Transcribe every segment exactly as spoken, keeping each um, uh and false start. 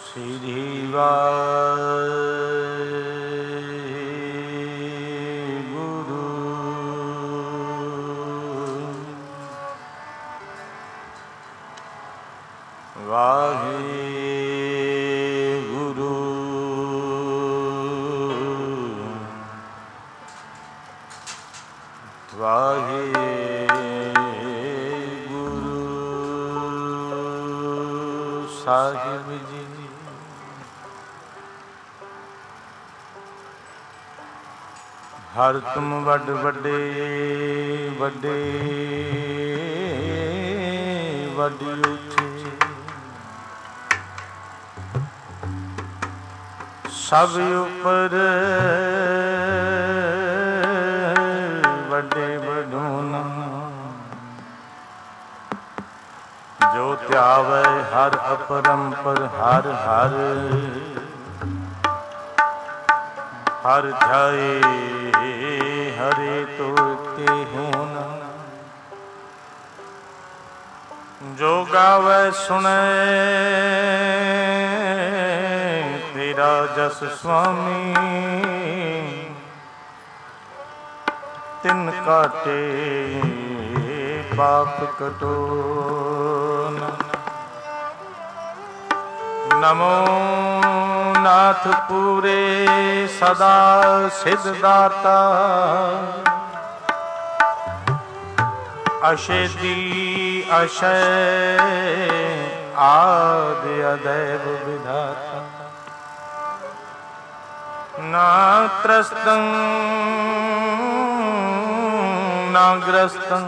श्री वाहिगुरु वाहिगुरु वाहिगुरु साहिब जी। हर तुम वड वडे वडे वड उठे, सब उपर वडे वडूना। जो त्यावे हर अपरंपर हर हर हर ध्याए हरे तो ते होना। जो गावे सुने तेरा जस स्वामी, तिन काटे पाप कटोना। नमो नाथ पूरे सदा सिद्धदाता, अशेदी अशय आदि अदैव विधाता। ना त्रस्तं ना ग्रस्तं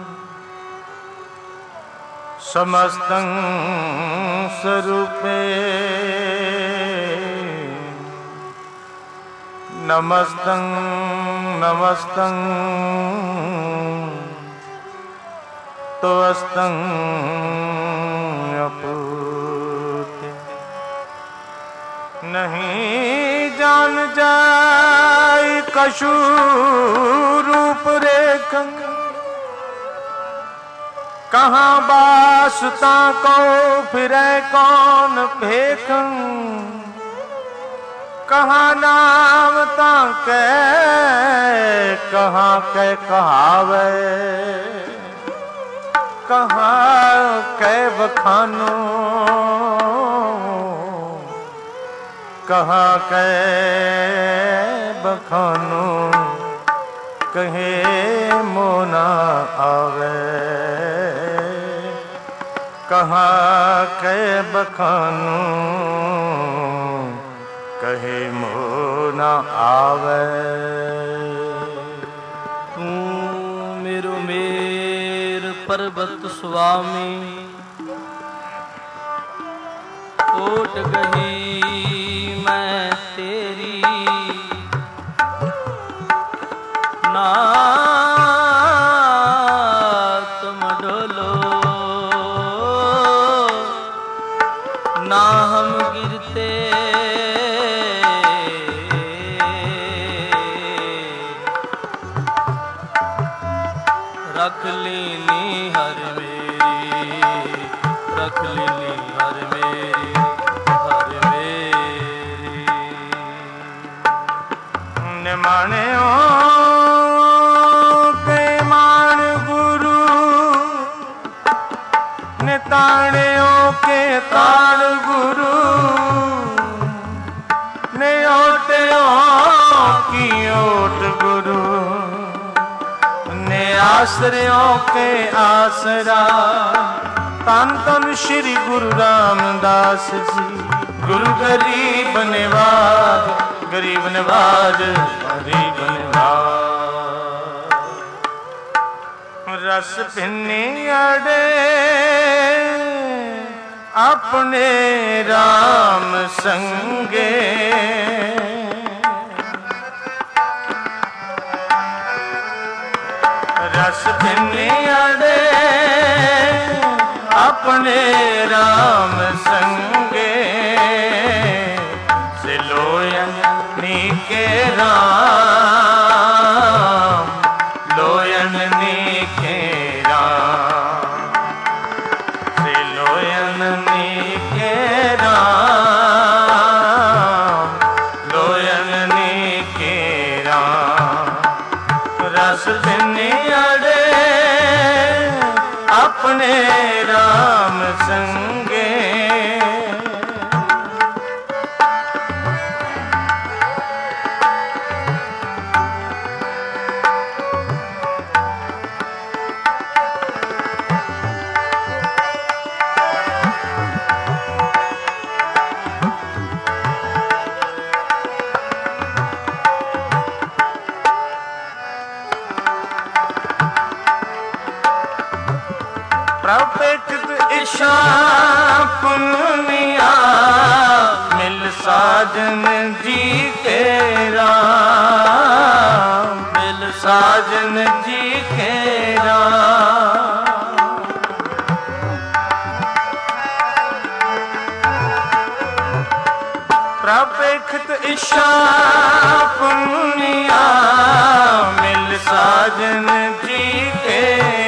समस्तं स्वरूपे। नमस्तं नमस्तं तोस्तं अपूते। नहीं जान जाय कछु रूप रेखं, कहाँ बासुता को फिरे कौन भेखं। कहाँ नाम ताके कहाँ के कहावे, कहाँ के बखानो कहाँ के बखानो। कहे मोना आवे, कहाँ के बखानो कहे मोना आवे। तू मेरो मेर पर्वत स्वामी, ओट गही मैं तेरी ना तुम डोलो, ना हम गिरते रख लीनी हर मेरी, रख लीनी हर मेरी हर मेरी। निमाणियों के मान गुरु, निताणियों के ताण गुरु। नियोटियों की ओट गुरु, आश्रयों के आसरा। तन तन श्री गुरु रामदास जी। गुरु गरीब निवाज, गरीब निवाज, गरीब निवाज। रस भिन्नी अड़े अपने राम संगे। रस भिन्नी अड़े अपने राम संगे। सिलोयनी के राम, लोयनी के राम। सिलोयनी के राम, साजन जी के राम, मिल साजन जी के राम। प्रपेक्षित इच्छा पुनिया, मिल साजन जी के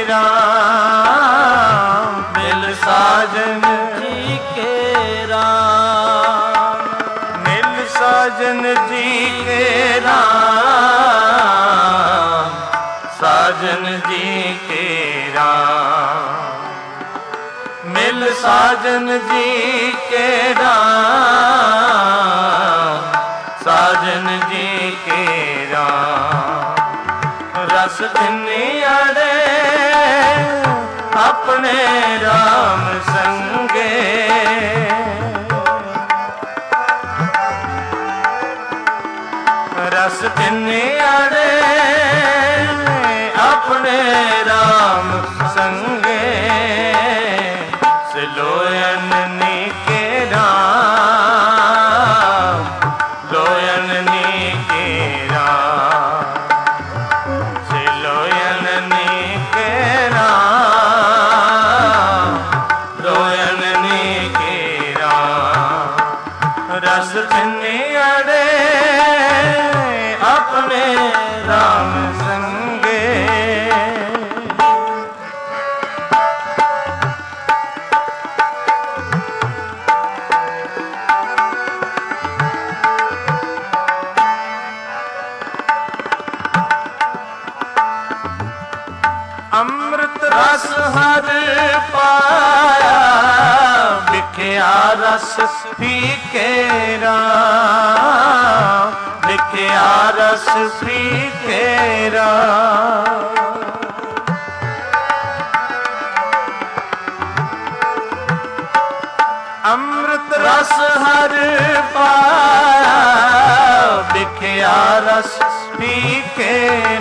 राम, मिल साजन जी के राम, मिल साजन जी के राम, साजन जी के राम, मिल साजन जी के राम, साजन जी के राम। रस अड़े अपने राम संगे, रस अड़े अपने राम संगे, सिलोयन के राम, लोयन के राम, सिलोयन के राम, लोयन के राम। रस अड़े अपने राम संगे, अमृत रस हर पाया, बिख्या रस पी के राम, बिख्या रस पी के राम। अमृत रस हर पाया, बिख्या रस पी के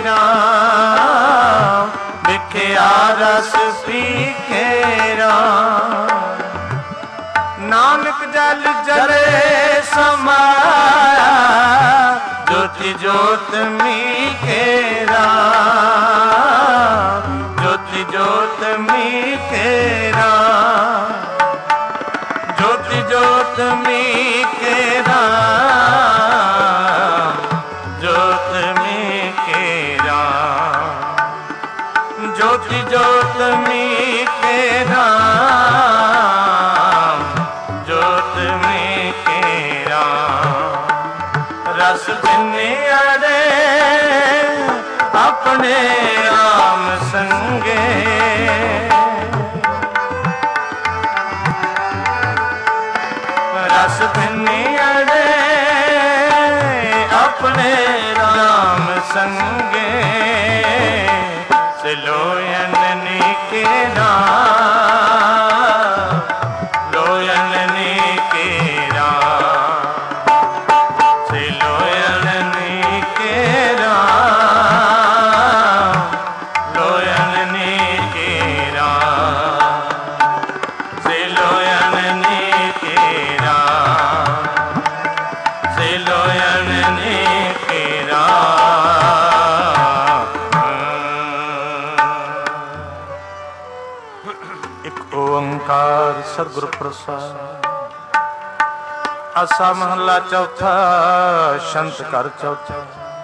राम, बिख्या रस पी के राम। नानक जल जले समाया, ज्योति ज्योत मी के राम, ज्योति ज्योत मी के राम, ज्योति ज्योत मी के राम, ज्योत मी के राम, ज्योति ज्योत मी के राम, ज्योत मी के राम। रस अड़े अपने राम संगे, रस अड़े अपने राम संगे, सिलोयन के राम, लोयन के राम, सिलोयन के राम, लोयन के राम, सिलोयन के राम, सिलोयन के राम। एक ओंकार सतगुरु प्रसाद। आसा महला चौथा, शंत कर चौथा।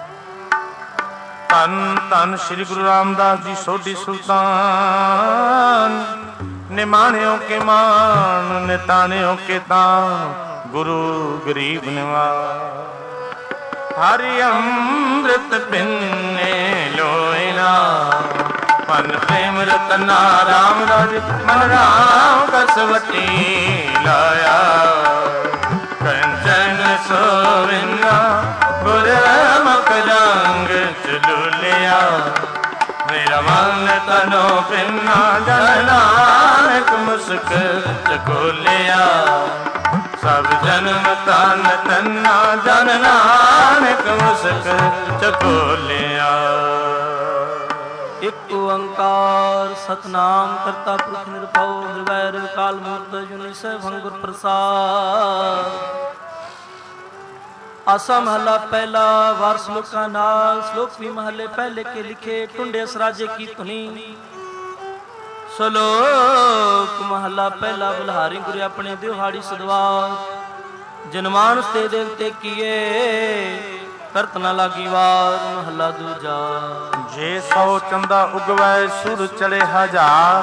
धन धन श्री गुरु रामदास जी सोढ़ी सुल्तान, निमाणियों के मान, निताणियों के तान, गुरु गरीब निवास। हरि अमृत पिन्ने लोयना, मन प्रेम रतना राम राज, मन राम कसवटी लाया। कंचन सोविना गुरमुख रंग चलूलिया, मेरा मन तनो पिन्ना, जन नानक मुस्क चकोलिया। सब जन्म तान तन्ना, जन नानक मुस्क चकोलिया। एक ओंकार सतनाम करता पुरख निरभव, निर्वैर काल मूर्त जुनि सैभं गुर प्रसाद। ਆਸਾ ਮਹੱਲਾ ਪਹਿਲਾ। ਵਾਰ ਸ਼ਲੋਕਾਂ ਨਾਲ। ਸ਼ਲੋਕ ਵੀ ਮਹੱਲੇ ਪਹਿਲੇ ਕੇ ਲਿਖੇ। ਟੁੰਡੇ ਸਰਾਜੇ ਕੀ ਧੁਨੀ। ਸ਼ਲੋਕ ਮਹੱਲਾ ਪਹਿਲਾ। ਬਲਿਹਾਰੀ ਗੁਰੇ ਆਪਣੇ ਦਿਹਾੜੀ ਸਦਵਾਰ। ਜਿਨ ਮਾਨਸ ਤੇ ਦੇਵਤੇ ਕੀਏ ਕਰਤ ਨਾ ਲਾਗੀ ਵਾਰ। ਮਹੱਲਾ ਦੂਜਾ। ਜੇ ਸੌ ਚੰਦਾ ਉਗਵੈ ਸੁਰ ਚੜੇ ਹਜ਼ਾਰ।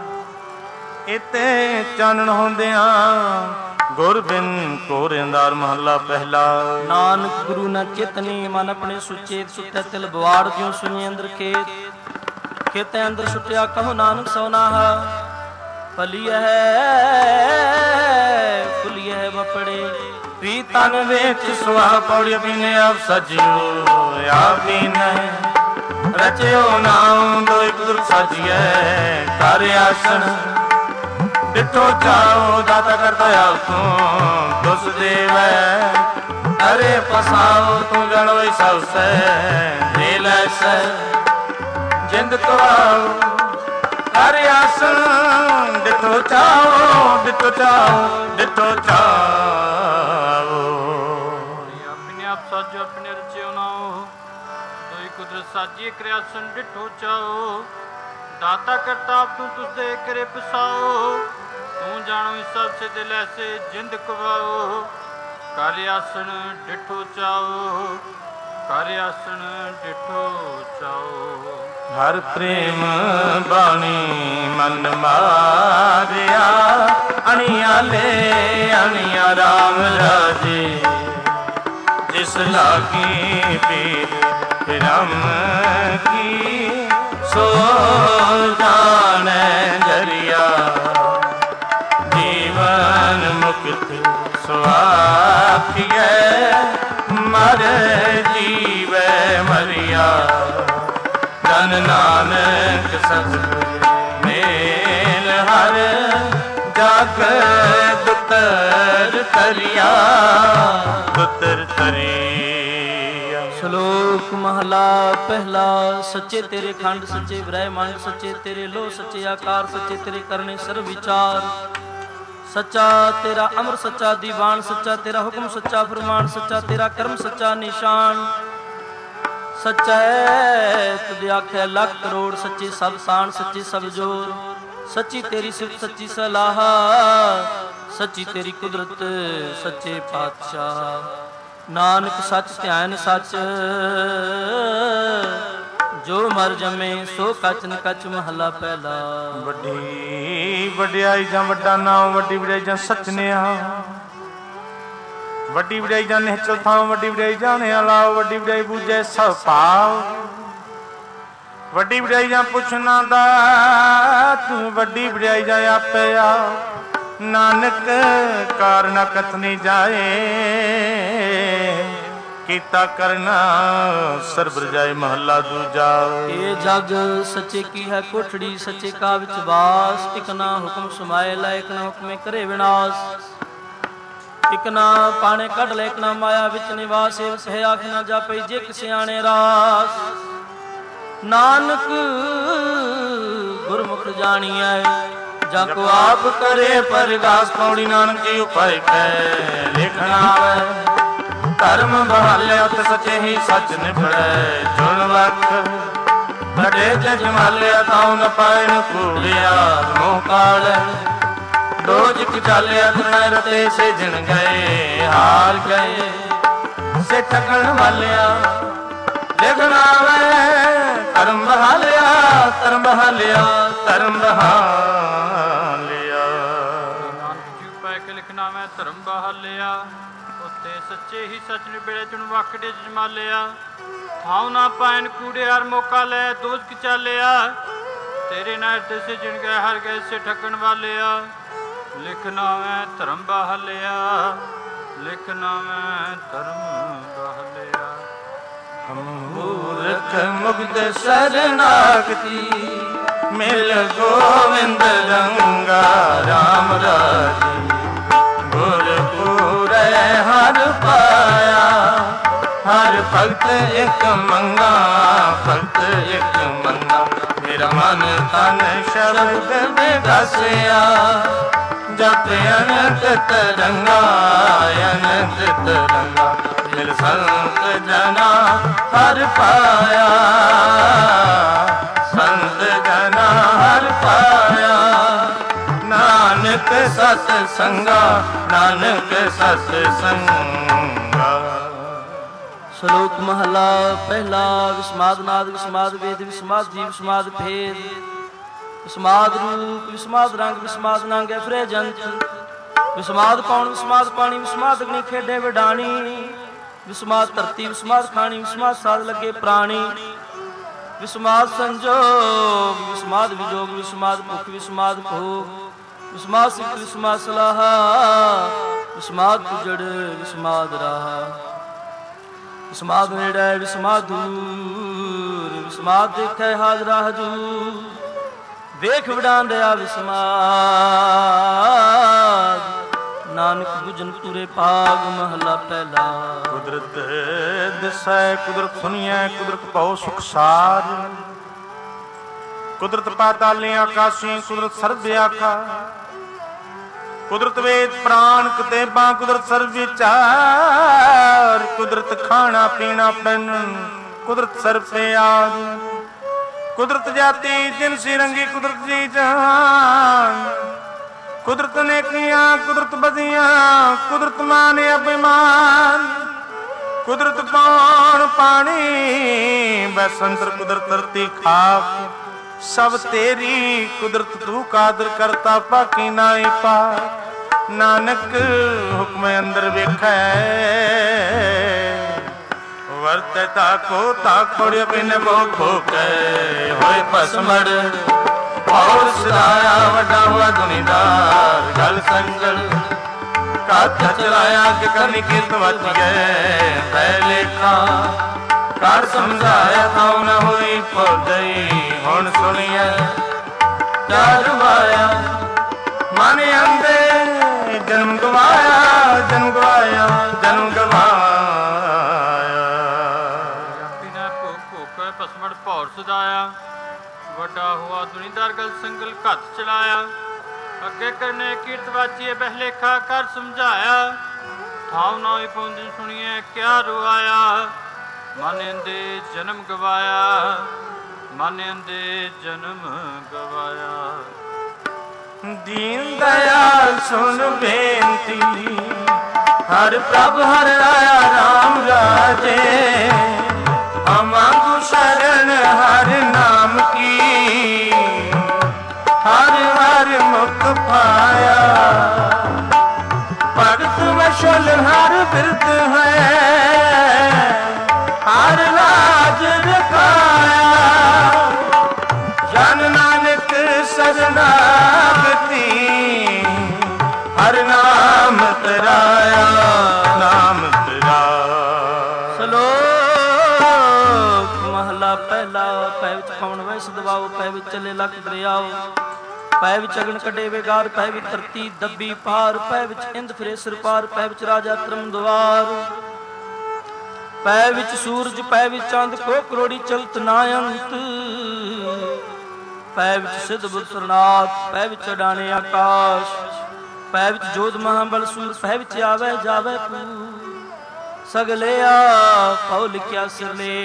ਇਤੇ ਚਾਨਣ ਹੁੰਦਿਆਂ ਗੁਰ ਬਿਨ ਕੋਰ ਅੰਧਾਰ। ਮਹੱਲਾ ਪਹਿਲਾ। ਨਾਨਕ ਗੁਰੂ ਨਾ ਚੇਤਨੀ ਮਨ ਆਪਣੇ ਸੁਚੇਤ। ਸੁਤੈ ਤਿਲ ਬਵਾੜ ਜਿਉ ਸੁਣੀ ਅੰਦਰ ਖੇਤ। ਖੇਤੇ ਅੰਦਰ ਸੁਟਿਆ ਕਹੋ ਨਾਨਕ ਸੋਨਾਹਾ। ਭਲੀ ਹੈ ਫੁਲੀ ਹੈ ਬਪੜੇ। ਵੀ ਤਨ ਵੇਖ ਸੁਆ ਪੌੜੀ ਪੀਨੇ ਆਪ ਸਜਿਓ। ਆਪ ਹੀ ਨਹੀਂ ਰਚਿਓ ਨਾਮ ਦੋਇ ਕੁਦਰ ਸਜੀਐ। ਕਰ ਆਸਣ ਡਿਠੋ ਚਾਓ ਦਾਤਾ ਕਰਤਾ ਆਸੋਂ। ਦੁਸ ਦੇਵੈ ਅਰੇ ਪਸਾਓ ਤੂੰ ਜਣੋਈ ਸਭ ਸੈ। ਦੇ ਲੈ ਸੈ ਜਿੰਦ ਕਵਾਓ। ਕਰ ਆਸਣ ਡਿਠੋ ਚਾਓ ਡਿਠੋ ਚਾਓ ਡਿਠੋ ਚਾਓ। ਆਪਣੇ ਆਪ ਸਾਜੋ ਆਪਣੇ ਰਚਿਓ ਨਾਓ। ਦੋਈ ਕੁਦਰਤ ਸਾਜੀ ਕਰਿਆਸਨ ਡਿਠੋ ਚਾਓ। ਦਾਤਾ ਕਰਤਾ ਆਪ ਤੂੰ ਤੁਸਦੇ ਕਰੇ ਪਸਾਓ। ਤੂੰ ਜਾਣੋ ਸਭ ਸੇ ਦਿਲ ਐਸੇ ਜਿੰਦ ਕਵਾਓ। ਕਰ ਆਸਣ ਡਿਠੋ ਚਾਓ। ਕਰ ਆਸਣ ਡਿਠੋ ਚਾਓ। ਹਰ ਪ੍ਰੇਮ ਬਾਣੀ ਮਨ ਮਾਰਿਆ। ਅਣੀਆਂ ਲੈ ਅਣੀਆਂ ਰਾਮ ਰਾਜੇ। ਜਿਸ ਲਾਗੀ ਪੀਰ ਰਮ ਕੀ ਸੋ ਜਾਣੈ ਜਰੀਆ। ਜੀਵਨ ਮੁਕਤ ਸੁਆਖੀਐ ਮਰ ਜੀਵੈ ਮਰਿਆ। ਜਨ ਨਾਨਕ ਸਤਿਗੁਰ ਮੇਲ ਹਰ ਜਗ ਦੁਤਰ ਤਰਿਆ। ਦੁਤਰ ਤਰਿਆ। ਸ਼ਲੋਕ ਮਹਲਾ ਪਹਿਲਾ। ਸੱਚੇ ਤੇਰੇ ਖੰਡ ਸੱਚੇ ਬ੍ਰਹਮੰਡ। ਸੱਚੇ ਤੇਰੇ ਲੋ ਸੱਚੇ ਆਕਾਰ। ਸੱਚੇ ਤੇਰੇ ਕਰਨੇ ਸਰਬ ਵਿਚਾਰ। ਸੱਚਾ ਤੇਰਾ ਅਮਰ ਸੱਚਾ ਦੀਵਾਨ। ਸੱਚਾ ਤੇਰਾ ਹੁਕਮ ਸੱਚਾ ਫਰਮਾਨ। ਸੱਚਾ ਤੇਰਾ ਕਰਮ ਸੱਚਾ ਨਿਸ਼ਾਨ। ਸੱਚਾ ਤੁਧ ਆਖਿਆ ਲੱਖ ਕਰੋੜ। ਸੱਚੇ ਸਭ ਸਾਨ ਸੱਚੇ ਸਭ ਜੋਰ। ਸੱਚੀ ਤੇਰੀ ਸਿਫਤ ਸੱਚੀ ਸਲਾਹ। ਸੱਚੀ ਤੇਰੀ ਕੁਦਰਤ ਸੱਚੇ ਪਾਤਸ਼ਾਹ। ਨਾਨਕ ਸੱਚ ਧਿਆਨ ਸੱਚ। ਜੋ ਮਰ ਜੰਮੇ ਸੋ ਕਚ ਨ ਕਚ। ਮਹੱਲਾ ਪਹਿਲਾ। ਵੱਡੀ ਵਡਿਆਈ ਜਾਂ ਵੱਡਾ ਨਾਮ। ਵੱਡੀ ਵਡਿਆਈ ਜਾਂ ਸੱਚਨਿਆ। ਵੱਡੀ ਵਡਿਆਈ ਜਾਂ ਨਿਹਚਲ ਥਾਂ। ਵੱਡੀ ਵਡਿਆਈ ਜਾਣਿਆ ਲਾਓ। ਵੱਡੀ ਵਡਿਆਈ ਬੂਝੈ ਸਭ ਭਾਵ। ਵੱਡੀ ਵਡਿਆਈ ਜਾਂ ਪੁੱਛਣਾ ਦਾਤ। ਵੱਡੀ ਵਡਿਆਈ ਜਾਂ ਆਪੇ ਆ। ਨਾਨਕ ਕਾਰਨ ਕਥਨੀ ਜਾਏ। ਕੀਤਾ ਕਰਨਾ ਸਰਬ ਰਜਾਏ। ਮਹੱਲਾ ਦੂਜਾ। ਇਹ ਜਗ ਸੱਚੇ ਕੀ ਹੈ ਕੋਠੜੀ। ਸੱਚੇ ਕਾ ਵਿੱਚ ਵਾਸ। ਇਕ ਨਾ ਹੁਕਮ ਸਮਾਏ ਲੈ। ਇਕ ਨਾ ਹੁਕਮੇ ਕਰੇ ਵਿਨਾਸ਼। ਇਕ ਨਾ ਪਾਣੇ ਕੱਢ ਲੈ। ਇਕ ਨਾ ਮਾਇਆ ਵਿੱਚ ਨਿਵਾਸ। ਇਹ ਸਹਿ ਆਖ ਨਾ ਜਾਪਈ ਜੇ ਸਿਆਣੇ ਰਾਸ। ਨਾਨਕ ਗੁਰਮੁਖ ਜਾਣੀਐ ਜਾ ਕੋ ਆਪ ਕਰੇ ਪਰਗਾਸ। ਪੌੜੀ ਨਾਨਕ ਜੀ ਉਪਾਇ ਕੈ ਲਿਖਣਾ ਆਵੈ। ਧਰਮ ਬਹਾਲਿਆ ਤੇ ਸੱਚੇ ਹੀ ਸੱਚ ਨਿਭੜੈ। ਜੁਨ ਵਖ ਬੜੇ ਤੇ ਜਮਾਲਿਆ ਤਾਉ ਨ ਪਾਇ ਨ ਕੂੜਿਆ। ਮੋਹ ਕਾਲ ਦੋਜਿਕ ਚਾਲਿਆ ਤ੍ਰੈ ਰਤੇ ਸੇਜਣ ਗਏ। ਹਾਰ ਗਏ ਸੇ ਠਗਣ ਵਾਲਿਆ। ਲਿਖਣਾ ਆਵੈ ਧਰਮ ਬਹਾਲਿਆ। ਧਰਮ ਬਹਾਲਿਆ ਧਰਮ ਬਹਾਲਿਆ। ਨਾਨਕ ਜੀ ਉਪਾਇ ਕੇ ਲਿਖਣਾ ਮੈਂ ਧਰਮ ਬਹਾਲਿਆ। ਉੱਤੇ ਸੱਚੇ ਹੀ ਸੱਚ ਨਿਬੜੇ। ਚੁਣ ਵਾਕੜੇ ਜਮਾਲਿਆ। ਥਾਉ ਨਾ ਪਾਇਨ ਕੂੜੇ ਹਰ ਮੌਕਾ ਲੈ। ਦੋਜਕ ਚਾਲਿਆ ਤੇਰੇ ਨਾਲ ਤੇ ਸਿਜਣ ਗਏ। ਹਰ ਗਏ ਸੇ ਠੱਗਣ ਵਾਲਿਆ। ਲਿਖਣਾ ਮੈਂ ਧਰਮ ਬਹਾਲਿਆ। ਲਿਖਣਾ ਮੈਂ ਧਰਮ ਬਹਾਲਿਆ। ਮੂਰਖ ਮੁਗਧ ਸਰਨਾਗਤੀ। ਮਿਲ ਗੋਵਿੰਦ ਰੰਗਾ ਰਾਮ ਰਾਜੀ। ਗੁਰ ਪੂਰੈ ਹਰ ਪਾਇਆ। ਹਰ ਭਗਤ ਇੱਕ ਮੰਗਾ। ਭਗਤ ਇੱਕ ਮੰਗਾ। ਮੇਰਾ ਮਨ ਤਨ ਸ਼ਬਦ ਵਿਗਸਿਆ। ਜਪ ਅਨੰਤ ਤਰੰਗਾ ਅਨੰਤ ਤਰੰਗਾ ਮਿਲ ਸੰਤ ਜਨਾ ਹਰ ਪਾਇਆ ਸੰਤ ਜਨਾ ਹਰ ਪਾਇਆ ਨਾਨਕ ਸਤ ਸੰਗਾ ਨਾਨਕ ਸਤ ਸੰਗਾ। ਸ਼ਲੋਕ ਮਹਲਾ ਪਹਿਲਾ। ਵਿਸਮਾਦ ਨਾਦ ਵਿਸਮਾਦ ਵੇਦ ਵਿਸਮਾਦ ਜੀਵ ਵਿਸਮਾਦ ਭੇਦ ਵਿਸਮਾਦ ਰੂਪ ਵਿਸਮਾਦ ਰੰਗ ਵਿਸਮਾਦ ਨੰਗ ਐਫਰੇ ਜੰਤ ਵਿਸਮਾਦ ਪੌਣ ਵਿਸਮਾਦ ਪਾਣੀ ਵਿਸਮਾਦ ਅਗਨੀ ਖੇਡੇ ਵਿਡਾਣੀ ਵਿਸਮਾਦ ਧਰਤੀ ਵਿਸਮਾਦ ਖਾਣੀ ਵਿਸਮਾਦ ਸਾਧ ਲੱਗੇ ਪ੍ਰਾਣੀ ਵਿਸਮਾਦ ਸੰਜੋਗ ਵਿਸਮਾਦ ਵਿਜੋਗ ਵਿਸਮਾਦ ਭੁਖ ਵਿਸਮਾਦ ਭੋਗ ਵਿਸਮਾਦ ਸਿੱਖ ਵਿਸਮਾਦ ਸਲਾਹ ਵਿਸਮਾਦ ਉਜੜ ਵਿਸਮਾਦ ਰਾਹ ਵਿਸਮਾਦ ਨੇੜੇ ਵਿਸਮਾਦ ਦੂਰ ਵਿਸਮਾਦ ਦੇਖੈ ਹਾਜ਼ਰਾ ਹਜੂਰ ਵੇਖ ਵਡਾਂਦਿਆ ਵਿਸਮਾਦ ਨਾਨਕ ਬੁਝਨ ਪੂਰੇ ਭਾਗ ਮਹਲਾ ਪਹਿਲਾ। ਕੁਦਰਤ ਦਿਸੈ ਕੁਦਰਤ ਸੁਣੀਐ ਕੁਦਰਤ ਭਉ ਸੁਖ ਸਾਰ ਕੁਦਰਤ ਪਾਤਾਲੇ ਆਕਾਸ਼ੀ ਕੁਦਰਤ ਸਰਬ ਆਖਾ ਕੁਦਰਤ ਵੇਦ ਪ੍ਰਾਣ ਕਿਤਾਬਾਂ ਕੁਦਰਤ ਸਰਬ ਵਿਚਾਰ ਕੁਦਰਤ ਖਾਣਾ ਪੀਣਾ ਪਹਿਨਣ ਕੁਦਰਤ ਸਰਬ ਪਿਆਰ ਕੁਦਰਤ ਜਾਤੀ ਜਿਨਸੀ ਰੰਗੀ ਕੁਦਰਤ ਜੀ ਜਹਾਨ ਕੁਦਰਤ ਨੇਕੀਆਂ ਕੁਦਰਤ ਬਦੀਆਂ ਕੁਦਰਤ ਮਾਨ ਅਭਿਮਾਨ ਕੁਦਰਤ ਪਾਣ ਪਾਣੀ ਬਸੰਤਰ ਕੁਦਰਤ ਧਰਤੀ ਖਾਕ ਸਭ ਤੇਰੀ ਕੁਦਰਤ ਤੂੰ ਕਾਦਰ ਕਰਤਾ ਬਾਕੀ ਨਾਹੀ ਪਾ ਨਾਨਕ ਹੁਕਮ ਅੰਦਰ ਵੇਖੈ ਵਰਤੈ ਤਾਕੋ ਤਾਕ ਖੋੜਿਆ ਬਿਨ ਬੋ ਖੋਕੈ ਹੋਏ ਭਸਮੜ ਔਰ ਸਦਾਇਆ ਵੱਡਾ ਹੋਆ ਦੁਨੀਦਾਰ ਗਲ ਸੰਗਲ ਕਾਥ ਚਲਾਇਆ ਕਿ ਕਰਨੀ ਕੀਰਤ ਵਚ ਗਏ ਪੈ ਲੇਖਾ ਕਰ ਸਮਝਾਇਆ ਤਾਂ ਨ ਹੋਈ ਪਉਦਈ ਹੁਣ ਸੁਣੀਐ ਚਾਰਵਾਇਆ ਮਨ ਅੰਦੇ ਜਨਮ ਗਵਾਇਆ ਜਨਮ ਗਵਾਇਆ ਜਨਮ ਗਵਾਇਆ ਬਿਨਾ ਭੁਖ ਭੁਖ ਭਸਮੜ ਭੌਰ ਸਦਾਇਆ ਵੱਡਾ ਹੋਆ ਦੁਨੀਦਾਰ ਗਲ ਸੰਗਲ ਘੱਤ ਚਲਾਇਆ ਅੱਗੇ ਕਰਨੇ ਕੀਰਤ ਵਾਚੀਏ ਬਹਿਲੇਖਾ ਕਰ ਸਮਝਾਇਆ ਥਾਉ ਨਾ ਹੀ ਪਹੁੰਚੀ ਸੁਣੀਏ ਕਿਆ ਰੁਆਇਆ ਮਨ ਅੰਦੇ ਜਨਮ ਗਵਾਇਆ ਮਨ ਅੰਦੇ ਜਨਮ ਗਵਾਇਆ। ਦੀਨ ਦਇਆਲ ਸੁਣ ਬੇਨਤੀ ਹਰ ਪ੍ਰਭ ਹਰ ਆਇਆ ਰਾਮ ਰਾਜੇ ਅਮਾਂਗੂ ਸ਼ਰਨ ਹਰ ਨਾਮ ਕੀ ਹਰ ਹਰ ਮੁਖ ਪਾਇਆ ਭਗਤ ਵਸ਼ਲ ਹਰ ਬਿਰਦ ਹੈ ਹਰ ਰਾਜ ਰਖਾਇਆ ਜਨ ਨਾਨਕ ਸਰਨਾਗਤੀ ਹਰ ਨਾਮ ਤਰਾਇਆ ਨਾਮ ਤਰਾਇਆ। ਸ਼ਲੋਕ ਮਹਲਾ ਪਹਿਲਾ। ਪੈ ਵਿੱਚ ਖਾਉਣ ਵੈਸ ਦਵਾਓ ਪੈ ਵਿੱਚ ਚਲੇ ਲੱਖ ਦਰਿਆਓ ਪੈ ਵਿੱਚ ਅਗਨ ਕੱਢੇ ਵੇਗਾਰ ਪੈ ਵਿੱਚ ਧਰਤੀ ਦੱਬੀ ਪਾਰ ਪੈ ਵਿੱਚ ਇੰਦ ਫਿਰੇ ਸਿਰ ਪਾਰ ਪੈ ਵਿੱਚ ਰਾਜਾ ਧਰਮ ਦੁਆਰ ਪੈ ਵਿੱਚ ਸੂਰਜ ਪੈ ਵਿੱਚ ਚੰਦ ਕੋ ਕਰੋੜੀ ਚਲਤ ਨਾ ਅੰਤ ਪੈ ਵਿੱਚ ਸਿੱਧ ਬੁੱਧ ਸਰਨਾਥ ਪੈ ਵਿੱਚ ਅਡਾਣੇ ਆਕਾਸ਼ ਪੈ ਵਿੱਚ ਜੋਧ ਮਹਾਬਲ ਸੂਰ ਪੈ ਵਿੱਚ ਆਵੇ ਜਾਵੇ ਪੂ ਸਗਲੇ ਆ ਪਉ ਲਿਖਿਆ ਸਿਰਲੇ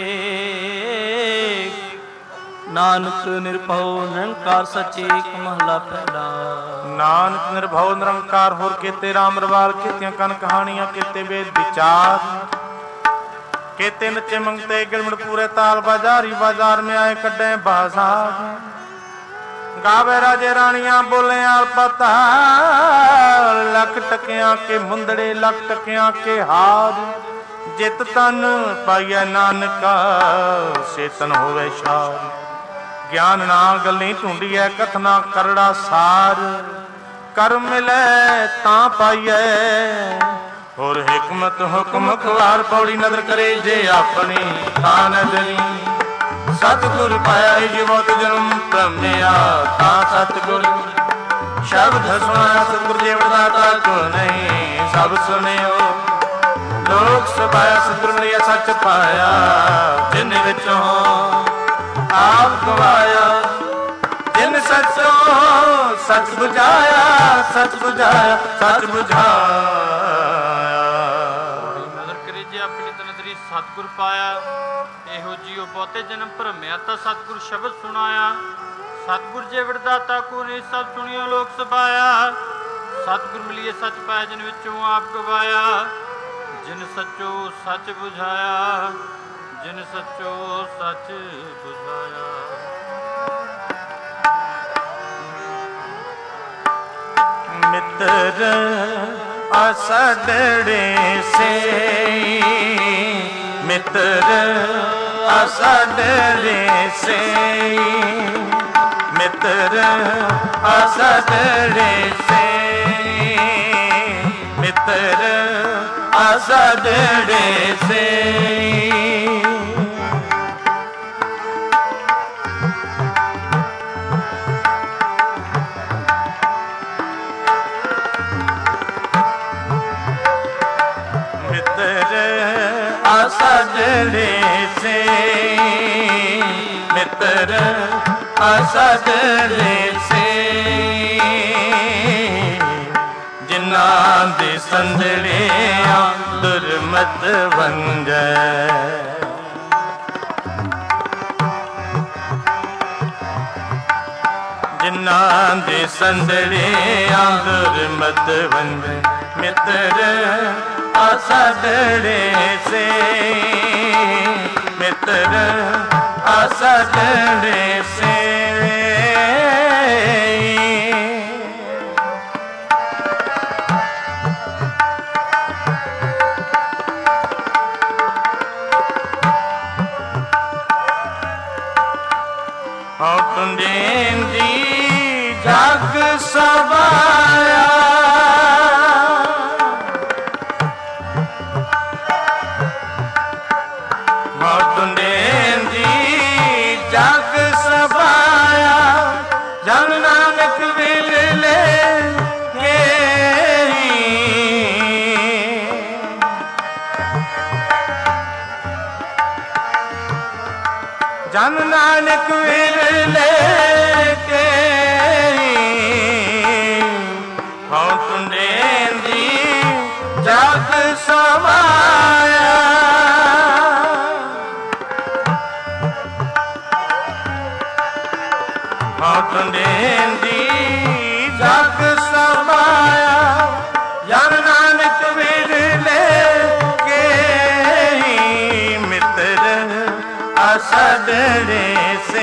ਨਾਨਕ ਨਿਰਭਉ ਨਿਰੰਕਾਰ ਸੱਚੇ ਮਹਲਾ ਪਹਿਲਾ। ਨਾਨਕ ਨਿਰਭਉ ਨਿਰੰਕਾਰ ਹੋਰ ਕੀਤੇ ਰਾਮ ਰਵਾਲ ਕੀਤੀਆਂ ਕਨ ਕਹਾਣੀਆਂ ਕੀਤੇ ਵੇਦ ਵਿਚਾਰ केते नचे मंगते गिलमड़ पूरे ताल बाजारी बाजार में आए कड्डे बाजार गावे राजे रानियां बोले आल पता लख टकिया के मुंदड़े लख टकिया के हार जित तन पाइया नानका सेतन होवे शार ज्ञान ना गली ढूंढिए कथना करड़ा सार कर मिले ता पाइए और हिकमत हुक्म खुआर पौड़ी नदर करे जे अपनी ता नदरी सतगुर पाया जीवत जन्म ब्रह्मया ता सतगुर शब्द सुना सतगुर देव दाता को नहीं सब सुनियो लोक सभाया सतगुर मिलिया सच पाया जिन विचों आप गवाया जिन सचो सच बुझाया सच बुझाया सच बुझाया। ਨਜ਼ਰ ਕਰੇ ਜੇ ਆਪਣੀ ਤਾਂ ਨਜ਼ਰੀ ਸਤਿਗੁਰ ਪਾਇਆ। ਇਹੋ ਜਿਉ ਬਹੁਤੇ ਜਨਮ ਭਰਮਿਆ ਤਾਂ ਸਤਿਗੁਰ ਸ਼ਬਦ ਸੁਣਾਇਆ। ਸਤਿਗੁਰ ਜੇ ਵਿਰਦਾਤਾ ਕੋ ਨੇ ਸਭ ਸੁਣਿਓ ਲੋਕ ਸਭਾਇਆ। ਸਤਿਗੁਰ ਮਿਲੀਏ ਸੱਚ ਪਾਇਆ ਜਿਨ ਵਿੱਚੋਂ ਆਪ ਗਵਾਇਆ। ਜਿਨ ਸੱਚੋ ਸੱਚ ਬੁਝਾਇਆ ਜਿਨ ਸੱਚੋ ਸੱਚ ਬੁਝਾਇਆ। ਮਿੱਤਰ ਆਸੜੜੇ ਸੇ ਮਿੱਤਰ ਆਸੜੜੇ ਸੇ ਮਿੱਤਰ ਆਸੜੜੇ ਸੇ ਮਿੱਤਰ ਆਸੜੜੇ ਸੇ। आसड़े से मित्र आसड़े से जिन्ना दे संदड़े दुर्मत वंजै। जिन्ना दे संदड़े दुर्मत वंजै मित्र आसड़े से मित्र आसड़े से। हाँ टुंडेंदी जग सवाया जग सबाया जन नानक विल ले के जन नानक विल ले के हाँ टुंडेंदी जग सबाया। टुंडेंदी जग समाया जन नानक विल ले के मित्र आसड़े से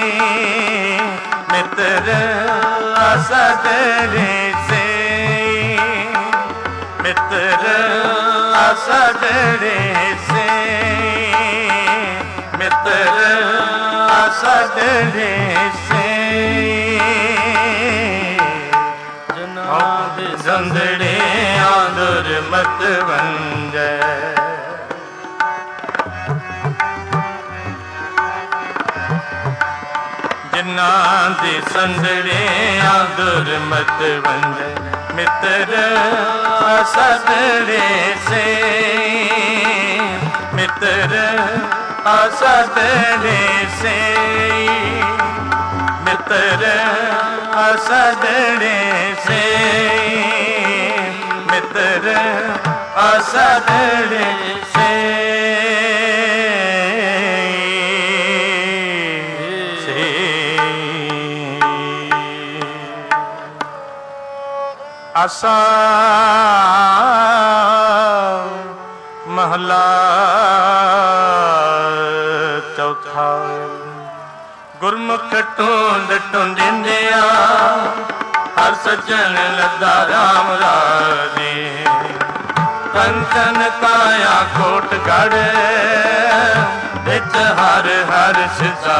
मित्र आसड़े से मित्र आसड़े से मित्र आसड़े से। संदड़े आदुर मत वंजै जिन्ना दे संदड़े आदुर मत वंजै मित्र आसड़े से मित्र आसड़े से मित्र आसड़े से मित्र आसड़े से। आसा महला चौथा गुरमुख टूंड टूंडिंदिया हर सज्जन लद्दा राम राजे कंचन काया कोट गढ़ विच हर हर सिसा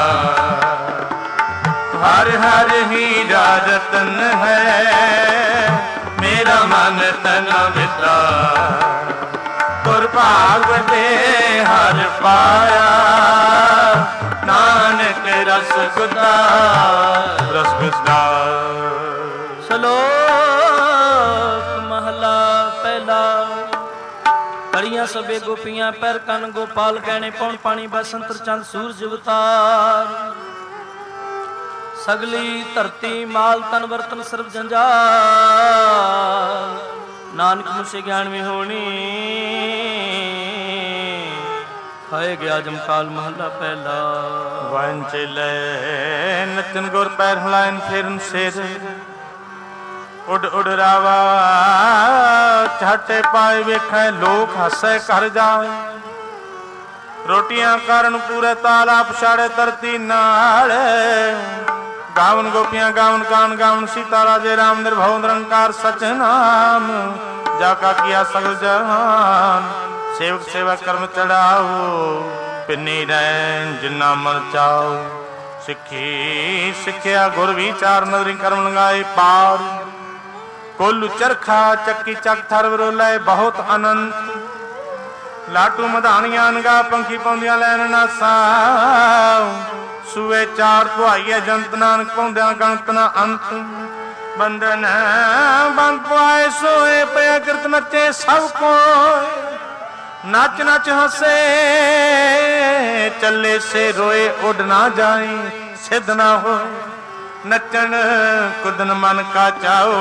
हर हर हीरा रतन है मेरा मन तन मिता तुर भाग दे हर पाया नानक रस गुदा रस गुदा। श्लोक महला पहला। कड़ियां सबे गोपियां पैर कन गोपाल कहने पौन पानी बसंतर चंद सूरज अवतार ਸਗਲੀ ਧਰਤੀ ਮਾਲ ਤਨ ਵਰਤਨ ਸਰਬ ਜੰਜਾਲ ਨਾਨਕ ਮੁਸੇ ਗਿਆਨ ਵੀ ਹੋਣੀ ਖਾਏ ਗਿਆ ਜਮਕਾਲ ਮਹੱਲਾ ਪਹਿਲਾ। ਵੰਚ ਲੈ ਨਚਨ ਗੁਰ ਪੈਰ ਹਲਾਇਨ ਫੇਰਨ ਸਿਰ ਉੱਡ ਉੱਡ ਰਾਵਾ ਝਾਟੇ ਪਾਏ ਵੇਖੈ ਲੋਕ ਹੱਸੈ ਕਰ ਜਾਏ ਰੋਟੀਆਂ ਕਰਨ ਪੂਰੇ ਤਾਲਾ ਪਛਾੜੇ ਧਰਤੀ ਨਾਲ ਗਾਵਨ ਗੋਪੀਆਂ ਗਾਵਨ ਕਾਨ ਗਾਵਨ ਸੀਤਾ ਰਾਜੇ ਰਾਮ ਨਿਰਭਉ ਨਿਰੰਕਾਰ ਸਚ ਨਾਮ ਜਾ ਕਾ ਕੀਆ ਸਗਲ ਜਹਾਨ ਸੇਵਕ ਸੇਵਾ ਕਰਮ ਚੜਾਓ ਪਿੰਨੀ ਰਹਿਣ ਜਿੰਨਾ ਮਨ ਚਾਓ ਸਿੱਖੀ ਸਿੱਖਿਆ ਗੁਰ ਵਿਚਾਰ ਨਦਰੀ ਕਰਮ ਲੰਗਾਏ ਪਾਰ ਕੋਲੂ ਚਰਖਾ ਚੱਕੀ ਚੱਕ ਥਰ ਵਰੋਲੇ ਬਹੁਤ ਅਨੰਤ ਲਾਟੂ ਮਧਾਣੀਆਂ ਅਨਗਾ ਪੰਖੀ ਪਾਉਂਦੀਆਂ ਲੈਣ ਨਾਸਾ ਸੂਏ ਚਾਰ ਪੁਆਈਏ ਜੰਤ ਨਾਨਕ ਪਾਉਂਦਿਆਂ ਗਣਤ ਨਾ ਅੰਤ ਬੰਧਨ ਬੰਦ ਪੁਆਏ ਸੋਏ ਪਿਆ ਕਿਰਤ ਨੱਚੇ ਸਭ ਕੋਈ ਨੱਚ ਨੱਚ ਹੱਸੇ ਚੱਲੇ ਸੇ ਰੋਏ ਉੱਡ ਨਾ ਜਾਏ ਸਿੱਧ ਨਾ ਹੋਏ ਨੱਚਣ ਕੁਦਨ ਮਨ ਕਾ ਚਾਓ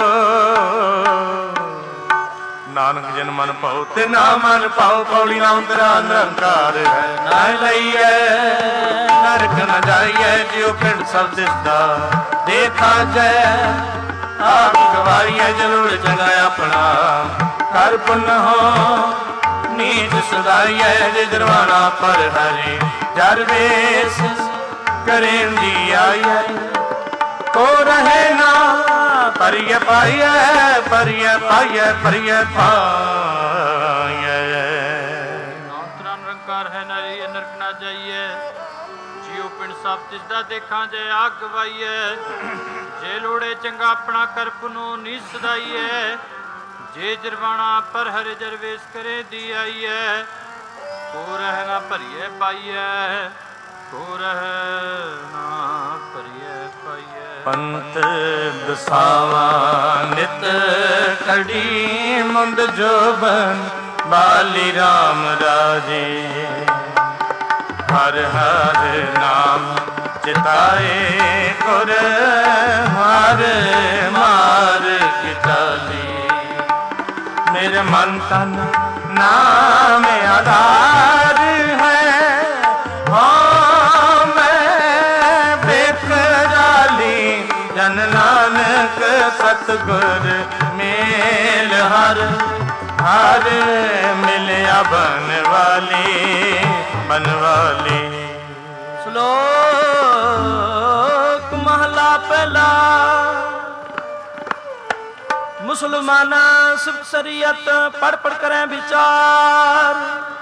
ਨਾਨਕ ਜਨ ਮਨ ਪਾਉ ਤੇ ਨਾ ਮਨ ਪਾਉ ਪੌੜੀ ਨਾਮ ਤੇਰਾ ਨਿਰੰਕਾਰ ਹੈ ਨਾ ਲਈਐ ਨਰਕ ਨ ਜਾਈਐ ਜਿਉ ਪਿੰਡ ਸਭ ਦਿਸਦਾ ਦੇਖਾ ਜੈ ਆਪ ਗਵਾਈਐ ਜਰੂਰ ਚੰਗਾ ਆਪਣਾ ਕਰ ਪੁੰਨ ਹੋ ਨੀਚ ਸਦਾਈਐ ਜੇ ਜਰਵਾਣਾ ਪਰ ਹਰੀ ਜਰ ਵੇਸ ਕਰੇਂ ਦੀ ਆਈਐ ਕੋ ਰਹੇ ਨਾ ਪਰਿਯ ਪਾਈਐ ਪਰਿਯ ਪਾਈਐ ਪਰਿਯ ਪਾਈਐ ਨਾਮ ਤੇਰਾ ਨਿਰੰਕਾਰ ਹੈ ਨਰੀ ਨਰਕ ਨਾ ਜਾਈਐ ਜਿਉ ਪਿੰਡ ਸਭ ਤਿਸਦਾ ਦੇਖਾਂ ਜੇ ਆਗ ਗਵਾਈਐ ਜੇ ਲੋੜੇ ਚੰਗਾ ਆਪਣਾ ਕਰਪ ਨੂੰ ਨੀ ਸਦਾਈਐ ਜੇ ਜਰਵਾਣਾ ਪਰ ਹਰਿ ਜਰਵੇਸ ਕਰੇ ਦੀ ਆਈਐ ਕੋ ਰਹਿ ਨਾ ਭਰੀਐ ਪਾਈਐ ਕੋ ਰਹਿ ਨਾ ਭਰੀਐ ਪਾਈਐ ਪੰਤ ਦਸਾਵਾ ਨਿਤ ਕੜੀ ਮੁੰਦ ਜੋਬਨ ਬਾਲੀ ਰਾਮ ਰਾਜੇ ਹਰ ਹਰ ਨਾਮ ਚਿਤਾਏ ਗੁਰ ਹਰ ਮਾਰ ਕਿਤਾਲੀ ਮੇਰੇ ਮਨ ਤਨ ਨਾਮ ਆਧਾਰ ਹੈ ਹਾਂ ਮੈਂ ਬੇਕਰਾਲੀ ਜਨ ਨਾਨਕ ਸਤਿਗੁਰ ਮੇਲ ਹਰ ਹਰ ਮਿਲਿਆ ਬਨ ਵਾਲੀ ਬਨ ਵਾਲੀ। ਸ਼ਲੋਕ ਮਹਲਾ ਪਹਿਲਾ। ਮੁਸਲਮਾਨਾ ਸਿਫਤ ਸ਼ਰੀਅਤ ਪੜ ਪੜ ਕਰੇ ਵਿਚਾਰ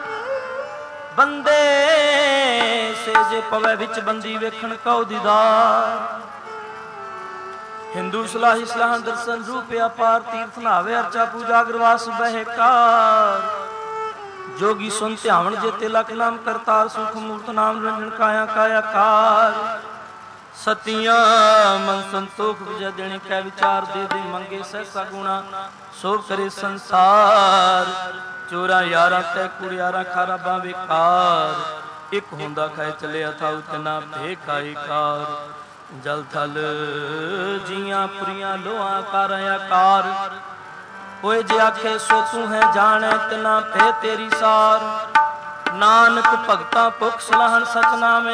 ਬੰਦੇ ਸੇ ਜੇ ਪਵੇ ਵਿੱਚ ਬੰਦੀ ਵੇਖਣ ਕਉ ਦੀਦਾਰ ਹਿੰਦੂ ਸਲਾਹੀ ਸਲਾਹ ਦਰਸ਼ਨ ਰੂਪ ਅਪਾਰ ਤੀਰਥ ਨਾਵੇ ਅਰਚਾ ਪੂਜਾ ਅਗਰਵਾਸ ਬਹਿਕਾਰ जोगी सुन ध्यावन जेते लख नाम करतार सुख मूर्त नाम रंजन काया कायाकार सतिया मन संतोख विजय देने कै विचार दे दे मंगे सहसा गुणा सो करे संसार चोरा यारा तै कुड़ियारा खारा बावे कार एक होंदा खाए चले था उतना भेखाई कार जल थल जिया पुरिया लोहा काराया कार होए जे आखे सो तू है जाने तना पे तेरी सार नानक भगता पुख सलाहन सच नाम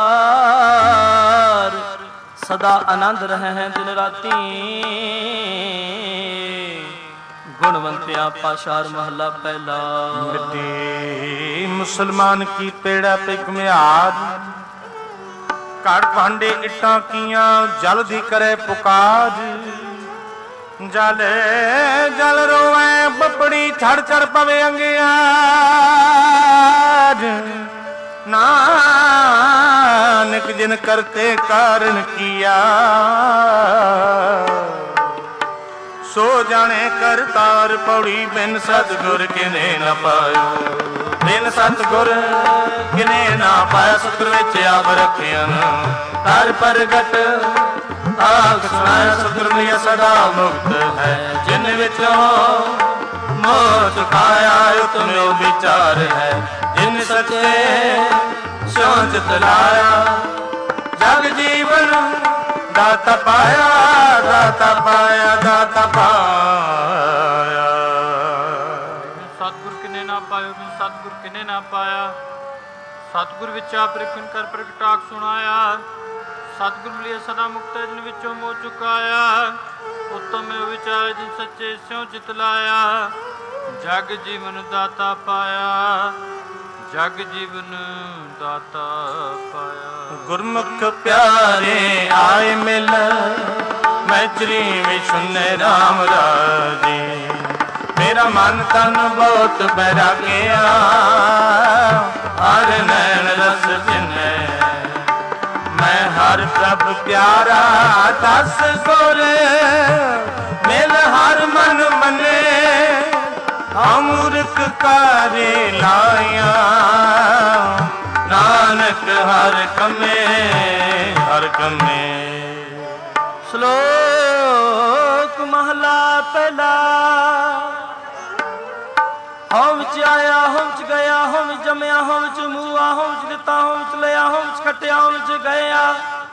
आधार सदा आनंद रहे हैं दिन राती गुणवंतिया पाशार महला पहला। मिट्टी मुसलमान की पेड़ा पे घुमियार काट भांडे इट्टा किया जल दी करे पुकार जल जल रोवे बपड़ी छड़ छड़ पवे अंगियार नानक जिन करते कारण किया सो जाने करतार पौड़ी बिन सतगुर किने न पायो बिन सतगुर किने ना पाया सतगुर विच आप रखियन तार प्रगट आग सुनाया सतगुर मिलिया सदा मुक्त है जिन विचों मोह चुकाया तुमो विचार है जिन सच्चे सोच तलाया जग जीवन ਦਾਤਾ ਪਾਇਆ, ਦਾਤਾ ਪਾਇਆ, ਦਾਤਾ ਪਾਇਆ। ਸਤਿਗੁਰ ਕਿਨੇ ਨਾ ਪਾਇਓ, ਬਿਨ ਸਤਿਗੁਰ ਕਿਨੇ ਨਾ ਪਾਇਆ। ਸਤਿਗੁਰ ਵਿੱਚ ਆਪ ਰਿਖਣ ਕਰ ਪ੍ਰਗਟਾਕ ਸੁਣਾਇਆ। ਸਤਿਗੁਰ ਮਿਲਿਆ ਸਦਾ ਮੁਕਤ ਜਿਨ ਵਿੱਚੋਂ ਮੋਹ ਚੁਕਾਇਆ। ਉੱਤਮ ਇਹ ਵਿਚਾਰ ਜਿਨ ਸੱਚੇ ਸਿਉ ਚਿਤ ਲਾਇਆ। ਜਗ ਜੀਵਨ ਦਾਤਾ ਪਾਇਆ, ਜਗ ਜੀਵਨ ਦਾਤਾ ਪਾਇਆ। ਗੁਰਮੁਖ ਪਿਆਰੇ ਆਏ ਮਿਲ, ਮੈਚਰੀ ਵਿਸ਼ੁਨੇ ਰਾਮ ਰਾਜੇ। ਮੇਰਾ ਮਨ ਤਨ ਬਹੁਤ ਬੈਰਾਗਿਆ, ਹਰ ਨੈਣ ਰਸ ਜਿਨੈ। ਮੈਂ ਹਰ ਪ੍ਰਭ ਪਿਆਰਾ ਦਸ ਗੁਰ, ਮਿਲ ਹਰ ਮਨ ਮਨੇ। ਅਮੁਰਖ ਕਾਰੇ ਲਾਇਆ, ਨਾਨਕ ਹਰ ਕਮੇ, ਹਰ ਕਮੇ। ਸ਼ਲੋਕ ਮਹਲਾ ਪਹਿਲਾ। ਹਉ ਵਿੱਚ ਆਇਆ, ਹਉ ਵਿੱਚ ਗਿਆ, ਹਉ ਵਿੱਚ ਜੰਮਿਆ, ਹਉ ਵਿੱਚ ਮੂਆ, ਹਉ ਵਿੱਚ ਦਿੱਤਾ, ਹਉ ਵਿੱਚ ਲਿਆ, ਹਉ ਵਿੱਚ ਖੱਟਿਆ, ਹਉ ਵਿੱਚ ਗਿਆ।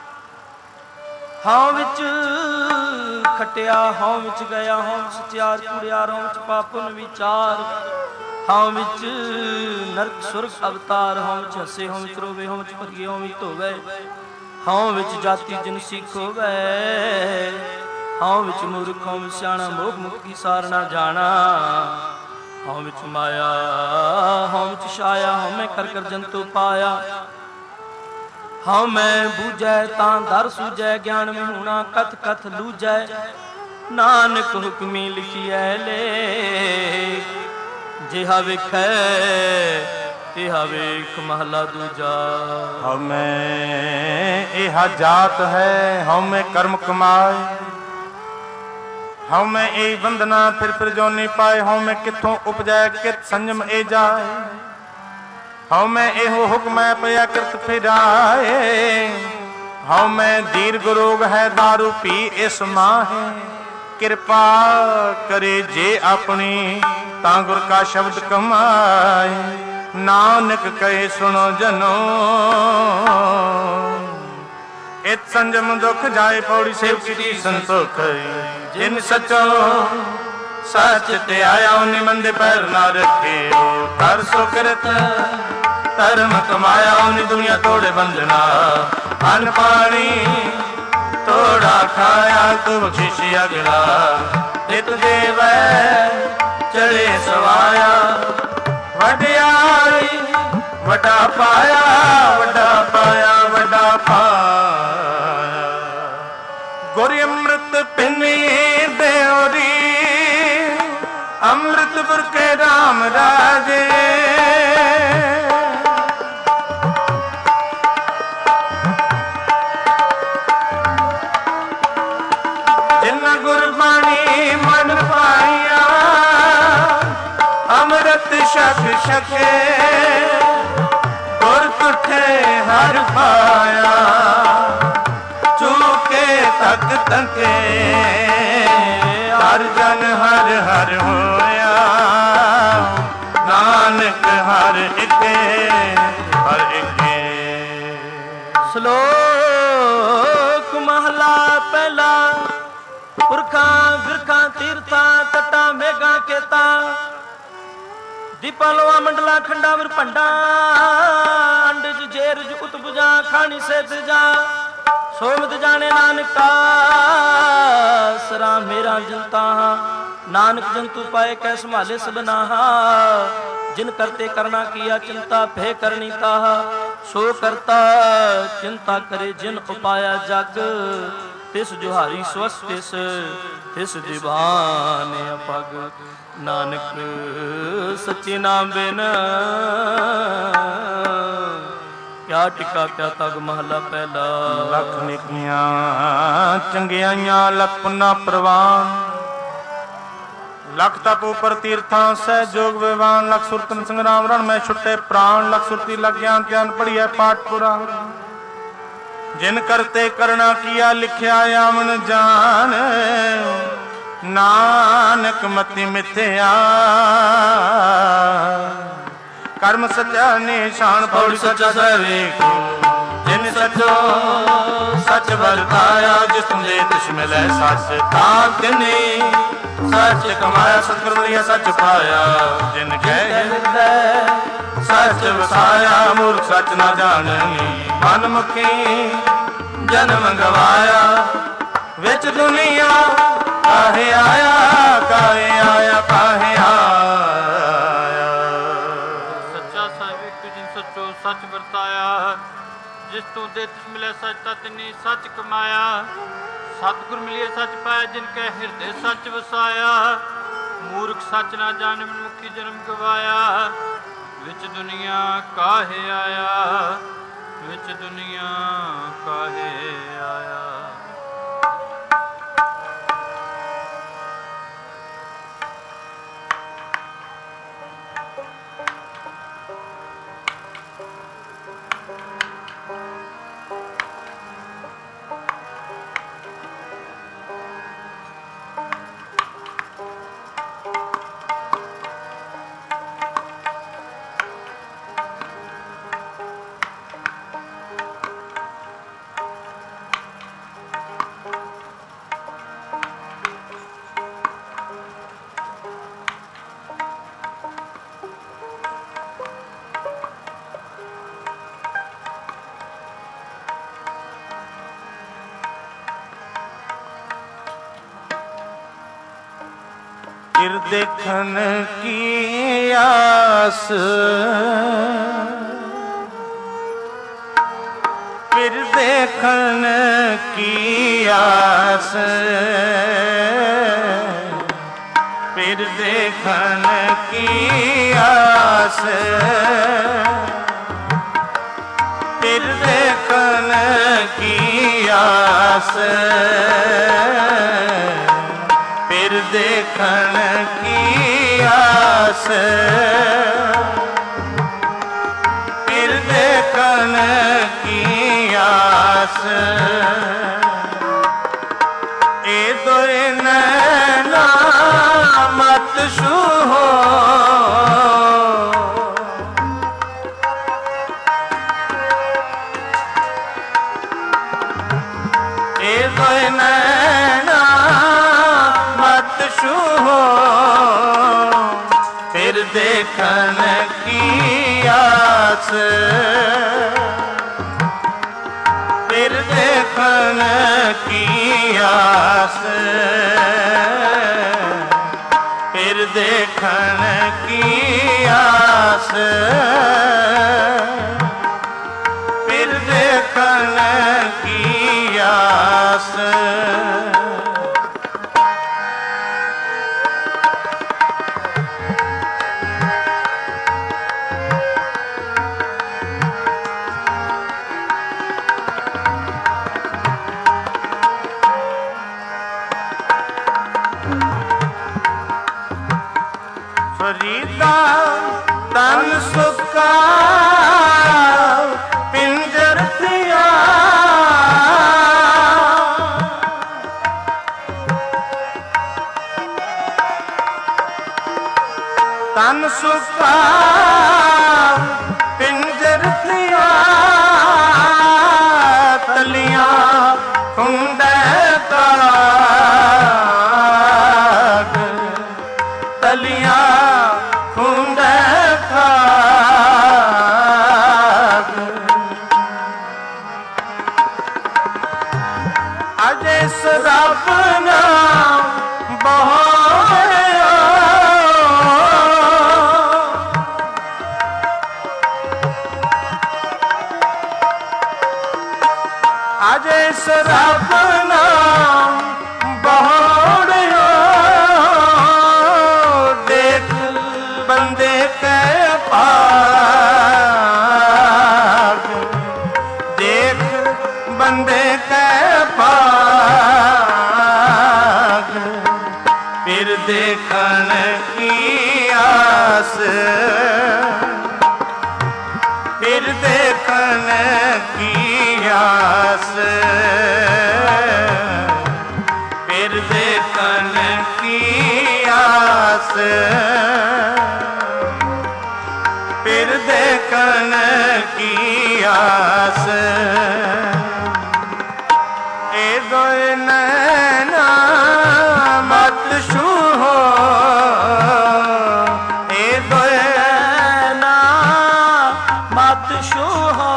ਹਉ ਵਿੱਚ ਖੱਟਿਆ, ਹਉ ਵਿੱਚ ਗਿਆ, ਹਉ ਵਿੱਚ ਸਚਿਆਰ ਕੂੜਿਆਰ, ਹਉ ਵਿੱਚ ਪਾਪਨ ਵਿਚਾਰ। ਹਉ ਵਿੱਚ ਨਰਕ ਸੁਰਗ ਅਵਤਾਰ, ਹਉ ਵਿੱਚ ਹੱਸੇ, ਹਉ ਵਿੱਚ ਰੋਵੇ, ਹਉ ਵਿੱਚ ਭਰੀਏ, ਹਉ ਵਿੱਚ ਧੋਵੇ। ਹਉ ਵਿੱਚ ਜਾਤੀ ਜਿਨ ਸਿੱਖੋਵੇ, ਹਉ ਵਿੱਚ ਮੂਰਖ, ਹਉ ਵਿੱਚ ਸਿਆਣਾ, ਮੋਹ ਮੁਕਤੀ ਸਾਰ ਨਾ ਜਾਣਾ। ਹਉ ਵਿੱਚ ਮਾਇਆ, ਹਉ ਵਿੱਚ ਛਾਇਆ, ਹਉ ਮੈਂ ਕਰ ਕਰ ਜੰਤੂ ਪਾਇਆ। ਹਉ ਮੈਂ ਬੂਝੈ ਤਾਂ ਦਰ ਸੂਝੈ, ਗਿਆਨ ਵਿਹੂਣਾ ਕਥ ਕਥ ਲੂਝੈ। ਨਾਨਕ ਹੁਕਮੀ ਲਿਖੀਐ ਲੇ, ਜਿਹਾ ਵੇਖੈ ਤਿਹਾ ਵੇਖ ਮਹਲਾ ਦੂਜਾ। ਹਉ ਮੈਂ ਇਹਾ ਜਾਤ ਹੈ, ਹਉ ਮੈਂ ਕਰਮ ਕਮਾਏ। ਹਉ ਮੈਂ ਇਹ ਬੰਧਨਾ ਫਿਰ ਫਿਰ ਜੋਨੀ ਪਾਏ। ਹਉ ਮੈਂ ਕਿੱਥੋਂ ਉਪਜੈ ਕਿਤ ਸੰਜਮ ਏ ਜਾਏ। ਹਉ ਮੈਂ ਇਹੋ ਹੁਕਮ ਹੈ ਪਿਆ ਕਿਰਤ ਫਿਰਾਏ। ਹਉ ਮੈਂ ਦੀਰਘ ਰੋਗ ਹੈ ਦਾਰੂ ਪੀ ਇਸ ਮਾਹੇ। ਕਿਰਪਾ ਕਰੇ ਜੇ ਆਪਣੀ, ਤਾਂ ਗੁਰ ਕਾ ਸ਼ਬਦ ਕਮਾਏ। ਨਾਨਕ ਕਹੇ ਸੁਣੋ ਜਨੋ, ਇਤ ਸੰਜਮ ਦੁਖ ਜਾਏ। ਪੌੜੀ ਸੇਵਕੀ ਦੀ ਸੰਤੋਖ, ਜਿਨ ਸਚੋ ਸੱਚ ਤੇ ਆਇਆ। ਉਹਨੇ ਮੰਦੇ ਪੈਰ ਨਾ ਰੱਖਿਓ, ਕਰ ਸੁਕਰਤ ਧਰਮ ਕਮਾਇਆ। ਉਹਨੇ ਦੁਨੀਆ ਤੋੜੇ ਬੰਧਨਾ, ਅੰਨ ਪਾਣੀ ਤੋੜਾ ਖਾਇਆ। ਤੂੰ ਬਖਸ਼ਿਸ਼ ਅਗਲਾ ਨਿਤ ਦੇਵੈ, ਚੜੇ ਸਵਾਇਆ। ਵਡਿਆਈ ਵੱਡਾ ਪਾਇਆ, ਵੱਡਾ ਪਾਇਆ, ਵੱਡਾ ਪਾਇਆ। ਗੁਰ ਅੰਮ੍ਰਿਤ ਪਿੰਨੀ ਦੇਉਰੀ, ਅੰਮ੍ਰਿਤਪੁਰ ਕੇ ਰਾਮ ਰਾਜੇ। ਜਿਨ ਗੁਰਬਾਣੀ ਮਨ ਪਾਇਆ, ਅੰਮ੍ਰਿਤ ਛਕ ਛਕੇ। ਗੁਰ ਤੁਠੇ ਹਰ ਪਾਇਆ, ਚੂਕੇ ਤਕ ਤਕੇ। ਹਰ ਜਨ ਹਰ ਹਰ ਹੋਇਆ, ਨਾਨਕ ਹਰ ਇਕੇ, ਹਰ ਇਕੇ। ਸ਼ਲੋਕ ਮਹਲਾ ਪਹਿਲਾ। ਪੁਰਖਾਂ ਬਿਰਖਾਂ ਤੀਰਥਾਂ, ਤਟਾਂ ਮੇਘਾਂ ਖੇਤਾਂ। ਦੀਪਾਂ ਲੋਆ ਮੰਡਲਾ ਖੰਡਾ ਵਿਰ ਭੰਡਾ। ਅੰਡਜ ਜੇਰਜ ਉਤਬੁਜਾ, ਖਾਣੀ ਸੇਤ ਜਾ। ਸੋਮਤ ਜਾਣੇ ਨਾਨਕਾ, ਸਰਾ ਮੇਰਾ ਜਨਤਾ। ਨਾਨਕ ਜੰਤੂ ਪਾਏ ਕੈ ਸੰਭਾਲੇ ਸਬਨਾਹਾ। ਜਿਨ ਕਰਤੇ ਕਰਨਾ ਕੀਆ, ਚਿੰਤਾ ਭੇ ਕਰਨੀ ਤਾਹਾ। ਸੋ ਕਰਤਾ ਚਿੰਤਾ ਕਰੇ ਜਿਨ ਉਪਾਇਆ ਜਗ। ਤਿਸ ਜੁਹਾਰੀ ਸਵਸ ਤਿਸ, ਤਿਸ ਦੀਵਾਨ ਅਪਗ। ਨਾਨਕ ਸੱਚੇ ਨਾਮ ਬਿਨ, ਕਿਆ ਟਿਕਾ ਕਿਆ ਤਗ। ਮਹਲਾ ਪਹਿਲਾ। ਲੱਖ ਨਿਕੀਆਂ ਚੰਗਿਆਈਆਂ, ਲੱਖ ਪੁੰਨਾ ਪ੍ਰਵਾਨ। ਲੱਖ ਤਪ ਉਪਰ ਤੀਰਥਾਂ ਸਹਿਜੋਗ ਵਿਵਾਨ। ਲੱਖ ਸੁਰਤਨ ਸੰਗਰਾਮ ਰਣ ਮੈਂ ਛੁੱਟੇ ਪ੍ਰਾਣ। ਲੱਖ ਸੁਰਤੀ ਲੱਗ ਗਿਆਨ ਧਿਆਨ ਪੜੀਐ ਪਾਠ ਪੁਰਾਣ। ਜਿਨ ਕਰਤੇ ਕਰਣਾ ਕੀਆ, ਲਿਖਿਆ ਆਵਣ ਜਾਨ। ਨਾਨਕ ਮਤੀ ਮਿਥਿਆ, ਕਰਮ ਸੱਚਾ ਨਿਸ਼ਾਨ। ਪੌੜੀ ਸੱਚਾ ਸਹਿ ਵੇਖੋ, ਜਿਨ सचो सच वरताया, जिस तुंदे तिस मिलै सच तां तिने सच कमाया। सतगुर मिलिया सच पाया, जिन कह हिरदै सच वसाया। मूर्ख सच ना जानी मन मुखी, जन्म गवाया विच दुनिया काहे आया, काहे आया, काहे आया। सच्चा ਸਾਹਿਬ ਜਿਨ ਸੱਚੋ ਸੱਚ ਵਰਤਾਇਆ, ਜਿਸ ਤੂੰ ਦੇ ਤਿਸ ਮਿਲਿਆ ਸੱਚ ਤਾਂ ਤਿਨੀ ਸੱਚ ਕਮਾਇਆ। ਸਤਿਗੁਰ ਮਿਲਿਆ ਸੱਚ ਪਾਇਆ, ਜਿਨ ਕੈ ਹਿਰਦੇ ਸੱਚ ਵਸਾਇਆ। ਮੂਰਖ ਸੱਚ ਨਾ ਜਾਣੇ ਮਨੁੱਖੀ ਜਨਮ ਗਵਾਇਆ। ਵਿੱਚ ਦੁਨੀਆ ਕਾਹੇ ਆਇਆ, ਵਿੱਚ ਦੁਨੀਆ ਕਾਹੇ ਆਇਆ। फिर देखन की आस, फिर देखन की आस, फिर देखन की आस, फिर देखन की आस, फिर देखन की आस, फिर देखन की आस। ए दोए नैना मत छूहो, ए दोए नैना छूहो, फिर देखन की आस, फिर देखन की आस, फिर देखन की आस, फिर देखन की आस। फरीदा तन सुका पिंजर दिया, तन सुका पिंजर दिया, तलियां हुंदे ताग, तलियां रब नाम बहाया, आज इस रब नाम बहाया। देख बंदे के पाग, देख बंदे के पाग, फिर देखन की आस, फिर देखन की आस, फिर देखन की आस, फिर देखन की आस। ए दोए नैना मत छूहो, ए दोए नैना मत छूहो,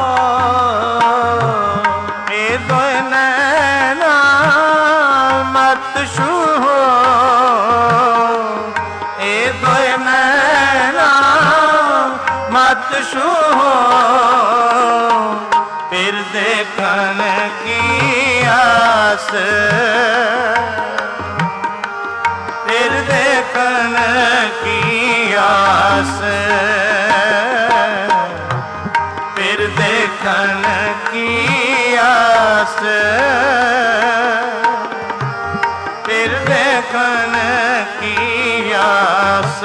ए दोए नैना मत छूहो, ए दोए नैना मत छूहो, फिर देखन की आस, फिर देखन की आस, फिर देखन की आस, फिर देखन की आस।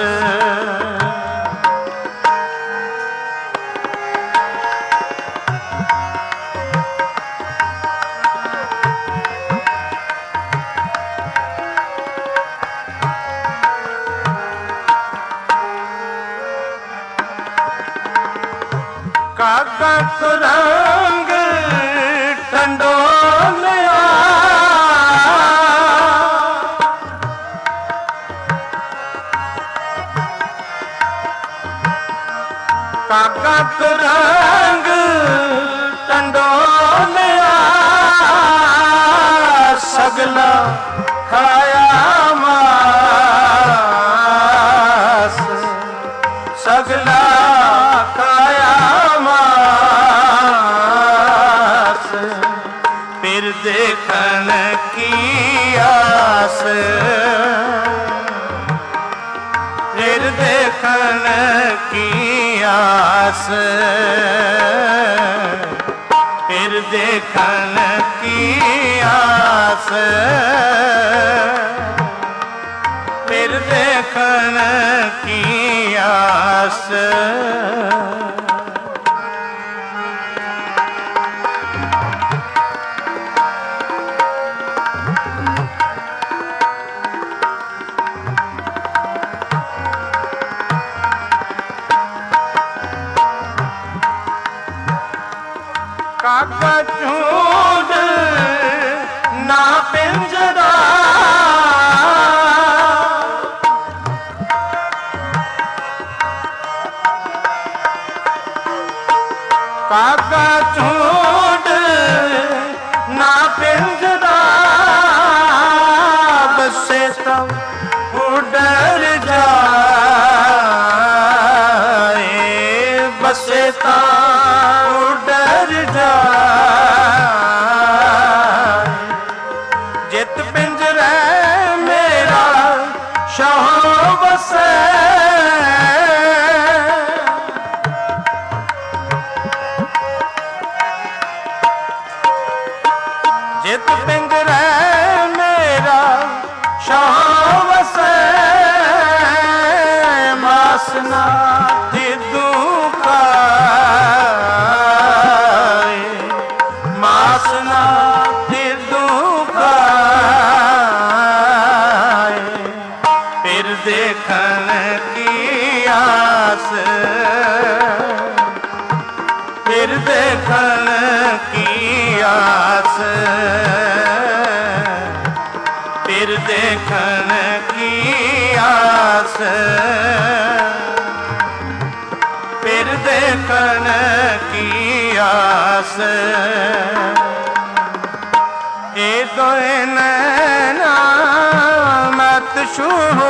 कागज रंग टंडोलिया, कागज रंग टंडोलिया, सगला खाया मास, सगला खाया मास, फिर देखन की आस, फिर देखन की आस, फिर देखन की आस, फिर देखन की आस। कागज झूठ ना पिंजरा, कागज झूठ ना पिंजरा, बसे तब उड़र जाए, बसे तब उड़र जाए, जित पिंजरे मेरा शाह बसे, जित पिंजरे मेरा शाह बसे, मासना दिदू खाए, मासना दिदू खाए, फिर देखन की आस, फिर देखन की आस, फिर देखन की आस, फिर देखन की आस। ए दोए नैना मत छूहो,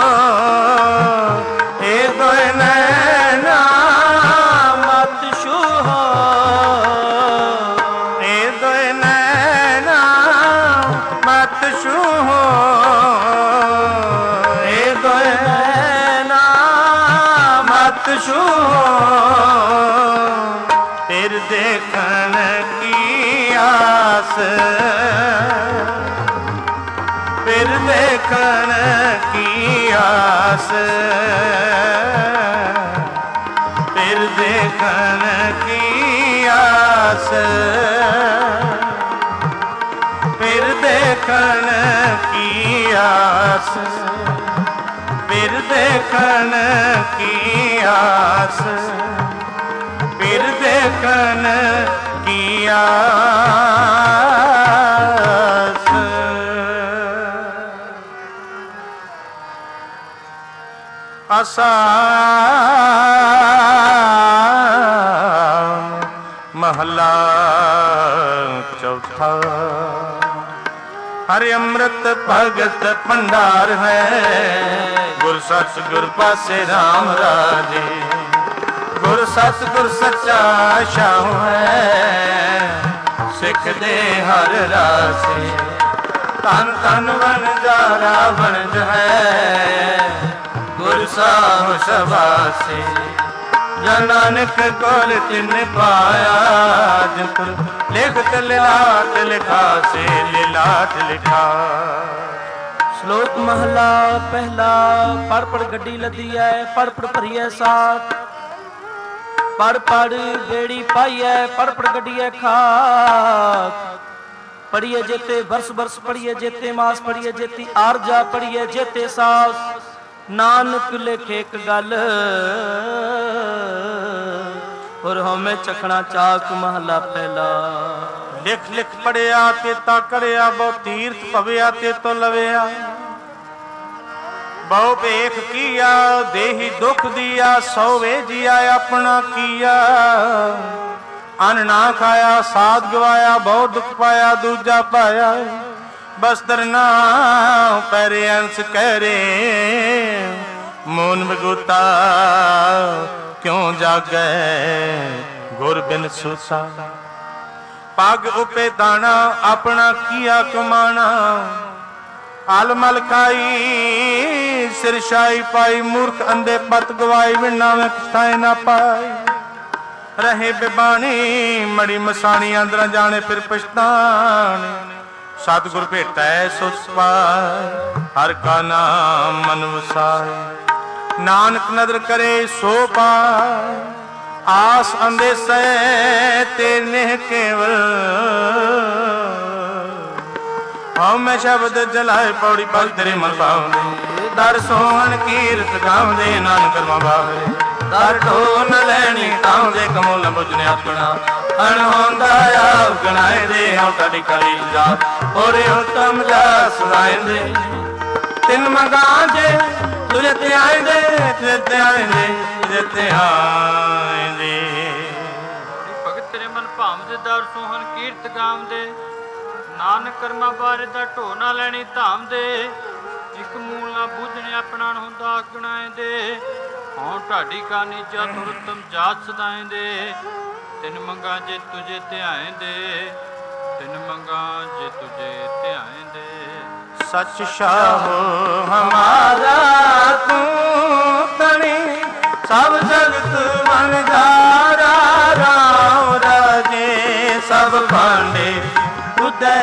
ए दोए नैना मत छूहो, ए दोए नैना मत छूहो, ए दोए नैना मत छूहो, फिर देखन की आस, फिर देखन की आस, फिर देखन की आस, फिर देखन की आस, फिर देखन की आस, फिर दे ਦੇਖਣ ਕੀ ਆਸ। ਆਸਾ ਮਹਲਾ ਚੌਥਾ। ਹਰਿ ਅੰਮ੍ਰਿਤ ਭਗਤ ਭੰਡਾਰ ਹੈ, ਗੁਰ ਸੱਚ ਗੁਰ ਪਾਸੇ ਰਾਮ ਰਾਜੇ। ਗੁਰ ਸੱਚ ਗੁਰ ਸੱਚਾ ਸ਼ਾਹ ਹੈ, ਸਿੱਖ ਦੇ ਹਰ ਰਾਸੇ। ਧਨ ਧਨ ਵਣਜਾਰਾ ਵਣਜ ਹੈ, ਗੁਰ ਸਾਹਿਬ ਸਵਾਸੇ। ਜਾਂ ਨਾਨਕ ਕੋਲ ਤਿਨ ਪਾਇਆ, ਜਿਤ ਲਿਖਤ ਲਿਲਾਟ ਲਿਖਾਸੇ, ਲਿਲਾਟ ਲਿਖਾ। ਸ਼ਲੋਕ ਮਹਲਾ ਪਹਿਲਾ। ਪੜ ਪੜ ਗੱਡੀ ਲੱਦੀ ਐ, ਪੜ ਪੜ ਭਰੀਐ ਸਾਥ। ਪੜ ਪੜ ਬੇੜੀ ਪਾਈਐ, ਪੜ ਪੜ ਗੱਡੀਐ ਖਾਕ। ਪੜੀਏ ਜੇਤੇ ਬਰਸ ਬਰਸ, ਪੜੀਏ ਜੇਤੇ ਮਾਸ, ਪੜੀਏ ਜੇਤੀ ਆਰਜਾ, ਪੜੀਏ ਜੇਤੇ ਸਾਸ। ਨਾਨਕ ਲਿਖੇ ਇੱਕ ਗੱਲ, ਔਰ ਹਉਮੈ ਚਖਣਾ ਚਾਕ। ਮਹਲਾ ਪਹਿਲਾ। ਲਿਖ ਲਿਖ ਪੜਿਆ ਤੇਤਾ ਕਰਿਆ, ਬਹੁ ਤੀਰਥ ਭਵਿਆ ਤੇ ਤੋ ਲਵਿਆ। ਬਹੁ ਭੇਖ ਕੀਆ, ਦੇਹੀ ਦੁਖ ਦੀਆ। ਸੋਵੇ ਜੀਆ ਆਪਣਾ ਕੀਆ। ਅਨ ਨਾ ਖਾਇਆ, ਸਾਧ ਗਵਾਇਆ। ਬਹੁ ਦੁਖ ਪਾਇਆ, ਦੂਜਾ ਪਾਇਆ। ਬਸਤਰ ਨਾ ਪੈਰੇ ਅੰਸ ਕਹਿਰੇ, ਮੋਨ ਮਗੁਤਾ ਕਿਉਂ ਜਾਗੈ ਗੁਰ ਬਿਨ ਸੁਸਾ। ਪੱਗ ਉਪੇ ਦਾਣਾ, ਆਪਣਾ ਕੀਆ ਕਮਾਣਾ। ਆਲਮਲ ਖਾਈ, ਸਿਰਸ਼ਾਈ ਪਾਈ। ਮੂਰਖ ਅੰਧੇ ਪਤ ਗਵਾਈ, ਵਿਣਾ ਵਿੱਚ ਥਾਏ ਨਾ ਪਾਈ। ਰਹੇ ਬਿਬਾਣੀ, ਮੜੀ ਮਸਾਣੀ। ਅੰਦਰਾਂ ਜਾਣੇ ਫਿਰ ਪਛਤਾਣੇ। ਸਤਿਗੁਰ ਭੇਟੈ ਸੋ ਪਾਇ, ਹਰ ਕਾ ਨਾਮ ਮਨ ਵਸਾਏ। ਨਾਨਕ ਨਦਰ ਕਰੇ ਸੋ ਪਾਇ, ਆਸ ਅੰਦੇਸੈ ਤੇ ਨਿਹ ਕੇਵਲ। ਹਉਮੈ ਸ਼ਬਦ ਜਲਾਏ, ਪੌੜੀ ਪਗ ਤੇਰੇ ਮਨ ਪਾਉਂਦੇ। ਦਰ ਸੋਹਣ ਕੀਰਤ ਗਾਉਂਦੇ, ਨਾਨਕ ਕਰਮਾ ਬਾਵੇ। ਦਰ ਢੋਲ ਨ ਲੈਣੀ ਤਾਉਂਦੇ, ਕਮੋਲ ਬੁਝਨੇ ਆਪਣਾ। ਅਣਹੋਂਦਾ ਆਪ ਗਣਾਏ ਦੇ, ਹਉ ਤੁਹਾਡੀ ਕਲੀ ਜਾ। ਔਰ ਹੁਕਮ ਜਾ ਸੁਣਾਏਂਦੇ। ਤਿੰਨ ਮੰਗਾਂ ਜੇ ਤੁਝੇ ਤੇ ਆਏਂਦੇ, ਤੁਝੇ ਤੇ ਆਏਂਦੇ, ਤੁਝੇ ਤੇ ਆਏਂਦੇ। ਭਗਤ ਤੇਰੇ ਮਨ ਭਾਵਦੇ, ਦਰ ਸੋਹਣ ਕੀਰਤ ਗਾਉਂਦੇ। ਨਾਨਕ ਕਰਮਾ ਬਾਰੇ ਦਾ ਢੋ ਨਾ ਲੈਣੀ ਧਾਮ ਦੇ। ਇੱਕ ਮੂਲ ਨਾ ਬੁੱਝਣੇ ਆਪਣਾ ਹੁੰਦਾ ਗਣਾਏ ਦੇ। ਹਉ ਢਾਡੀ ਕਾਨੀ ਜਾ ਤੁਰਤਮ ਜਾਤ ਸਦਾਏਂਦੇ। ਤਿੰਨ ਮੰਗਾਂ ਜੇ ਤੁਝੇ ਧਿਆਏਂਦੇ, ਤਿੰਨ ਮੰਗਾਂ ਜੇ ਤੁਝੇ ਧਿਆਏਂਦੇ। ਸਚ ਸ਼ਾਹੋ ਹਮਾਰਾ ਤੂੰ ਤਣੀ, ਸਭ ਜਗਤ ਵਣਜਾਰਾ। ਰਾਮ ਰਾਜੇ ਸਭ ਭਾਂਡੇ ਉਦੈ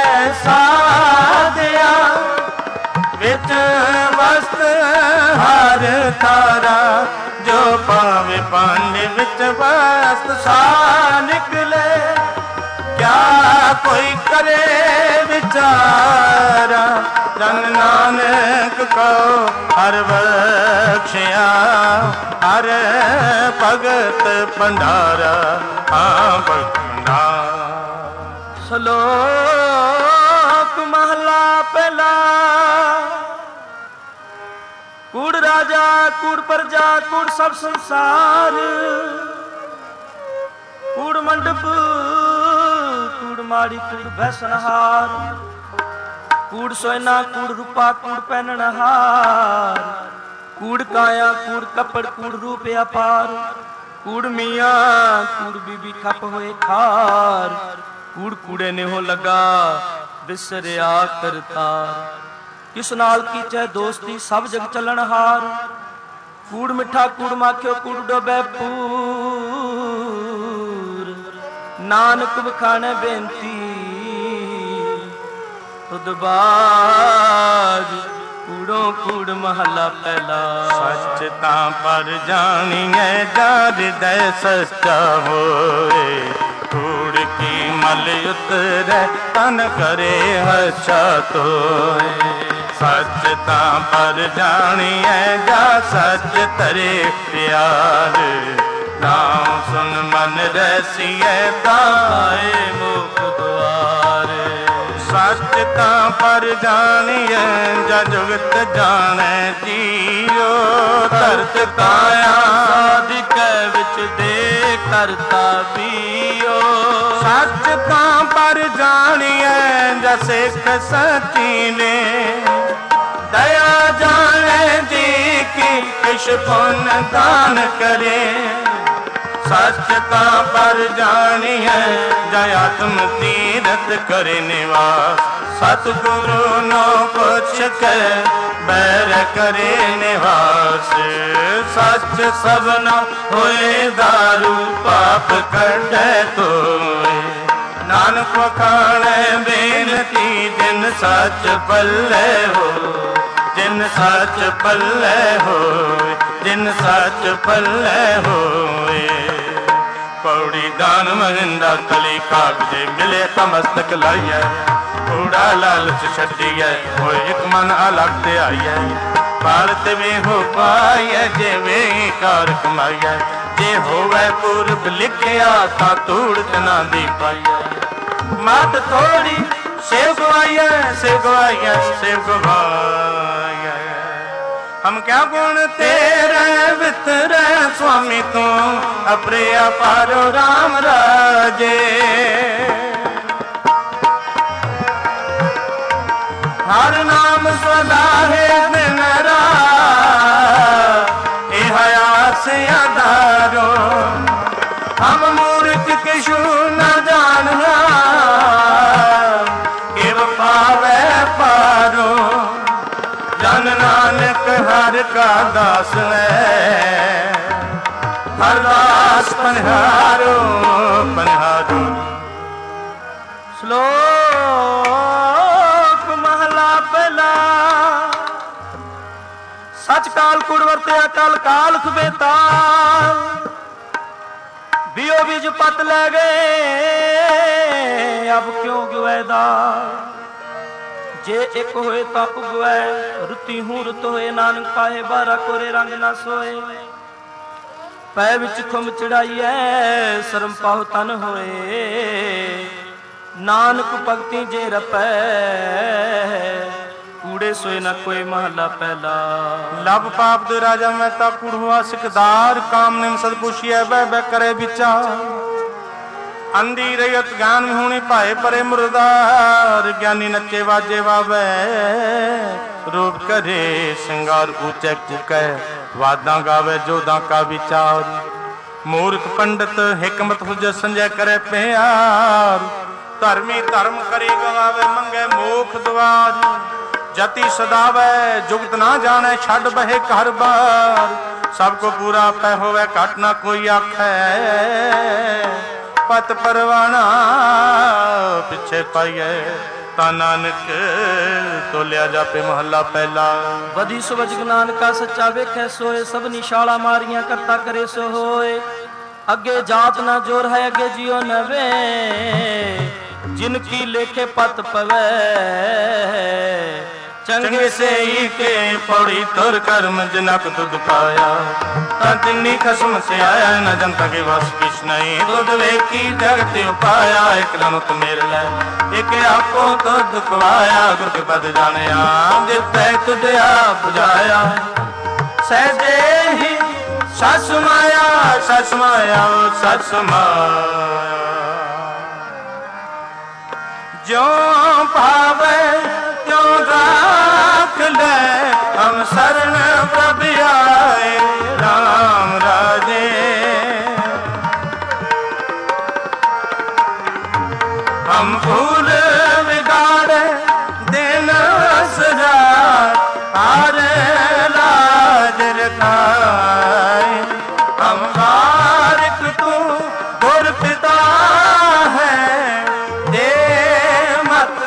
ਸਾਧਿਆ। ਵਿੱਚ ਵਸਤ ਹਰ ਤਾਰਾ, ਜੋ ਪਾਵੇ ਭਾਂਡੇ ਵਿੱਚ ਵਸਤ ਸਾ ਨਿਕਲੇ। ਕਿਆ ਕੋਈ ਕਰੇ ਵਿਚਾਰਾ, ਜਨ ਨਾਨਕ ਕੋ ਹਰ ਬਖਸ਼ਿਆ। ਹਰ ਭਗਤ ਭੰਡਾਰਾ, ਹਾਂ ਭਗਤ ਭੰਡਾਰਾ। ਸ਼ਲੋਕ ਮਹਲਾ ਪਹਿਲਾ। ਕੂੜ ਰਾਜਾ, ਕੂੜ ਪ੍ਰਜਾ, ਕੂੜ ਸਭ ਸੰਸਾਰ। ਕੂੜ ਮੰਡਪ, ਕੂੜ ਮਾੜੀ, ਕੂੜ ਬੈਸਨਹਾਰ। ਕੂੜ ਸੋਇਨਾ, ਕੂੜ ਰੂਪਾ, ਕੂੜ ਪਹਿਨਣਹਾਰ। ਕੂੜ ਕਾਇਆ, ਕੂੜ ਕੱਪੜ, ਕੂੜ ਰੂਪ ਅਪਾਰ। ਕੂੜ ਮੀਆਂ, ਕੂੜ ਬੀਬੀ ਖੱਪ ਹੋਏ ਖਾਰ। ਕੂੜ ਕੂੜੇ ਨਿਹੋ ਲੱਗਾ, ਵਿਸਰਿਆ ਕਰਤਾਰ। ਕਿਸ ਨਾਲ ਕੀਚੈ ਦੋਸਤੀ, ਸਭ ਜਗ ਚੱਲਣਹਾਰ। ਕੂੜ ਮਿੱਠਾ, ਕੂੜ ਮਾਖਿਓ, ਕੂੜ ਡੋਬੈ ਪੂਰ। ਨਾਨਕ ਵਖਾਣੈ ਬੇਨਤੀ, ਤੁਧ ਬਾਜ। ਕੂੜੋਂ ਕੂੜ ਮਹਲਾ ਪਹਿਲਾ। ਸੱਚ ਤਾਂ ਪਰ ਜਾਣੀਐ, ਜਾ ਹਿਰਦੈ ਸੱਚਾ ਹੋਏ। ਕੂੜ ਕੀ ਮਲ ਉਤਰੈ, ਤਨ ਕਰੇ ਹਛਾ ਤੋਏ। ਸੱਚ ਤਾਂ ਪਰ ਜਾਣੀਐ, ਜਾ ਸੱਚ ਤਰੇ ਪਿਆਰ। ਨਾਮ ਸੁਨ ਮਨ ਰਸੀਏ ਤਾਏ ਮੁਖ ਦੁਆਰੇ। ਸੱਚ ਤਾਂ ਪਰ ਜਾਣੀਐ ਜਾਂ ਜੁਗਤ ਜਾਣੈ ਜੀਓ। ਧਰਤ ਕਾਇਆ ਸਾਧਿਕੈ ਵਿੱਚ ਦੇ ਕਰਤਾ ਪੀਓ। ਸੱਚ ਤਾਂ ਪਰ ਜਾਣੀਐ ਜਾਂ ਸਿੱਖ ਸੱਚੀ ਨੇ। ਦਇਆ ਜਾਣੈ ਜੀ ਕੀ ਕਿਛ ਪੁੰਨ ਦਾਨ ਕਰੇ। ਸੱਚ ਤਾਂ ਪਰ ਜਾਣੀਐ ਜਾਂ ਆਤਮ ਤੀਰਥ ਕਰੇ ਨਿਵਾਸ। ਸਤਿਗੁਰੂ ਨੂੰ ਪੁੱਛ ਕੇ ਬੈਰ ਕਰੇ ਨਿਵਾਸ। ਸੱਚ ਸਭਨਾ ਹੋਏ ਦਾਰੂ ਪਾਪ ਕੱਢੈ ਤੋਏ। ਨਾਨਕ ਵਖਾਣੈ ਬੇਨਤੀ ਜਿਨ ਸੱਚ ਪੱਲੇ ਹੋ। ਜਿਨ ਸੱਚ ਪੱਲੇ ਹੋਏ ਜਿਨ ਸੱਚ ਪੱਲੇ ਹੋਏ। ਪੌੜੀ ਦਾਨ ਮਹਿੰਦਾ ਕਲੀ ਕਾਗਜੇ ਮਿਲੇ ਤਾਂ ਮਸਤਕ ਲਾਈਐ। ਕੂੜਾ ਲਾਲਚ ਛੱਡੀਐ ਹੋਏ ਇੱਕ ਮਨ ਅਲਗ ਤੇ ਆਈਐ। ਭਾਰਤ ਵੇ ਹੋ ਪਾਈਐ ਜਿਵੇਂ ਕਾਰ ਕਮਾਈਐ। ਜੇ ਹੋਵੇ ਪੁਰਬ ਲਿਖਿਆ ਤਾਂ ਧੂੜਤ ਨਾ ਦੀ ਪਾਈਐ। ਮਤ ਥੋੜੀ सेव गवाइए सेव गवाइए सेव गवाइए। हम क्या गुण तेरे वितरे स्वामी तू अप्रिय पारो राम राजे। हर नाम सदा है मेरा ए हयास आधारो। हम मूर्ख किशु न जानना पावे पारो। जन नानक हर का दास है हर दास पनहारो पनहारो। श्लोक महला पहला। सच काल कुड़ वरते अकल काल खुबेताल। बियो बीज पत ले गए अब क्यों गुएदा। जे एक होए ता उगवै रुति हूँ रुत होए। नानक पाए बारा कोरे रंग ना सोए। पै विच खुम चढ़ाइए शर्म पाहो तन होए। नानक भगति जे रपै कूड़े सोए ना कोई महला पहला। लब पाप दे राजा मैं ता कूड़ हुआ सिकदार। काम निम सद पुछिए बह बह करे विचार। अंधी रयत ज्ञान होनी पाए परे मुरदार। ज्ञानी नचे वाजे वावे रूप करे श्रृंगार ऊंचे कुकै। वादा गावे जोधा का विचार। मूर्ख पंडित हिकमत हुज संजय करे प्यार। धर्मी धर्म करे गवावे मंगे मोख द्वार। जति सदावे जुगत ना जाने छड़ बहे घर बार। सबको पूरा पै होवे घट ना कोई आखे। पत परवाना पिछे पाइए ता नानक तोलिया जापे महला पहला। बधी सुवज नानका सच्चा वेखे सोए। सब निशाला मारियां करता करे सो होए। अगे जात ना जोर है अगे जियो नवे। जिनकी लेखे पत पवे चंगे से ही के पौड़ी तुर कर्म जनक दुध पाया। तिन्नी खसम से आया न जनता के वश किछ नहीं। दुध वेखी जगत उपाया एक लनुत मेरे लै। एक आपको तो दुखवाया गुर के पद जाने जिते तुझ आप बुझाया। सहजे ही सस माया सस माया सस माया। जो भावे त्यों राख ले हम शरण प्रभु आए राम राजे। हम फूल बिगाड़े दिन सजा हारे लाज रखाए। हम बारिक तू गुर पिता है दे मत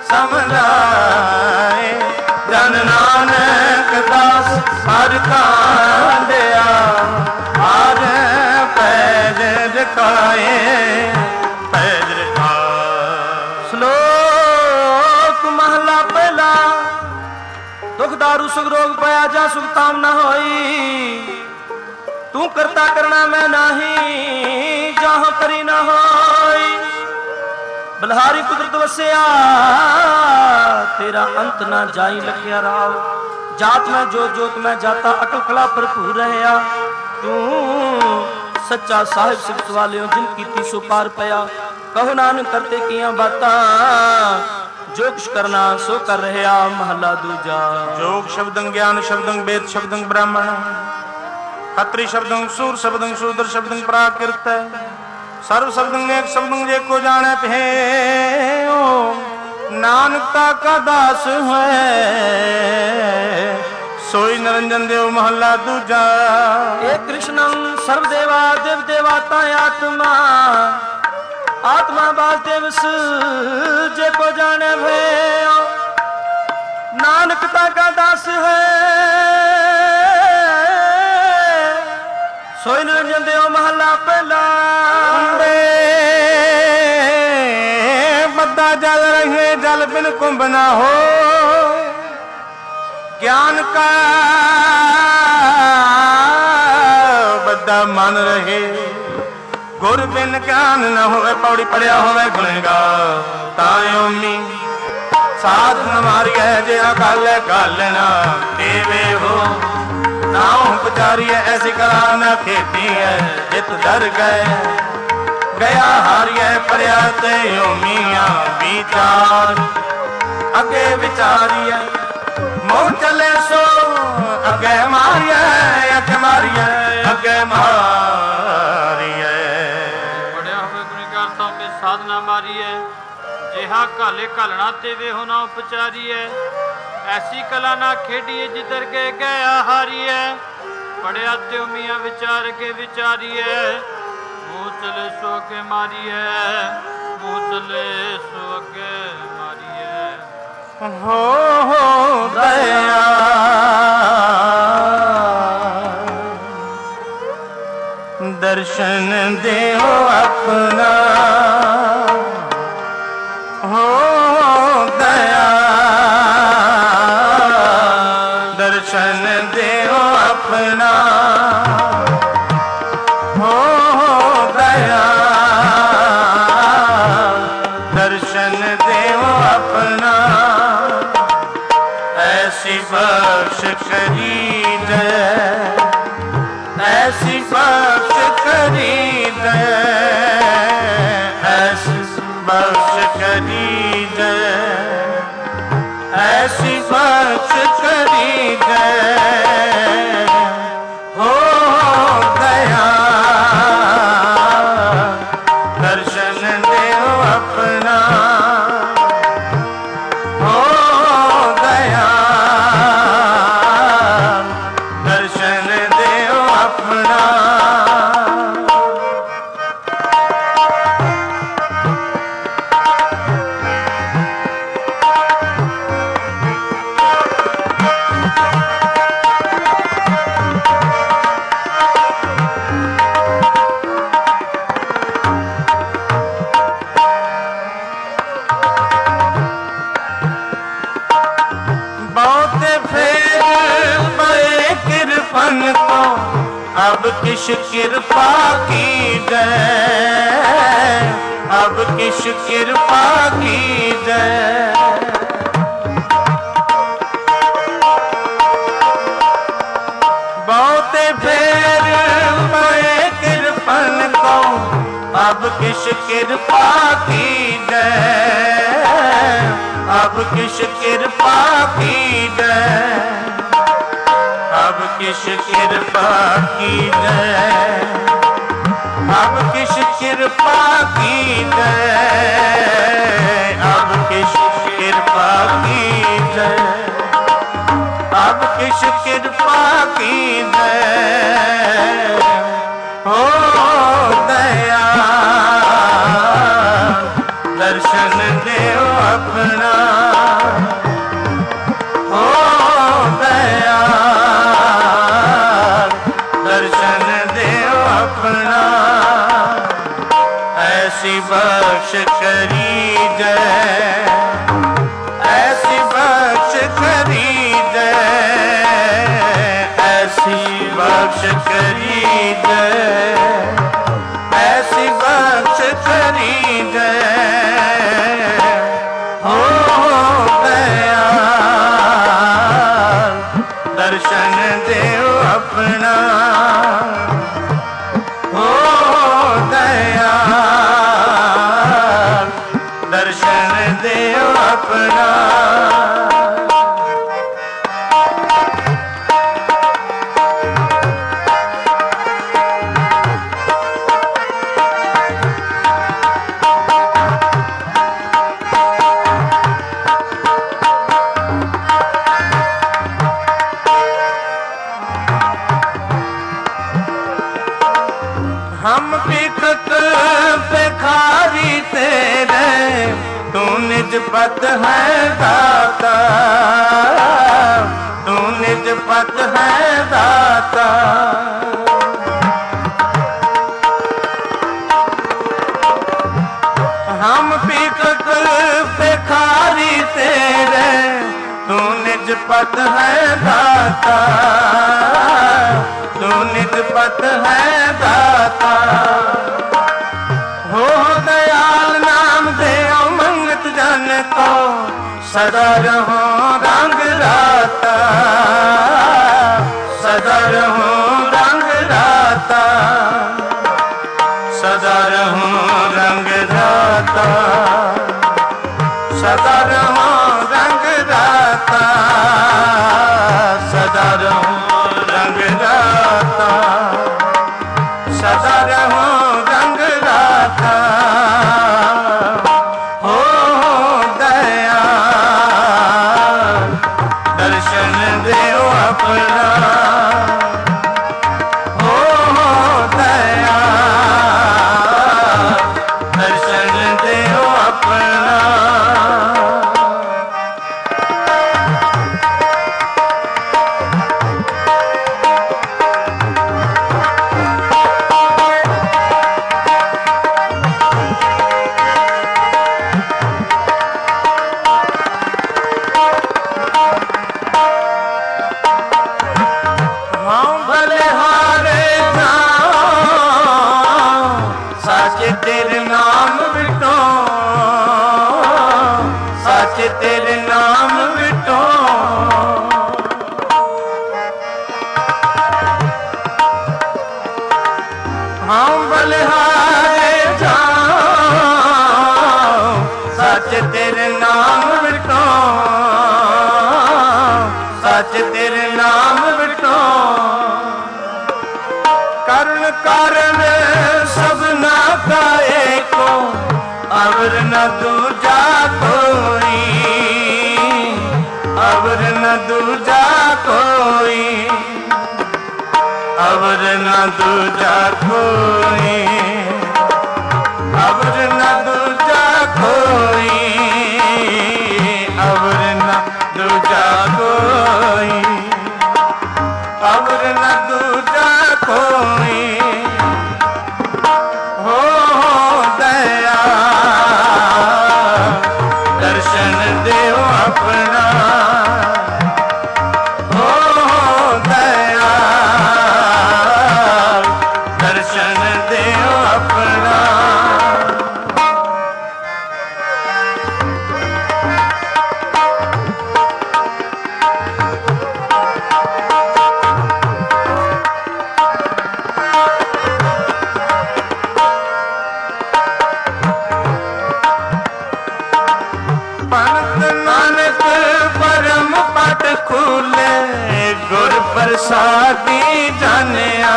समझाए। जन नानक दास हर कांडिया हर पैज रखाए पैज रखाए। श्लोक महला पहला। दुख दारू सुख रोग पया जा सुख ताम न होई। तू करता करना मैं नाही, जहां करी ना होई। बलहारी कुदरत वसिया तेरा अंत ना जाई लखिया राव। जात में जोत जोत में जाता अकल कला भरपूर रहया। तू सच्चा साहिब सिफत वालियों जिन कीती सो पार पया। कहो नानक करते किया बातां, जो कुछ करना सो कर रहा। महला दूजा। जोग शब्दं ज्ञान शब्दं वेद शब्दं ब्राह्मण, खत्री शब्दं सूर शब्दं शूद्र शब्दं प्राकृत, सर्व शब्दं एक शब्दं जे को जाने पे नानकता का दास है, सोई निरंजन देव। महला दूजा। एक कृष्णं सर्वदेवा देव देवाता आत्मा, आत्मा वासुदेव जे को जाने भयो, नानकता का दास है, सोई निरंजन देव। महला पहला। बद्दा जल रहे जल बिन कुंभ ना हो, ज्ञान का बद्दा मन रहे, गुर बिन ज्ञान न होवे। पौड़ी पढ़िया होवे गुणगा तायोमी, साध न मारिया जे अकाल कालना देवे हो। नाव पुचारी ऐसी कला न खेती है, जित डर गए गया हारिया। पढ़िया ते मिया विचार अगे विचारिया, मोह चले सो अगे मारिया, अगे मारिया अगे मारिया। बड़िया होवे गुणगार सामे साधना मारिए, जेहा काले कालना ते वे होना उपचारिए। ऐसी कला ना खेडिए जिधर के गया हारिए। पढ़िया त्यो मियाँ विचार के विचारिए, मुँह चले सो के मारिए, मुँह चले सो के मारिए। हो हो दया दर्शन देहो अपना, हो दया दर्शन देहो अपना, हो दया दर्शन देहो अपना। ऐसी बख्श खरीद, ऐसी बख्श खरीद, ऐसी बख्श खरीद, ऐसी बख्श खरीद, हो दया दर्शन देहो अपना, हो दया दर्शन देहो अपना। अब किस कृपा की जय, अब किस कृपा की जय। बहुते फेर पए कृपन को, अब किस कृपा की जय, अब किस कृपा की जय, अब किस कृपा की जय, अब किस कृपा की जय, अब किस कृपा की जय, अब किस कृपा की जय। हो दया दर्शन देव अपना, हो दया दर्शन देव अपना। ऐसी बख्श करी जय, ऐसी बख्श करी जय, ऐसी बख्श करी हम भिखक भिखारी तेरे, तू निज पत है दाता, तू निज पत है दाता। हम भिखक भिखारी तेरे, तू निज पत है दाता, तू निज पत है दाता। हो दयाल नाम दे मंगत जन को, सदा रहो रंग राता, सदा रहो रंग राता, सदा रहो रंग राता, सदा रहो रंग राता, सदा रहो रंग राता, सदा रहो रंग राता। हो दया दर्शन देओ अपना, हो दया दर्शन देओ अपना। तेरे नाम बिटो, सच तेरे नाम बिटो। हम बलिहारे जाओ, सच तेरे नाम बिटो, सच तेरे नाम बिटो। करुण कारण सबना का एको, अवर न दूजा कोई, अवर न दूजा कोई, अवर न दूजा कोई, अवर न दूजा कोई, अवर न दूजा कोई, अवर न दूजा कोई। हो दया दर्शन देओ अपना, हो दया दर्शन देओ अपना। नानक परम पट खुले, गुर प्रसादी जानिया,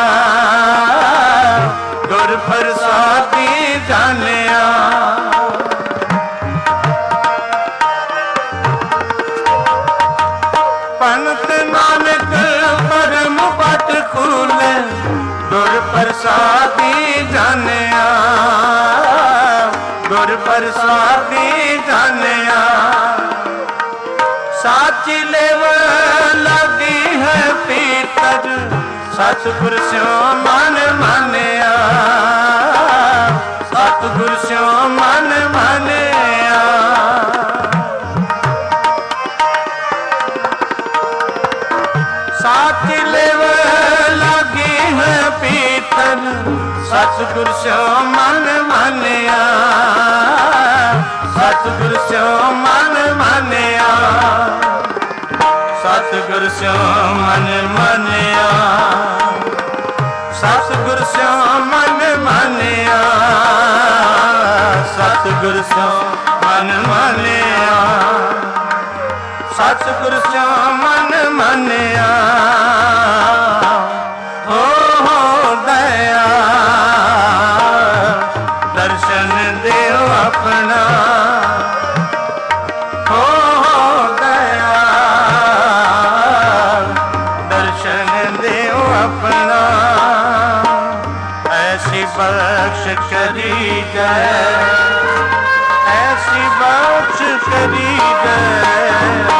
गुर प्रसादी जानिया। पंत नानक परम पट खुले, गुर प्रसादी जानिया, गुर प्रसादी जानिया। साची लेव लगी है पीतर, सतगुर स्यो मन मानिया, सतगुर स्यो मन मानिया। साची लेव लगी है पीतर, सतगुर स्यो मन मानिया, सतगुर स्यो मन मानिया, सतगुर स्यो मन मानिया, सतगुर स्यो मन मानिया, सतगुर स्यो मन मानिया, सतगुर स्यो मन मानिया। हो दया दर्शन देओ अपना, हो दया दर्शन देओ अपना। ऐसी बख्श करी दे, ऐसी बख्श करी दे।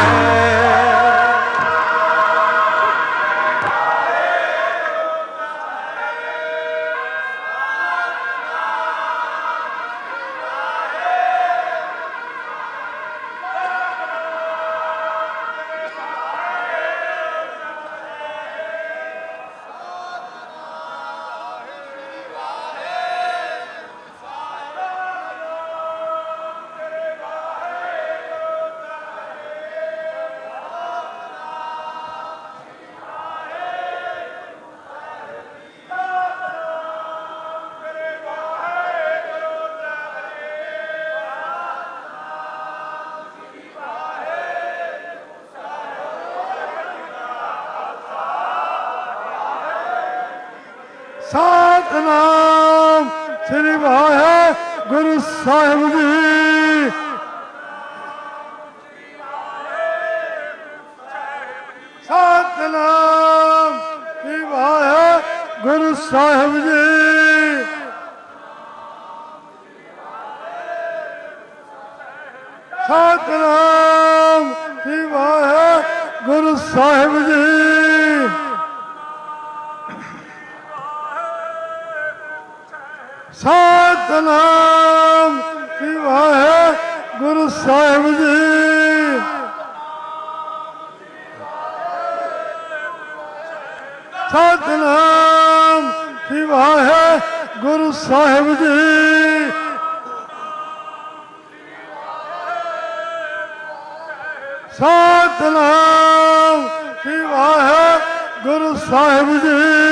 सतनाम श्री वाहेगुरु साहिब जी। सतनाम श्री वाहेगुरु साहिब जी। सतनाम श्री वाहेगुरु साहिब जी। सतनाम श्री वाहेगुरु साहिब जी। सतनाम श्री वाहेगुरु साहिब जी। सतनाम श्री वाहेगुरु साहिब जी।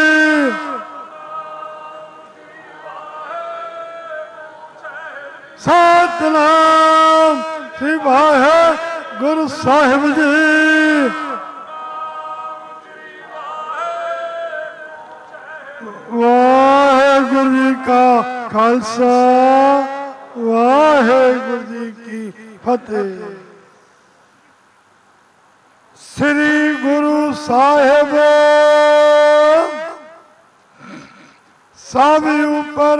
सतनाम श्री वाहेगुरु साहिब जी। वाहेगुरु जी का खालसा, वाहेगुरु जी की फतेह। श्री गुरु साहिब सब ऊपर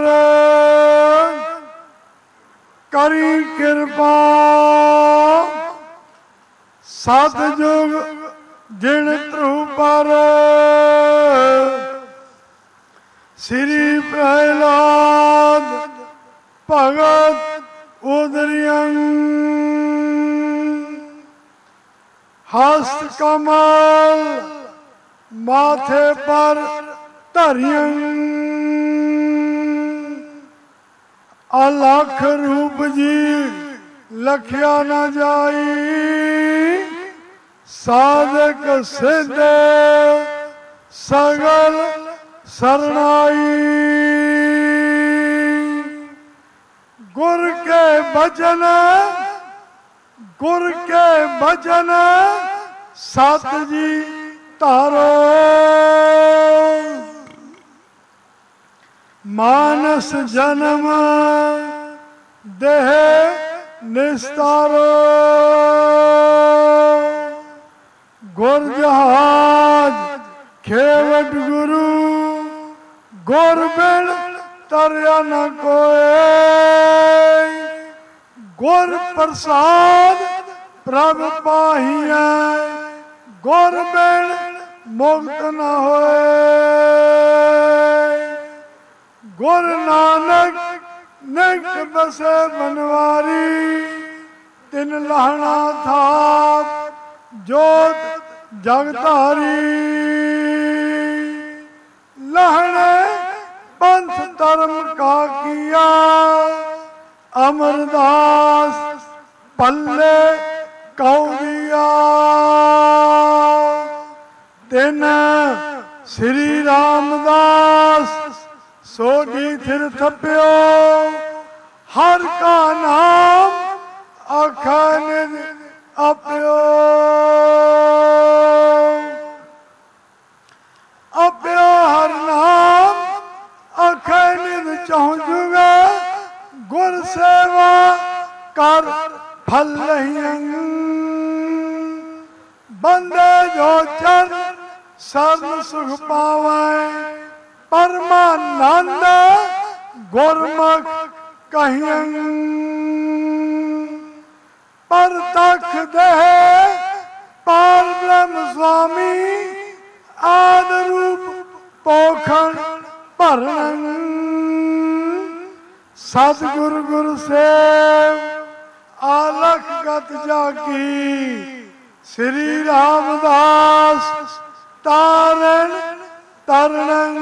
करी कृपा, सतयुग जिन ध्रुव पर श्री प्रहलाद भगत उदरियं, हस्त कमल माथे पर धरियं, अलख रूप जी लखिया न जाई, साधक सिद्ध सगल शरणाई। गुर के भजन, गुर के भजन सत जी तारो, मानस जन्म देह निस्तारो। गुर जहाज खेवट गुरु, गुर बिन तरया न कोई। गुर प्रसाद प्रभ पाहिया, गुर बिन मुक्त न होए। गुर नानक निकट बसे बनवारी, तिन लहना था जोत जगधारी। लहने पंथ धर्म का किया, अमरदास पल्ले कौ दिया। तिन श्री रामदास सोजी थिर थप्यो, हर का नाम अखंड अप्यो। अप्यो हर नाम अखंड चौजुगा, गुर सेवा कर फल लहियं। बंदे जो चरण शरण सुख पावे, परमानंद गुरमुख कहियन पर तख दे पार ब्रह्म स्वामी आदि रूप पोखन भरण सतगुरु गुरु सेव आलख गत जाकी श्री रामदास तारण तरण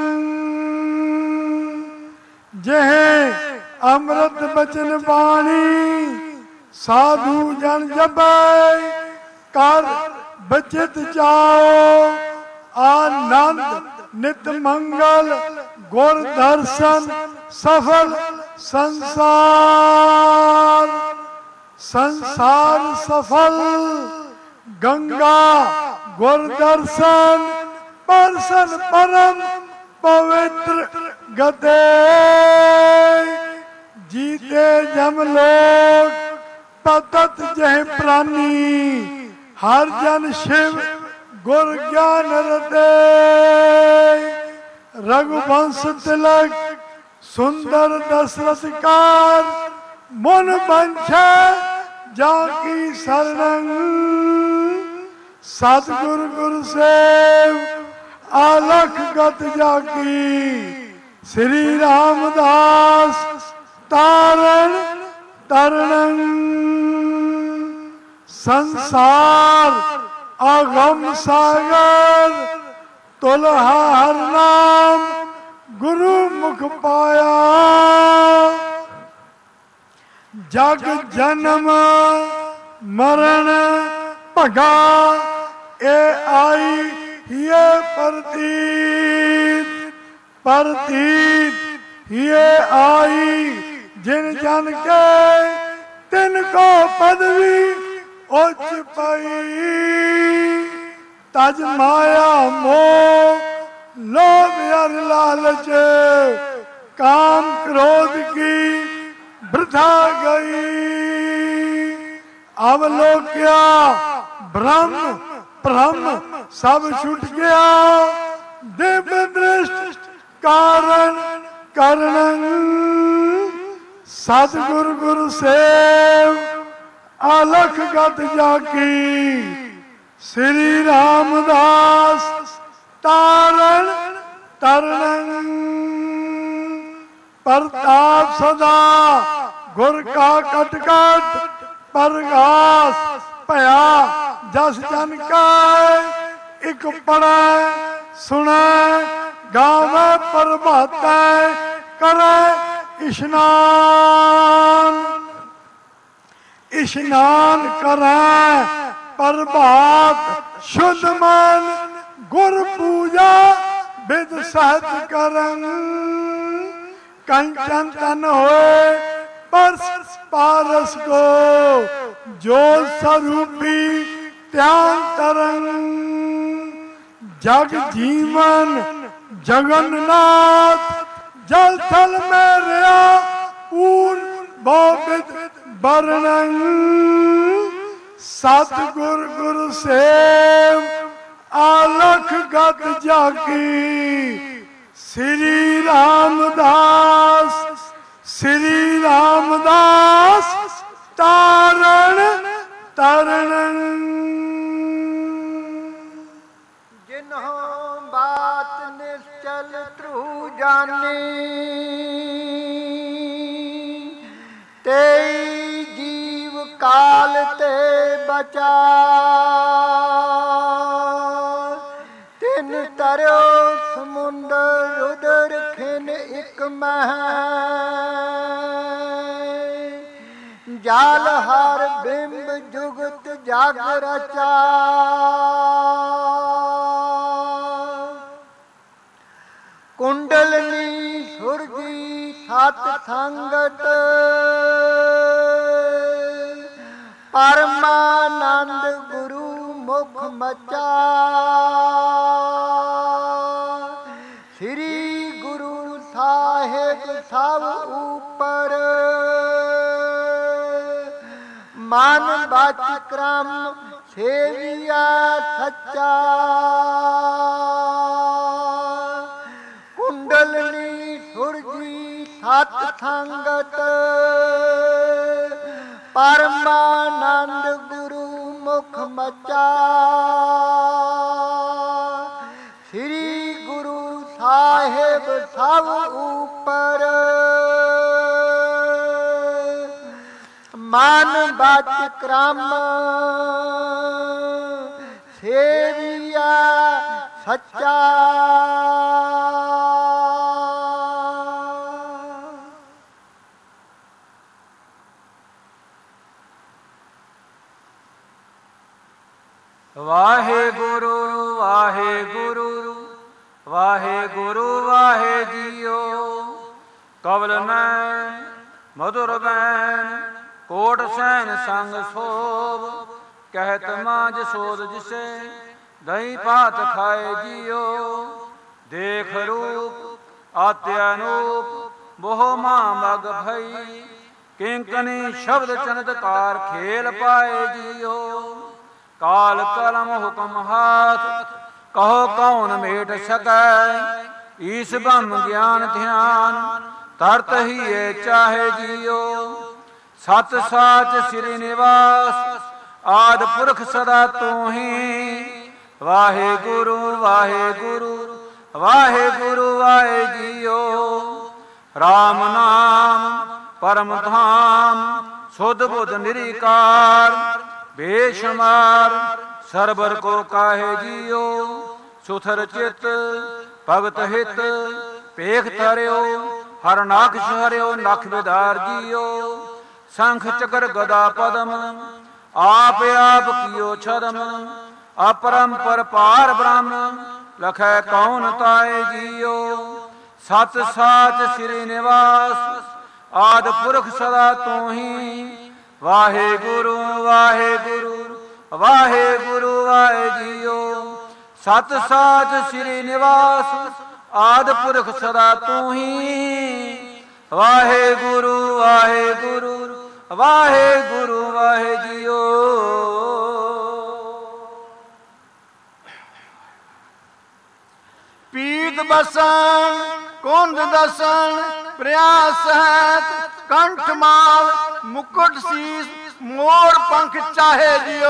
जह अमृत बचन बाणी साधु जन जपै कर बचित जाओ आनंद नित मंगल गुर दर्शन सफल संसार संसार सफल गंगा गुर दर्शन परसन परम पवित्र गते जीते जम लोग पतत जह प्राणी हर जन शिव गुर ज्ञान रते रघुवंश तिलक सुंदर दशरथ कार मन बंश जाकी शरण सतगुरु गुरु सेव आलख गत जाकी श्री रामदास तारण तरण संसार अगम सागर तुलहा हर नाम गुरु मुख पाया जग जन्म मरण भगा ए आई ये प्रतीत प्रतीत ये आई जिन जन के तिनको पदवी उच्च पाई तज माया मोह लोभ और लालच काम क्रोध की वृथा गई अवलोक्या ब्रह्म ब्रह्म सब छूट गया दिव्य दृष्ट कारण करण सतगुरु गुरु सेव अलख गत जाकी श्री रामदास तारण तरण प्रताप सदा गुर का कटकट प्रगास भया जस जन का एक पढ़े सुने गावे प्रभाते करे स्नान स्नान करे प्रभात शुद्ध मन गुर पूजा विद सहज करन कंचन तन होए परस पारस को जो स्वरूपी त्याग तरन जग जीवन जगन्नाथ जल थल में रहा पूर्ण भवित वर्णन सतगुर गुरु सेव आलख गत जाकी श्री रामदास श्री रामदास तारण तरण जिन्हों बात निश्चल त्रु जानी तेई जीव काल ते बचा तिन तरयो समुंदर उदर खिन एक मह जाल हर बिंब जुगत जाग रचा कुंडलनी सुरजी सत संगत परमानंद गुरु मुख मचा श्री गुरु साहेब सब ऊपर मान बाच क्रम सेविया सच्चा कुंडल ਚਲਨੀ ਠੁਰਜੀ ਥਤ ਥੰਗਤ ਪਰਮਾਨੰਦ ਗੁਰੂ ਮੁਖ ਮਚਾ ਸ੍ਰੀ ਗੁਰੂ ਸਾਹਿਬ ਸਭ ਉਪਰ ਮਨ ਬਚ ਕ੍ਰਮ ਸੇਵੀਆ ਸੱਚਾ ਵਾਹਿਗੁਰੂ ਵਾਹਿਗੁਰੂ ਵਾਹਿਗੁਰੂ ਵਾਹਿ ਜੀਓ ਕਵਲ ਨੈਣ ਮਧੁਰ ਬੈਨ ਕੋਟ ਸੈਨ ਸੰਗ ਸੋਭ ਕਹਿਤ ਮਾਂ ਜਸੋਦ ਜਿਸੇ ਦਹੀਂ ਭਾਤ ਖਾਏ ਜੀਓ ਦੇਖ ਰੂਪ ਆਤਿਆਨੂਪ ਬਹੁ ਮਾਂ ਮਗ ਭਈ ਕਿੰਕਨੀ ਸ਼ਬਦ ਚਨਦਕਾਰ ਖੇਲ ਪਾਏ ਜੀਓ ਕਾਲ ਕਲਮ ਹੁਕਮ ਹਾਥ ਕਹੋ ਕੌਣ ਮੇਟ ਸਕੈ ਈਸ ਬ੍ਰਹਮ ਗਿਆਨ ਧਿਆਨ ਤਰਤ ਹੀ ਏ ਚਾਹੇ ਜੀਓ ਸਤ ਸਾਚ ਸ੍ਰੀ ਨਿਵਾਸ ਆਦ ਪੁਰਖ ਸਦਾ ਤੂੰ ਹੀ ਵਾਹਿਗੁਰੂ ਵਾਹਿਗੁਰੂ ਵਾਹਿਗੁਰੂ ਵਾਹਿ ਜੀਓ ਰਾਮ ਨਾਮ ਪਰਮ ਧਾਮ ਸੁਧ ਬੁੱਧ ਨਿਰੀਕਾਰ ਬੇਸ਼ੁਮਾਰ ਸਰਬਰ ਕੋ ਕਾਹੇ ਜੀਓ ਸੁਥਰ ਚਿਤ ਭਗਤ ਹਿਤ ਭੇਖ ਧਰਿਓ ਹਰ ਨਾਖਸ਼ ਹਰਿਓ ਨਖ ਵਿਦਾਰ ਜੀਓ ਸੰਖ ਚਕਰ ਗਦਾ ਪਦਮ ਆਪ ਆਪ ਕੀਓ ਛਦਮ ਅਪਰੰਪਰ ਪਾਰ ਬ੍ਰਹਮ ਲਖੈ ਕੌਣ ਤਾਏ ਜੀਓ ਸਤ ਸਾਚ ਸ੍ਰੀ ਨਿਵਾਸ ਆਦ ਪੁਰਖ ਸਦਾ ਤੂੰ ਹੀ ਵਾਹਿਗੁਰੂ ਵਾਹਿਗੁਰੂ ਵਾਹਿਗੁਰੂ ਵਾਹਿ ਜੀਓ ਸਤ ਸਾਚ ਸ੍ਰੀ ਨਿਵਾਸ ਆਦ ਪੁਰਖ ਸਦਾ ਤੂੰ ਹੀ ਵਾਹਿਗੁਰੂ ਵਾਹਿਗੁਰੂ ਵਾਹਿਗੁਰੂ ਵਾਹਿ ਜੀਓ ਪੀਤ ਬਸਣ ਕੁੰਦ ਦਸਣ ਪ੍ਰਿਆਸ ਹੈ ਕੰਠ ਮਾਲ ਮੁਕਟ ਸੀਸ ਮੋਰ ਪੰਖ ਚਾਹੇ ਜਿਓ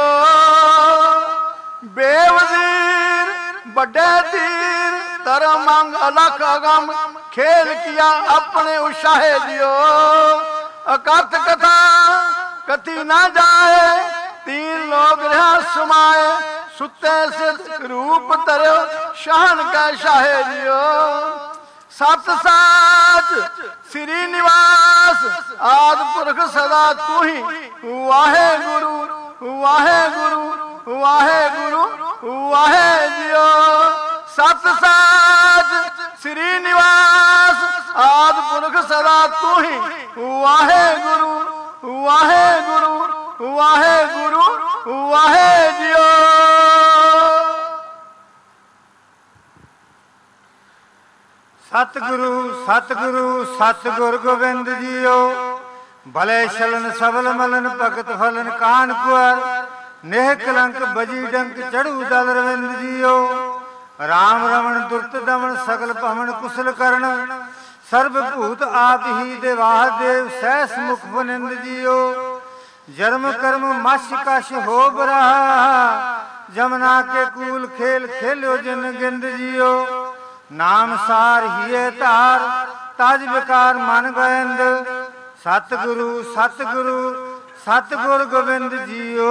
ਬੇਵਜ਼ੀਰ ਵੱਡੇ ਤੀਰ ਧਰਮ ਅੰਗ ਅਲਖ ਅਗਮ ਖੇਲ ਕੀਆ ਆਪਣੇ ਉਸ਼ਾਹੇ ਜਿਓ ਅਕਥ ਕਥਾ ਕਥੀ ਨਾ ਜਾਏ ਤੀਨ ਲੋਕ ਰਹਾ ਸਮਾਏ ਸੁੱਤੇ ਸਿਰ ਰੂਪ ਧਰਿਓ ਸ਼ਾਹਨ ਕਾ ਸ਼ਾਹੇ ਜਿਓ ਸਤ ਸਾਚ ਸ੍ਰੀ ਨਿਵਾਸ ਆਦ ਪੁਰਖ ਸਦਾ ਤੂੰ ਹੀ ਵਾਹਿਗੁਰੂ ਵਾਹਿਗੁਰੂ ਵਾਹਿਗੁਰੂ ਵਾਹਿ ਜੀਓ ਸਤ ਸਾਚ ਸ੍ਰੀ ਨਿਵਾਸ ਆਦ ਪੁਰਖ ਸਦਾ ਤੂੰ ਹੀ ਵਾਹਿਗੁਰੂ ਵਾਹਿਗੁਰੂ ਵਾਹਿਗੁਰੂ ਵਾਹਿ ਜੀਓ ਸਤਿਗੁਰੂ ਸਤਿਗੁਰੂ ਸਤਿਗੁਰ ਗੋਬਿੰਦ ਜੀਓ ਭਲੇ ਛਲਨ ਸਬਲ ਮਲਨ ਭਗਤ ਫਲਨ ਕਾਨ ਕੁਰ ਨੇਹ ਕਲੰਕ ਬਜੀ ਡੰਕ ਚੜੂ ਦਲ ਰਵਿੰਦ ਜੀਓ ਰਾਮ ਰਮਣ ਦੁਰਤ ਦਮਨ ਸਗਲ ਭਵਨ ਕੁਸਲ ਕਰਨ ਸਰਬ ਭੂਤ ਆਪ ਹੀ ਦੇਵਾਹ ਦੇਵ ਸਹਿਸ ਮੁਖ ਬਨਿੰਦ ਜੀਓ ਜਰਮ ਕਰਮ ਮਛ ਕਛ ਹੋ ਬਰਾ ਜਮਨਾ ਕੇ ਕੂਲ ਖੇਲ ਖੇਲਿਓ ਜਿਨ ਗਿੰਦ ਜੀਓ ਨਾਮ ਸਾਰ ਹੀਏ ਧਾਰ ਤਜ ਵਿਕਾਰ ਮਨ ਗੋਇੰਦ ਸਤਿਗੁਰੂ ਸਤਿਗੁਰੂ ਸਤਿਗੁਰ ਗੋਬਿੰਦ ਜੀਓ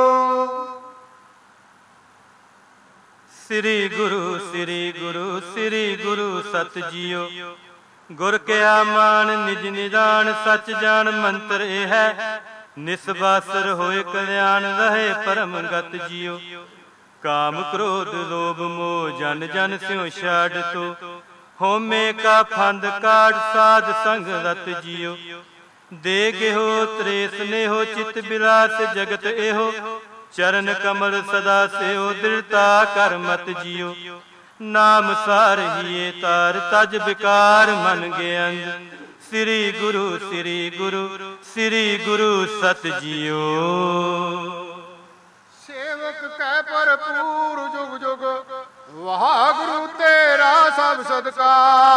ਸ੍ਰੀ ਗੁਰੂ ਸ੍ਰੀ ਗੁਰੂ ਸ੍ਰੀ ਗੁਰੂ ਸਤ ਜੀਓ ਗੁਰ ਕਿਆ ਮਾਨ ਨਿਜ ਨਿਦਾਨ ਸਚ ਜਾਣ ਮੰਤਰ ਇਹ ਹੈ ਨਿਸਬਾਸਰ ਹੋਏ ਕਲਿਆਣ ਰਹੇ ਪਰਮ ਗਤ ਜੀਓ ਕਾਮ ਕ੍ਰੋਧ ਲੋਭ ਮੋਹ ਜਨ ਜਨ ਸਿਉ ਛਾੜ ਤੋ ਹੋਮੇ ਕਾ ਫੰਦ ਕਾੜ ਸਾਧ ਸੰਗ ਰਤ ਜੀਓ ਦੇ ਗਿਹੋ ਤ੍ਰੇਸ ਨੇਹੋ ਚਿਤ ਬਿਲਾਸ ਜਗਤ ਇਹੋ ਚਰਨ ਕਮਲ ਸਦਾ ਸਿਓ ਦ੍ਰਿੜਤਾ ਕਰ ਮਤ ਜੀਓ ਨਾਮ ਸਾਰ ਹੀਏ ਤਾਰ ਤਜ ਵਿਕਾਰ ਮਨ ਗਿਆੰਦ ਸ੍ਰੀ ਗੁਰੂ ਸ੍ਰੀ ਗੁਰੂ ਸ੍ਰੀ ਗੁਰੂ ਸਤ ਜੀਓ ਸੇਵਕ ਕੈ ਭਰਪੂਰ ਜੁਗ ਜੁਗ ਵਾਹਿਗੁਰੂ ਤੇਰਾ ਸਭ ਸਦਕਾ,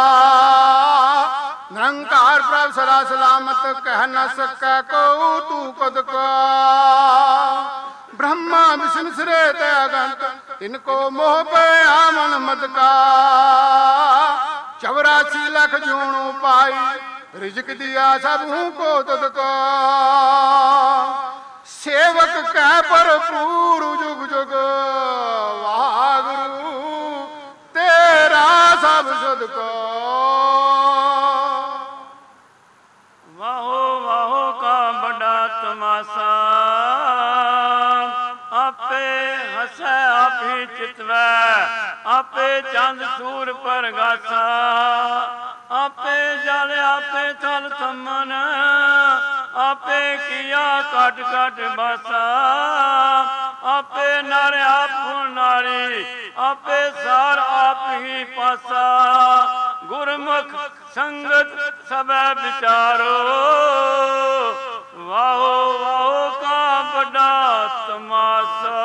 ਨਿਰੰਕਾਰ ਪ੍ਰਭ ਸਦਾ ਸਲਾਮਤ, ਕਹਿ ਨ ਸਕੈ ਕਉ ਤੂੰ ਕਦ ਕਾ। ब्रह्मा विष्णु सिरे अगंत, इनको मोह पे आमन मत का। चौरासी लाख जोणु पाई, रिजक दिया सबहू को तदका। सेवक कह भरपूर जुग जुग, वाहिगुरु तेरा सब सदका। वाहो वाहो का बड़ा तमाशा, आपे हसै आपी चितवै, आपे चंद सूर परगासा। आपे जल आपे थल थमन, आपे किया कट कट बासा। आपे नर आप नारी, आपे सार आप ही पासा। गुरमुख संगत सब विचारो, वाहो वाहो का बड़ा तमाशा।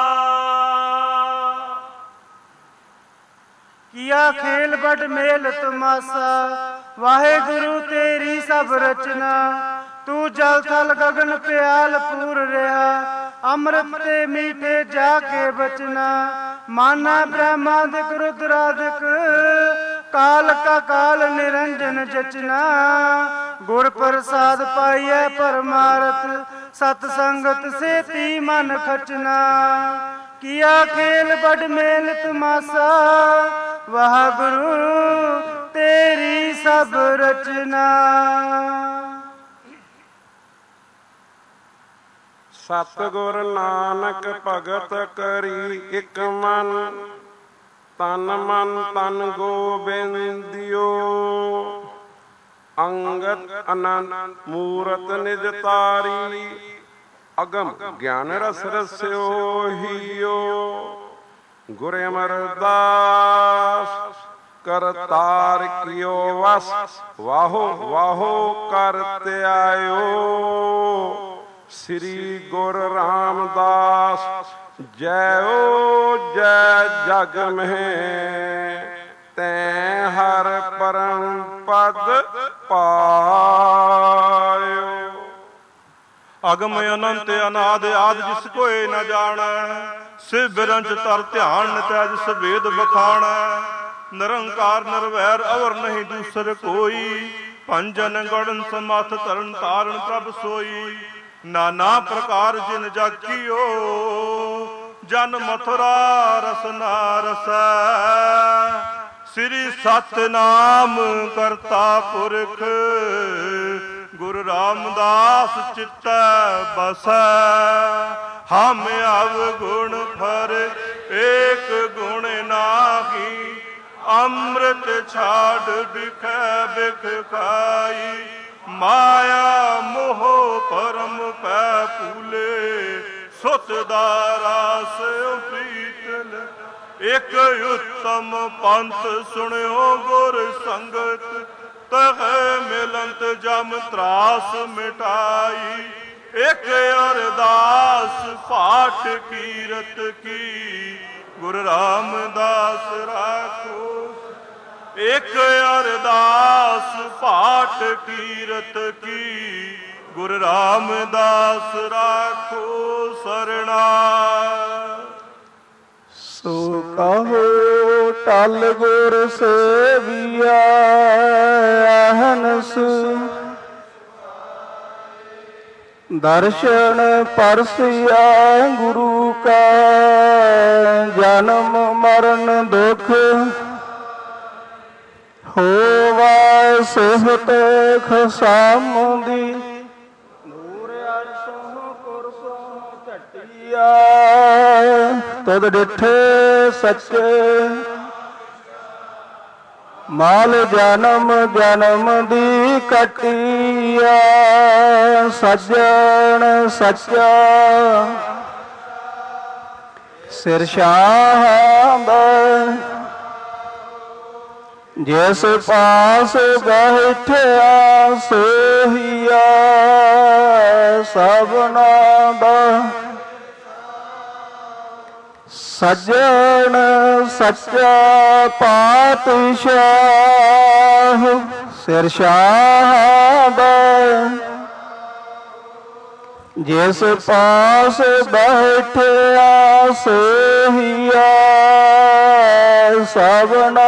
किया खेल बड़ मेल तमाशा, वाहेगुरु तेरी सब रचना। तू जल थल गगन प्याल पूर रहा, अमृत ते मीठे जाके बचना। माना ब्रह्मादिक रुद्रादिक, काल का काल निरंजन जचना। गुर प्रसाद पाइए परमारथ, सतसंगत से ती मन खचना। किया खेल बड़ मेल तमाशा, वाहिगुरु तेरी सब रचना। सतगुर नानक भगत करी इक मन, तन मन तन गोबिंदियो। अंगत अनंत मूरत निज तारी, अगम ज्ञान रस रस्यो हियो। गुर अमरदास करतार कियो वस, वाहो वाहो कर त्यायो। श्री गुरु रामदास जय ओ जय जग में, तैं हर परम पद पायो। अगम अनंत अनाद आद जिस कोई न जाना, शिव बिरंच तर ध्यान नित्य जिस वेद बखाना। निरंकार निर्वैर अवर नहीं दूसर कोई, पंजन गणन समर्थ तरन तारण प्रभ सोई। नाना प्रकार जिन जाकियो, जन मथुरा रसना रसै। श्री सतनाम करता पुरख, गुरु रामदास चित्तै बसै। हम अवगुण फर एक गुण नाहि, अमृत छाड़ बिखै बिख खाई। माया मोह परम पै फूले, सुत दारा से प्रीतल। एक उत्तम पंथ सुनियो गुर संगत, तह मिलंत जम त्रास मिटाई। एक अरदास पाठ कीरत की, गुरु रामदास राखो। एक अरदास पाठ कीरत की, गुरु रामदास राखो सरना। सो कहो टल गुर सेविया अहनस, दर्शन परसिया गुरु का। जन्म मरण दुख होवा सोहत खसामुदी। नूर अरसों कुरसों चटिया, तद डिठे सच्चे। माल जन्म जन्म दी कटिया, सज्जन सच्चा। सिर शाह जिस पास बैठया, सोहिया सबना दा। ਸੱਜਣ ਸੱਚਾ ਪਾਤਸ਼ਾਹ ਸਿਰ ਸ਼ਾਹਦਾ ਜਿਸ ਪਾਸ ਬੈਠਿਆ ਸੋਹੀਆ ਸਭਨਾ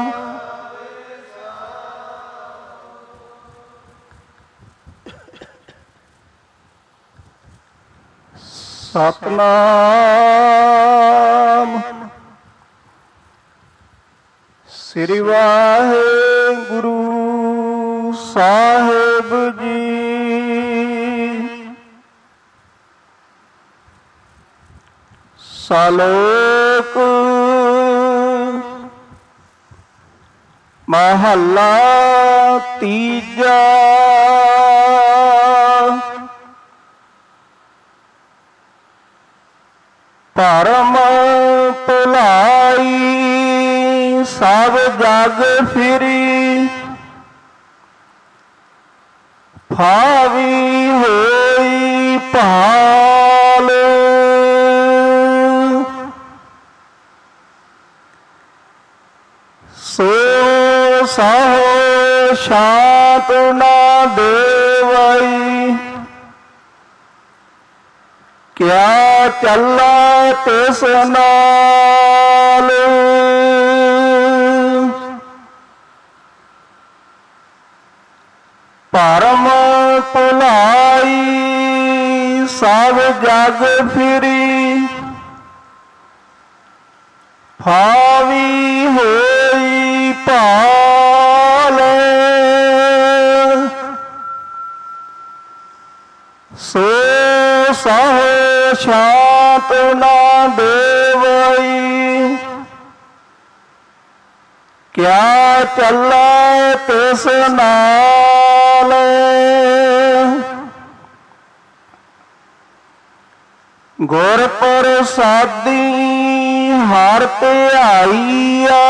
ਸਤਨਾਮ ਸ੍ਰੀ ਵਾਹਿਗੁਰੂ ਸਾਹਿਬ ਜੀ। ਸ਼ਲੋਕ ਮਹੱਲਾ ਤੀਜਾ। ਧਰਮ ਭੁਲਾਈ ਸਭ ਜਗ ਫਿਰੀ ਫਾਵੀ ਹੋਈ ਭਾਲ ਸੋ ਸਹੁ ਸ਼ਾਂਤ ਨਾ ਦੇਵਈ ਕਿਆ ਚੱਲਾ ਤਿਸ ਨਾਲ ਭਰਮ ਭੁਲਾਈ ਸਭ ਜਗ ਫਿਰੀ ਫਾਵੀ ਹੋਈ ਭਾਲ ਸੋ ਸਹੁ ਸ਼ਾਂਤ ਨਾ ਦੇਵਈ ਕਿਆ ਚੱਲਾ ਤਿਸ ਨਾਲ ਗੁਰ ਪ੍ਰਸਾਦੀ ਹਰਿ ਧਿਆਈਆ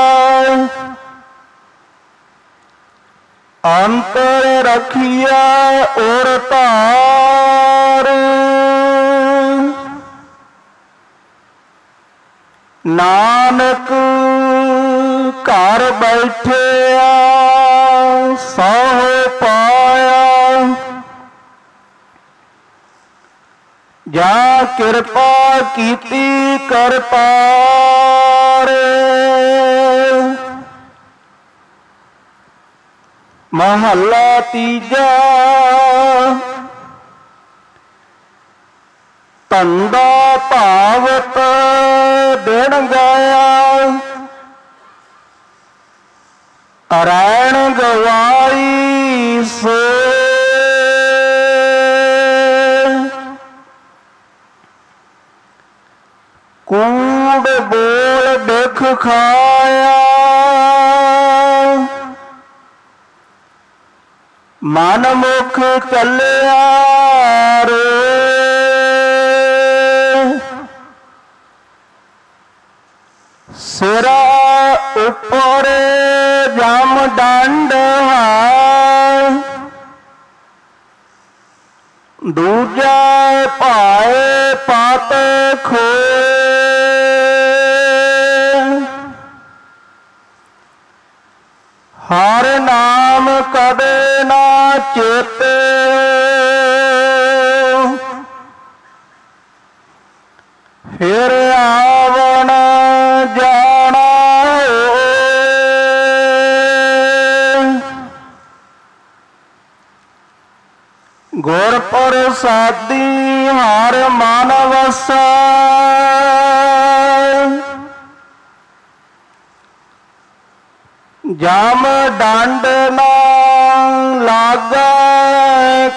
ਅੰਤਰ ਰਖੀਆ ਔਰ ਧਾਰ ਨਾਨਕ ਘਰ ਬੈਠਿਆ ਸਹੁ ਪਾਇਆ ਜਾਂ ਕਿਰਪਾ ਕੀਤੀ ਕਰਤਾਰ ਮਹੱਲਾ ਤੀਜਾ। ਧੰਦਾ ਭਾਵਤ ਦਿਨ ਗਿਆ ਅਰੈਣ ਗਵਾਈ ਸੋ ਕੂੜ ਬੋਲ ਬਿਖ ਖਾਇਆ ਮਨ ਮੁਖ ਚੱਲਿਆ ਰੇ ਸਿਰਾ ਉੱਪਰ ਜਮ ਡੰਡ ਹੈ ਦੂਜਾ ਭਾਏ ਪਤ ਖੋਏ ਹਰ ਨਾਮ ਕਦੇ ਨਾ ਚੇਤੇ ਫਿਰ ਆਵਣ ਜਾਣਾ ਗੁਰ ਪ੍ਰਸਾਦੀ ਹਰ ਮਨ ਵਸੈ ਜਮ ਡੰਡ ਨਾ ਲਾਗੈ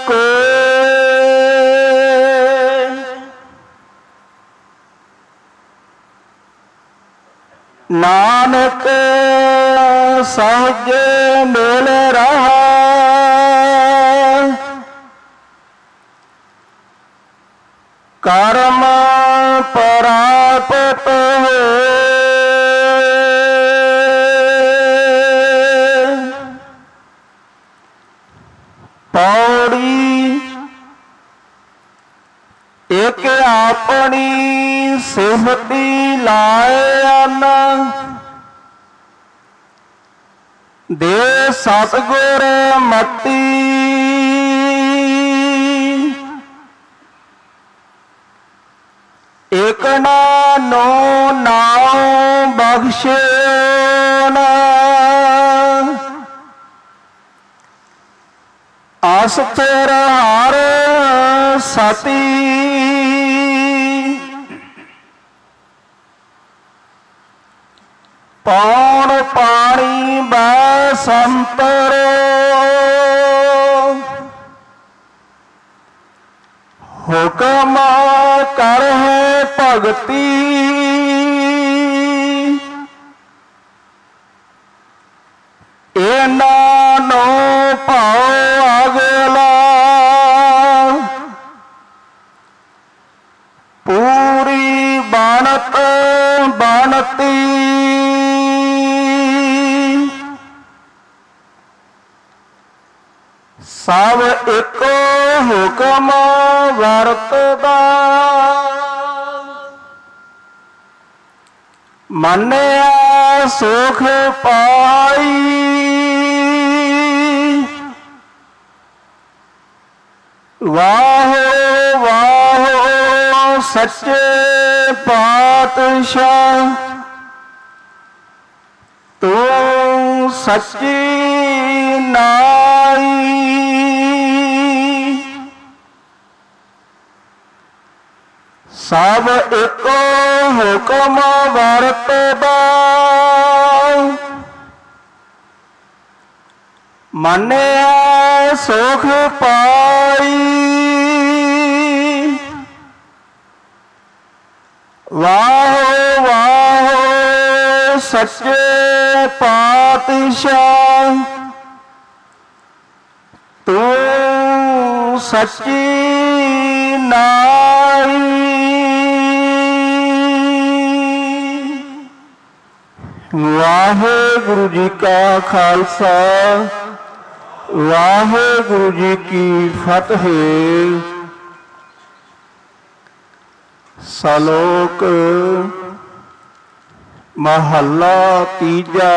ਕੋਇ ਨਾਨਕ ਸਹਿਜ ਮਿਲ ਰਹਾ ਕਰਮ ਪ੍ਰਾਪਤ ਹੋਏ ਪੌੜੀ ਇੱਕ ਆਪਣੀ ਸਿਫਤੀ ਲਾਇਨ ਦੇ ਸਤਿਗੁਰ ਮਤੀ ਇਕ ਨਾ ਨੋ ਨਾਉ ਬਖਸ਼ੋ ਨਾ ਅਸਥਿਰ ਹਰ ਸਤੀ ਪੌਣ ਪਾਣੀ ਬੈ ਸੰਤਰ ਹੁਕਮ ਕਰਹਿ ਭਗਤੀ ਇਹਨਾਂ ਨੂੰ ਭਾਉ ਅਗਲਾ ਪੂਰੀ ਬਾਣਤ ਬਾਣਤੀ ਸਭ ਇੱਕੋ ਹੁਕਮ ਵਰਤਦਾ ਮੰਨਿਆ ਸੁਖ ਪਾਈ ਵਾਹੋ ਵਾਹੋ ਸੱਚੇ ਪਾਤਸ਼ਾਹ ਤੂੰ ਸੱਚੀ ਨਾਈ ਸਭ ਇੱਕੋ ਹੁਕਮ ਵਰਤਦਾ ਮੰਨਿਆ ਸੁਖ ਪਾਈ ਵਾਹੋ ਵਾਹੋ ਸੱਚੇ ਪਾਤਸ਼ਾਹ ਤੂੰ ਸੱਚੀ ਨਾਈ ਵਾਹਿਗੁਰੂ ਜੀ ਕਾ ਖਾਲਸਾ ਵਾਹਿਗੁਰੂ ਜੀ ਕੀ ਫਤਿਹ। ਸ਼ਲੋਕ ਮਹੱਲਾ ਤੀਜਾ।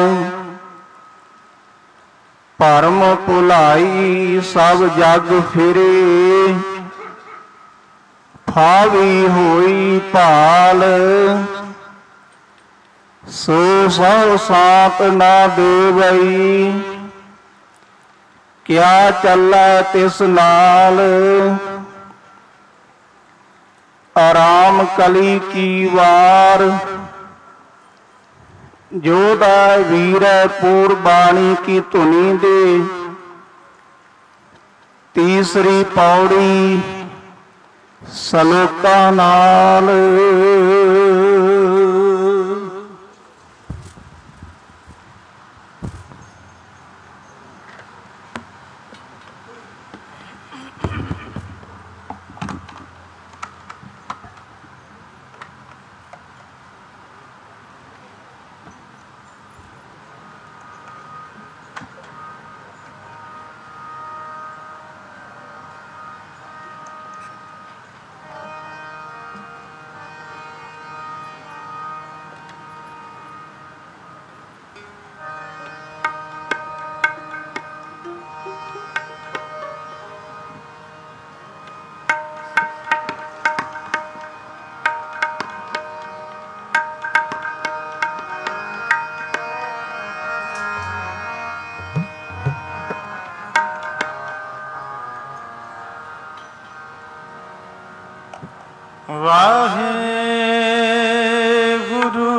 ਭਰਮ ਭੁਲਾਈ ਸਭ ਜਗ ਫਿਰੇ, ਫਾਵੀ ਹੋਈ ਭਾਲ ਸੋ ਸਭ ਸਾਤ ਨਾ ਦੇਵਈ, ਕਿਆ ਚੱਲੈ ਤਿਸ ਨਾਲ ਆਰਾਮ ਕਲੀ ਕੀ ਵਾਰ। ਜੋਦਾ ਵੀਰੈ ਪੂਰ ਬਾਣੀ ਕੀ ਧੁਨੀ ਦੇ, ਤੀਸਰੀ ਪੌੜੀ ਸਲੋਕਾਂ ਨਾਲ। ਵਾਹਿਗੁਰੂ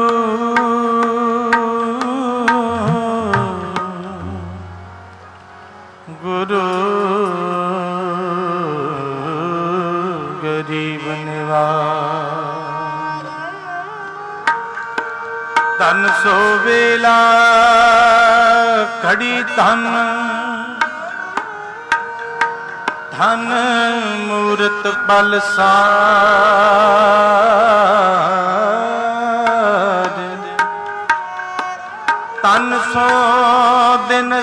ਗੁਰੂ ਗਰੀਬ ਨਿਵਾਜ, ਧਨ ਸੋ ਵੇਲਾ ਘੜੀ ਧਨ, ਧਨ ਮੂਰਤ ਬਲ ਸਾਜ, ਧਨ ਸੋ ਦਿਨ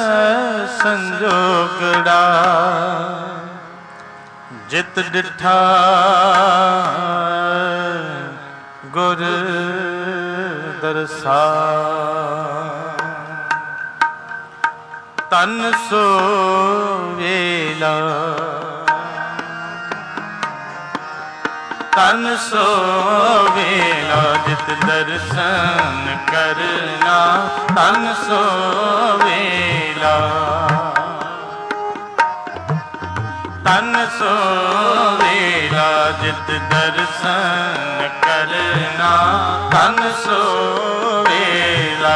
ਸੰਜੋਗੜਾ, ਜਿਤ ਡਿਠਾ गुर दरसा तन सो वेला तन सो वेला जित दर्शन करना तन सो वेला तन सो वेला जित दर्शन करना तन सो वेला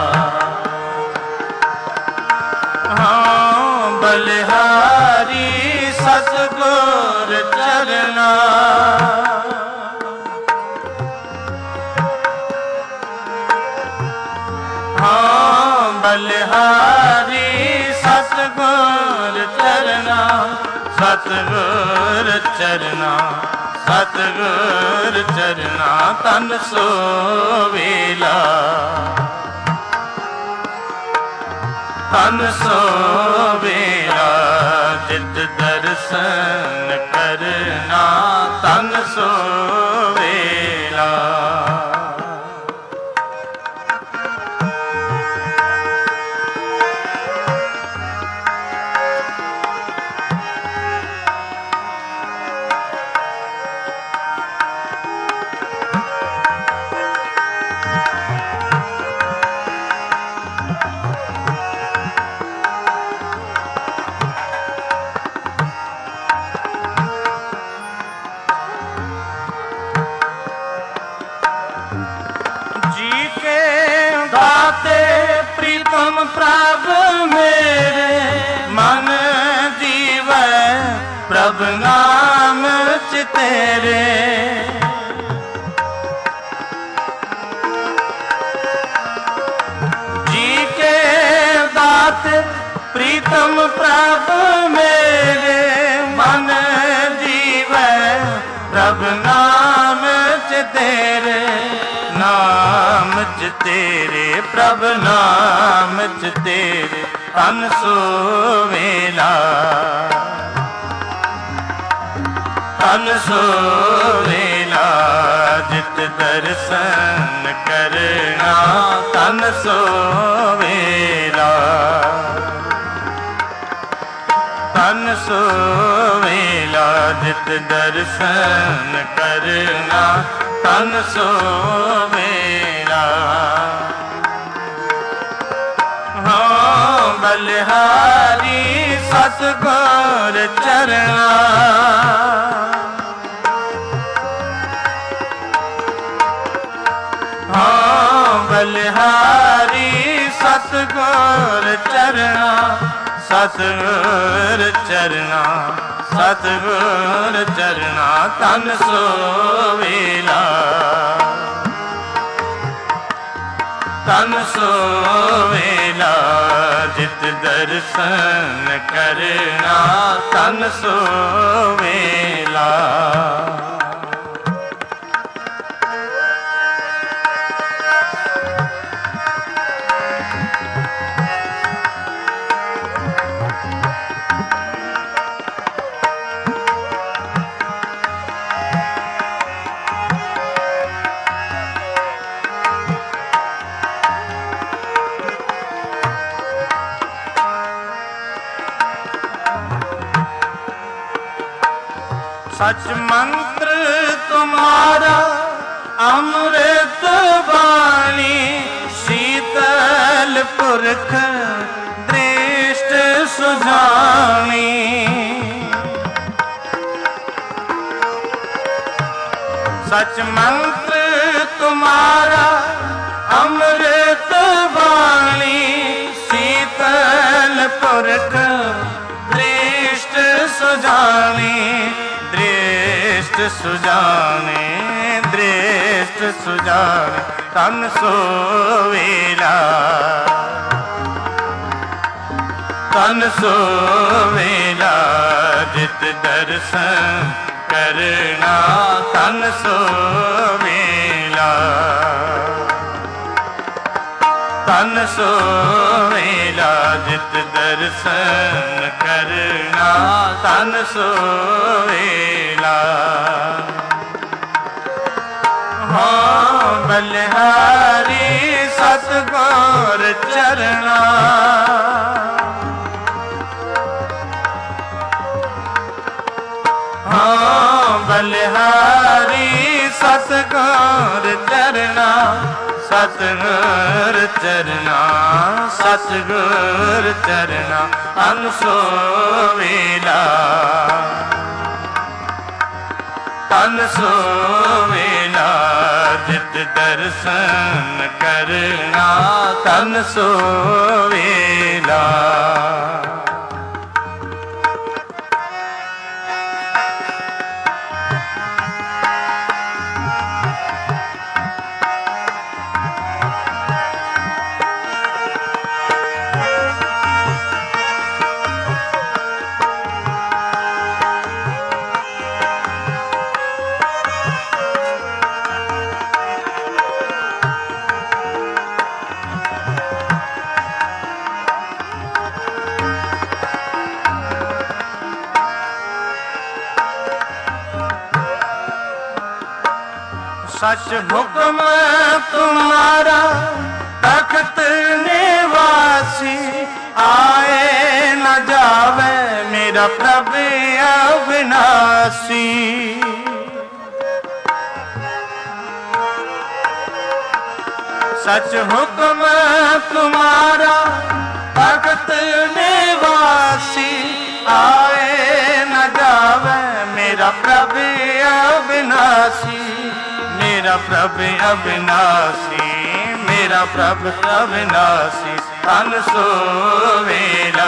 हाँ बलिहारी सतगुर चरना हाँ बलिहारी सतगुर चरना सतगुर चरना सतगुर चरना तन सो वेला तन सो वेला जित दर्शन करना तन सो वेला प्रीतम प्रभु मेरे मन जीवै प्रभु नाम तेरे जी के दात प्रीतम प्रभु मेरे मन जीवै प्रभु नाम तेरे नाम च तेरे प्रभु नाम च तेरे तन सो वेला तन सो वेला जित दर्शन करना तन सो वेला तन सो वेला जित दर्शन करना तन सो वेला हाँ बलिहारी सतगुर चरना हाँ बलिहारी सतगुर चरना सतगुर चरना सतगुर चरना तन सो वेला तन सो वेला जित दर्शन करना तन सो वेला सच मंत्र तुम्हारा अमृत वाणी शीतल पुरख दृष्ट सुजानी सच मंत्र तुम्हारा अमृत वाणी शीतल पुरख दृष्ट सुजानी दृष्ट सुजाने दृष्ट सुजाने तन सो वेला तन सो वेला जित दर्शन करना तन सो वेला तन सो वेला जित दर्शन करना तन सो वेला ਹਾਂ ਬਲਿਹਾਰੀ ਸਤਿਗੁਰ ਚਰਣਾ ਹਾਂ ਬਲਿਹਾਰੀ ਸਤਿਗੁਰ ਚਰਣਾ ਸਤਿਗੁਰ ਚਰਣਾ ਸਤਿਗੁਰ ਚਰਣਾ ਅਨਸੋ ਵੇਲਾ ਤਨ ਸੋ ਵੇਲਾ ਜਿਤ ਦਰਸ਼ਨ ਕਰਨਾ ਤਨ ਸੋ ਵੇਲਾ सच हुक्म तुम्हारा तख्त निवासी आए न जावे मेरा प्रभु अविनाशी सच हुक्म तुम्हारा तख्त निवासी आए न जावे मेरा प्रभु अविनाशी मेरा प्रभु अविनाशी मेरा प्रभु अविनाशी तन सो वेला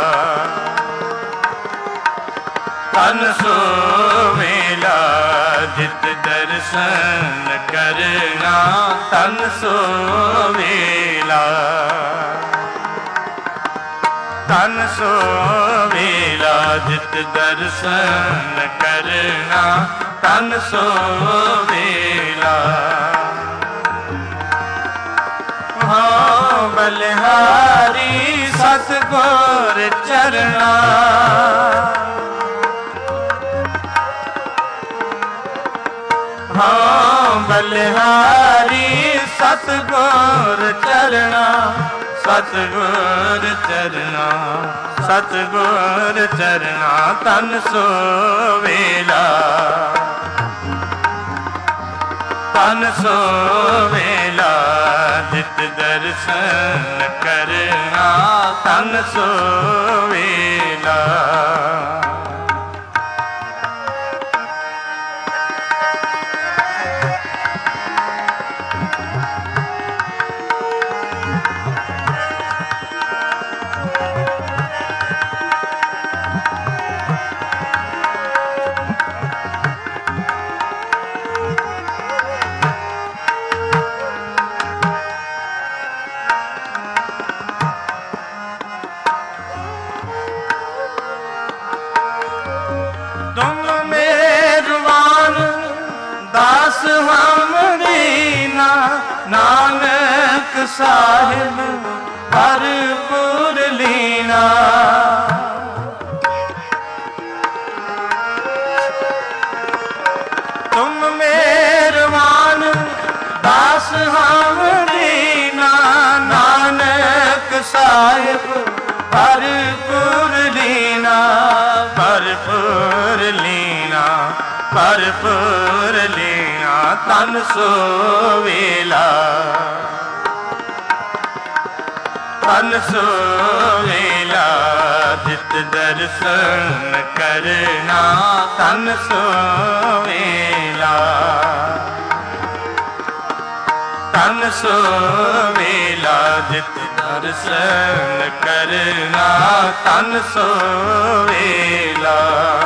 तन सो वेला जित दर्शन करना तन सो वेला तन सो वेला जित दर्शन करना तन सो वेला हाँ बलिहारी सतगुर चरना हाँ बलिहारी सतगुर चरना सतगुर चरना सतगुर चरना तन सो वेला तन सो वेला जित दर्शन करना तन सो वेला नानक साहिब भरपूर लीना तुम मेहरबान दास हम दीना नानक साहिब भरपूर लीना भरपूर लीना भरपूर लीना तन सो वेला तन सो वेला जित दर्शन करना तन सो वेला तन सो वेला जित दर्शन करना तन सो वेला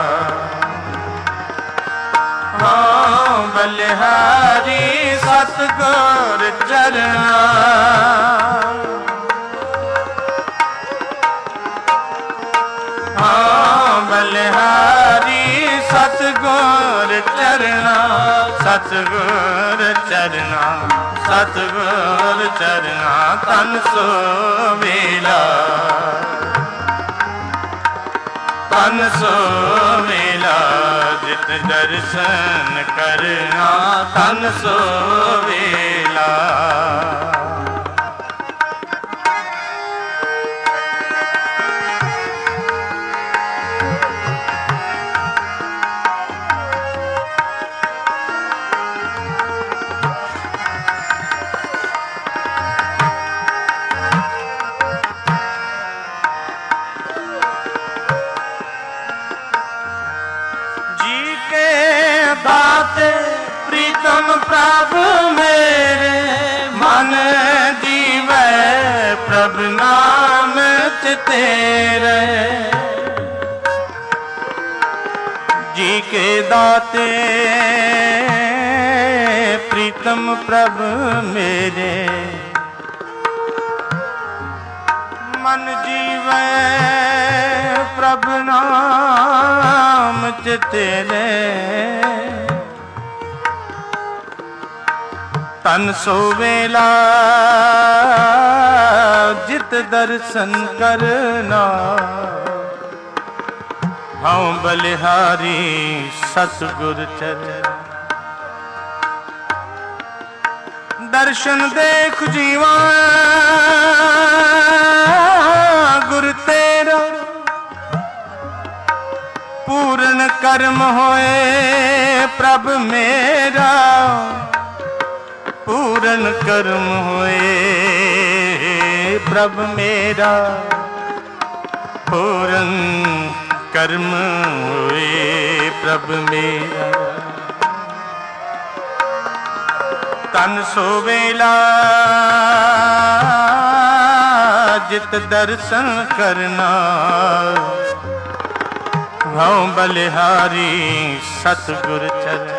हाँ बलिहारी सतगुर चरना हाँ बलिहारी सतगुर चरना सतगुर चरना सतगुर चरना तन सो वेला ਤਨ ਸੋ ਵੇਲਾ ਜਿਤ ਦਰਸ਼ਨ ਕਰਨਾ ਤਨ ਸੋ ਵੇਲਾ। ਪ੍ਰੀਤਮ ਪ੍ਰਭ ਮੇਰੇ ਮਨ ਜੀਵੈ ਪ੍ਰਭ ਨਾਮ ਚ ਤੇਰੇ। ਜੀ ਕੇ ਦਾਤੇ ਪ੍ਰੀਤਮ ਪ੍ਰਭ ਮੇਰੇ ਮਨ ਜੀਵੈ ਪ੍ਰਭ ਨਾਮ ਚ ਤੇਰੇ। ਤਨ ਸੋ ਵੇਲਾ ਜਿਤ ਦਰਸ਼ਨ ਕਰਨਾ ਹਉ ਬਲਿਹਾਰੀ ਸਤਿਗੁਰ ਚਰਨ। ਦਰਸ਼ਨ ਦੇਖ ਜੀਵਾ ਗੁਰ ਤੇਰਾ ਪੂਰਨ ਕਰਮ ਹੋਏ ਪ੍ਰਭ ਮੇਰਾ। ਪੂਰਨ ਕਰਮ ਹੋਏ ਪ੍ਰਭ ਮੇਰਾ ਪੂਰਨ ਕਰਮ ਹੋਏ ਪ੍ਰਭ ਮੇਰਾ। ਤਨ ਸੋ ਵੇਲਾ ਜਿਤ ਦਰਸ਼ਨ ਕਰਨਾ ਹਉ ਬਲਿਹਾਰੀ ਸਤਿਗੁਰ ਚਰਨ।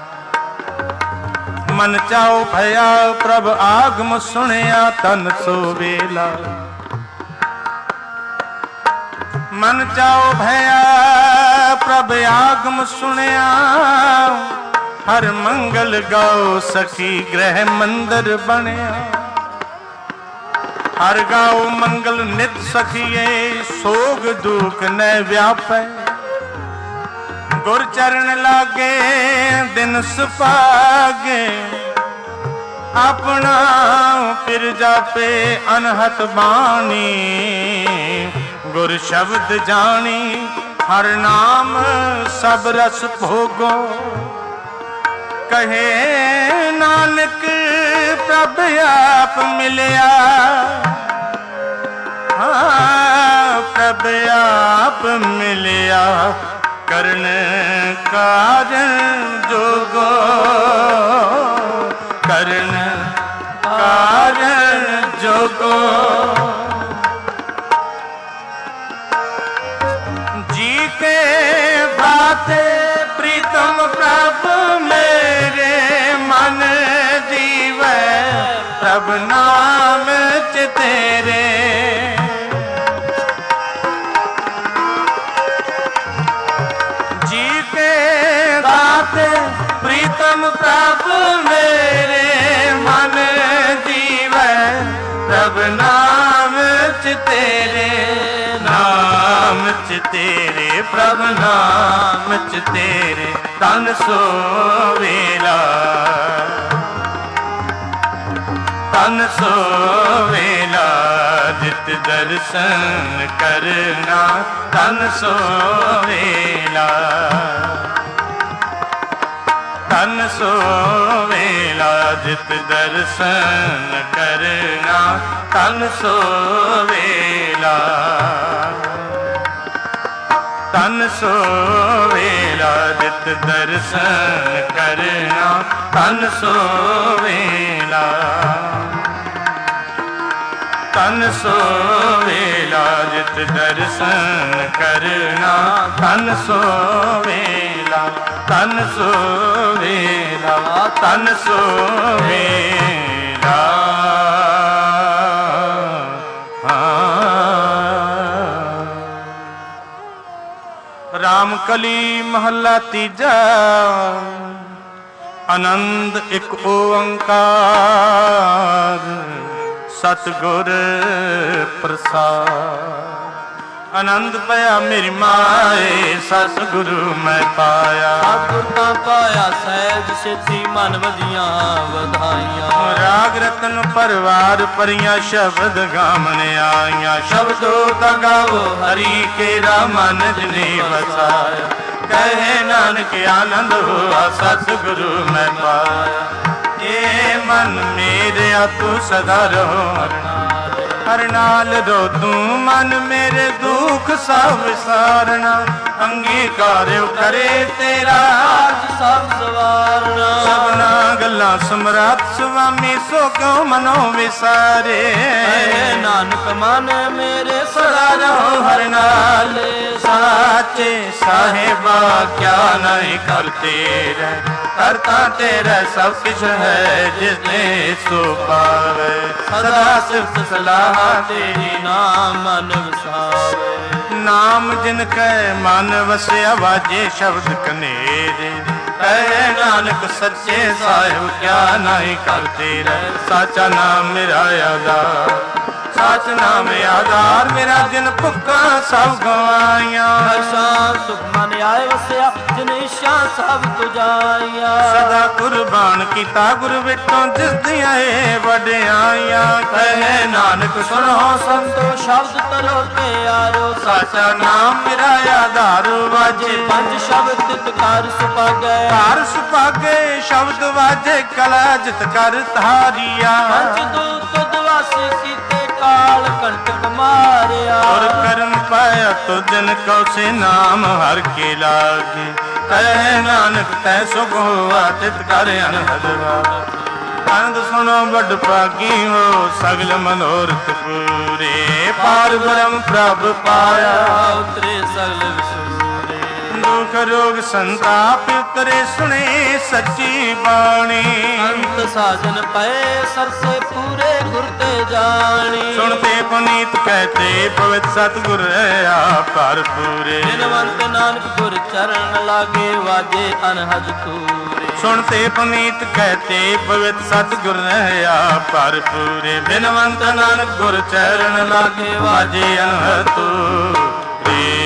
ਮਨ ਚਾਉ ਭਇਆ ਪ੍ਰਭ ਆਗਮ ਸੁਣਿਆ ਤਨ ਸੋ ਵੇਲਾ। ਮਨ ਚਾਉ ਭਇਆ ਪ੍ਰਭ ਆਗਮ ਸੁਣਿਆ ਹਰ ਮੰਗਲ ਗਾਓ ਸਖੀ ਗ੍ਰਹਿ ਮੰਦਰ ਬਣਿਆ। ਹਰ ਗਾਓ ਮੰਗਲ ਨਿਤ ਸਖੀਏ ਸੋਗ ਦੁਖ ਨੈ ਵਿਆਪੈ। ਗੁਰ ਚਰਨ ਲਾਗੇ ਦਿਨ ਸੁਭਾਗੇ ਆਪਣਾ ਫਿਰ ਜਾਪੇ ਅਨਹਤ ਬਾਣੀ। ਗੁਰ ਸ਼ਬਦ ਜਾਣੀ ਹਰ ਨਾਮ ਸਭ ਰਸ ਭੋਗੋ। ਕਹੇ ਨਾਨਕ ਪ੍ਰਭ ਆਪ ਮਿਲਿਆ ਹਾਂ ਪ੍ਰਭ ਆਪ ਮਿਲਿਆ। ਕਰਨ ਕਾਰਨ ਜੋਗੋ ਕਰਨ ਕਾਰਨ ਜੋਗੋ। ਜੀ ਕੇ ਬਾਤੇ ਪ੍ਰੀਤਮ ਪ੍ਰਭ ਮੇਰੇ ਮਨ ਜੀਵੈ ਪ੍ਰਭ ਨਾਮ ਚ ਤੇਰੇ। ਪ੍ਰੀਤਮ ਪ੍ਰਭ ਮੇਰੇ ਮਨ ਜੀਵੈ ਪ੍ਰਭ ਨਾਮ ਚ ਤੇਰੇ। ਨਾਮ ਚ ਤੇਰੇ ਪ੍ਰਭ ਨਾਮ ਚ ਤੇਰੇ। ਤਨ ਸੋ ਵੇਲਾ ਤਨ ਸੋ ਵੇਲਾ ਜਿਤ ਦਰਸ਼ਨ ਕਰਨਾ ਤਨ ਸੋ ਵੇਲਾ। ਤਨ ਸੋ ਵੇਲਾ ਜਿਤ ਦਰਸ਼ਨ ਕਰਨਾ ਤਨ ਸੋ ਵੇਲਾ। ਤਨ ਸੋ ਵੇਲਾ ਜਿਤ ਦਰਸ਼ਨ ਕਰਨਾ ਤਨ ਸੋ ਵੇਲਾ। ਤਨ ਸੋ ਵੇਲਾ ਜਿਤ ਦਰਸ਼ਨ ਕਰਨਾ ਤਨ ਸੋ ਵੇਲਾ। ਤਨ ਸੋ ਵੇਲਾ ਤਨ ਸੋ ਵੇਲਾ। ਰਾਮ ਕਲੀ ਮਹੱਲਾ ਤੀਜਾ। ਆਨੰਦ ਇੱਕ ਓੰਕਾਰ ਸਤਿਗੁਰ ਪ੍ਰਸਾਦ। ਆਨੰਦ ਪਿਆ ਮੇਰੀ ਮਾਏ ਸਤਿਗੁਰੂ ਮੈਂ ਪਾਇਆ। ਸਤਿਗੁਰ ਤਾਂ ਪਾਇਆ ਸਹਿਜ ਸਿੱਧੀ ਮਨ ਵਧੀਆਂ ਵਧਾਈਆਂ। ਰਾਗ ਰਤਨ ਪਰਵਾਰ ਪਰੀਆਂ ਸ਼ਬਦ ਗਾਵਣ ਆਈਆਂ। ਸ਼ਬਦੋ ਕਾ ਗਾਵੋ ਹਰੀ ਕੇਰਾ ਮਨ ਜਿਨੇ ਵਸਾਇਆ। ਕਹੇ ਨਾਨਕ ਆਨੰਦ ਹੋਆ ਸਤਿਗੁਰੂ ਮੈਂ ਪਾਇਆ। ਏ ਮਨ ਮੇਰਿਆ ਤੂੰ ਸਦਾ ਰਹੋ ਹਰ ਨਾਲ ਰੋ ਤੂੰ ਮਨ ਮੇਰੇ ਦੁੱਖ ਸਭ ਵਿਸਾਰਨਾ। ਅੰਗੀਕਾਰਿਓ ਕਰੇ ਤੇਰਾ ਸਭ ਸਵਾਰਨਾ। ਸਭਨਾ ਗੱਲਾਂ ਸਮਰਾਤ ਸੁਆਮੀ ਸੋ ਕਿਉ ਮਨੋ ਵਿਸਾਰੇ। ਨਾਨਕ ਮਨ ਮੇਰੇ ਸਦਾ ਰਹੋ ਹਰ ਨਾਲ। ਸਾਚੇ ਸਾਹਿਬਾ ਕਿਆ ਨਹੀਂ ਕਰਤੇ ਰਹਿ। ਕਰਤਾ ਤੇਰਾ ਸਭ ਕੁਛ ਹੈ ਜਿਸਨੇ ਸੋ ਪਾਵੇ। ਸਦਾ ਸਿਫਤ ਸਲਾਹ ਤੇਰੀ ਨਾਮ ਮਨ ਵਸਾਵੇ। ਨਾਮ ਜਿਨ ਕੈ ਮਨ ਵਸਿਆ ਵਾਜੇ ਸ਼ਬਦ ਕਨੇਰੇ। ਕਹੇ ਨਾਨਕ ਸੱਚੇ ਸਾਹਿਬ ਕਿਆ ਨਹੀਂ ਕਰਤੇ ਰਹਿ। ਸਾਚਾ ਨਾਮ ਮੇਰਾ ਆਧਾਰ ਸਾਚ ਨਾਮ ਆਧਾਰ ਮੇਰਾ ਜਿਨ ਭੁੱਖਾਂ ਸਭ ਗਵਾਈਆਂ। ਹਰਸ਼ਾਂ ਸੁਖ ਮਨ ਆਏ ਵਸਿਆ ਜਿਨ ਇੱਛਾ ਸਭ ਤੁਜਾਈਆਂ। ਸਦਾ ਕੁਰਬਾਨ ਕੀਤਾ ਗੁਰ ਵਿਟੋਂ ਜਿਸ ਦੀਆਂ ਏ ਵਡਿਆਈਆਂ। ਕਹੇ ਨਾਨਕ ਸੁਣੋ ਸੰਤੋ ਸ਼ਬਦ ਤਰੋ ਪਿਆਰੋ। ਸਾਚਾ ਨਾਮ ਮੇਰਾ ਆਧਾਰ ਵਾਜੇ ਪੰਜ ਸ਼ਬਦ ਤਿਤ ਕਰ ਸੁਭਾਗੈ। ਘਰ ਸੁਭਾਗੇ ਸ਼ਬਦ ਵਾਜੇ ਕਲਾ ਜਿਤ ਕਰ ਧਾਰੀਆ। ਪੰਜ ਦੂਤ ਦਵਾਸੀ ਕੀਤੇ ਕਾਲ ਕੰਟਕ ਮਾਰਿਆ। ਔਰ ਕਰਮ ਪਾਇਆ ਤੋ ਦਿਨ ਕਉ ਸੇ ਨਾਮ ਹਰ ਕੇ ਲਾਗੇ। ਕਹੇ ਨਾਨਕ ਤੈ ਸੁਖ ਹੋਆ ਤਿਤ ਕਰ ਅਨਹਦ ਵਾਗੇ। ਆਨੰਦ ਸੁਣੋ ਵੱਡ ਭਾਗੀ ਹੋ ਸਗਲ ਮਨੋਰਥ ਪੂਰੇ। ਪਾਰ ਬ੍ਰਹਮ ਪ੍ਰਭ ਪਾਇਆ ਉਤਰੇ ਸਗਲ ਵਿਸੂਰੇ। ਦੁਖ ਰੋਗ ਸੰਤਾਪ ਉਤਰੇ ਸੁਣੇ ਸੱਚੀ ਬਾਣੀ। ਅੰਤ ਸਾਜਨ ਪਏ ਸਰਸੇ ਪੂਰੇ ਗੁਰ ਤੇ ਜਾਣੀ। ਸੁਣਤੇ ਪੁਨੀਤ ਕਹਤੇ ਪਵਿੱਤ ਸਤਿਗੁਰ ਆ ਭਰਪੂਰੇ। ਬਿਨਵੰਤ ਨਾਨਕ ਗੁਰ ਚਰਨ ਲਾਗੇ ਵਾਜੇ ਅਨਹਦ ਤੂਰੇ। ਸੁਣਤੇ ਪੁਨੀਤ ਕਹਤੇ ਪਵਿੱਤ ਸਤਿਗੁਰ ਆ ਭਰਪੂਰੇ। ਬਿਨਵੰਤ ਨਾਨਕ ਗੁਰ ਚਰਨ ਲਾਗੇ ਵਾਜੇ ਅਨਹਦ ਤੂਰੇ।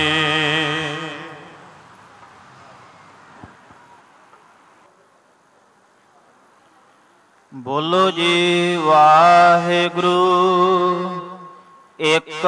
ਬੋਲੋ ਜੀ ਵਾਹਿਗੁਰੂ। ਇੱਕ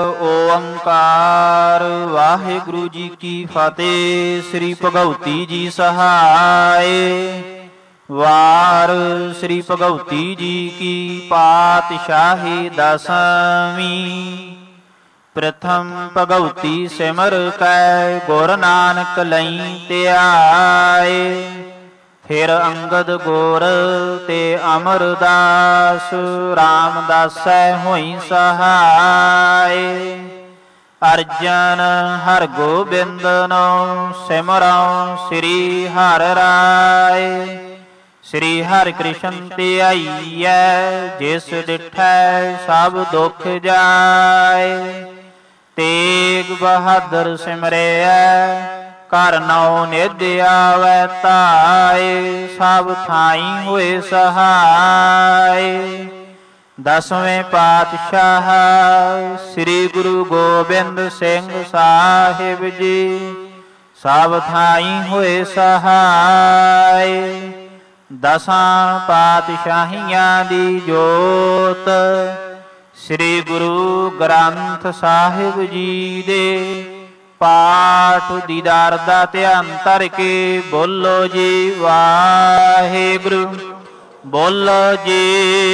ਓੰਕਾਰ ਵਾਹਿਗੁਰੂ ਜੀ ਕੀ ਫਤਿਹ। ਸ੍ਰੀ ਭਗਉਤੀ ਜੀ ਸਹਾਏ। ਵਾਰ ਸ੍ਰੀ ਭਗਉਤੀ ਜੀ ਕੀ ਪਾਤਸ਼ਾਹੀ ਦਸਵੀਂ। ਪ੍ਰਥਮ ਭਗਉਤੀ ਸਿਮਰ ਕੈ ਗੁਰ ਨਾਨਕ ਲਈ ਧਿਆਏ। ਫਿਰ ਅੰਗਦ ਗੁਰ ਤੇ ਅਮਰਦਾਸ ਰਾਮਦਾਸੈ ਹੋਈ ਸਹਾਏ। ਅਰਜਨ ਹਰ ਗੋਬਿੰਦਨੋ ਸਿਮਰਉ ਸ੍ਰੀ ਹਰਿ ਰਾਏ। ਸ੍ਰੀ ਹਰਿ ਕ੍ਰਿਸ਼ਨ ਧਿਆਈਐ ਜਿਸ ਡਿਠੈ ਸਭ ਦੁਖ ਜਾਏ। ਤੇਗ ਬਹਾਦਰ ਸਿਮਰਿਐ ਘਰ ਨਉ ਨਿਧ ਆਵੈ ਧਾਏ। ਸਭ ਥਾਈ ਹੋਏ ਸਹਾਏ। ਦਸਵੇਂ ਪਾਤਸ਼ਾਹ ਸ੍ਰੀ ਗੁਰੂ ਗੋਬਿੰਦ ਸਿੰਘ ਸਾਹਿਬ ਜੀ ਸਭ ਥਾਈ ਹੋਏ ਸਹਾਏ। ਦਸਾਂ ਪਾਤਸ਼ਾਹੀਆਂ ਦੀ ਜੋਤ ਸ੍ਰੀ ਗੁਰੂ ਗ੍ਰੰਥ ਸਾਹਿਬ ਜੀ ਦੇ ਪਾਠ ਦੀਦਾਰ ਦਾ ਧਿਆਨ ਧਰ ਕੇ ਬੋਲੋ ਜੀ ਵਾਹਿਗੁਰੂ। ਬੋਲੋ ਜੀ।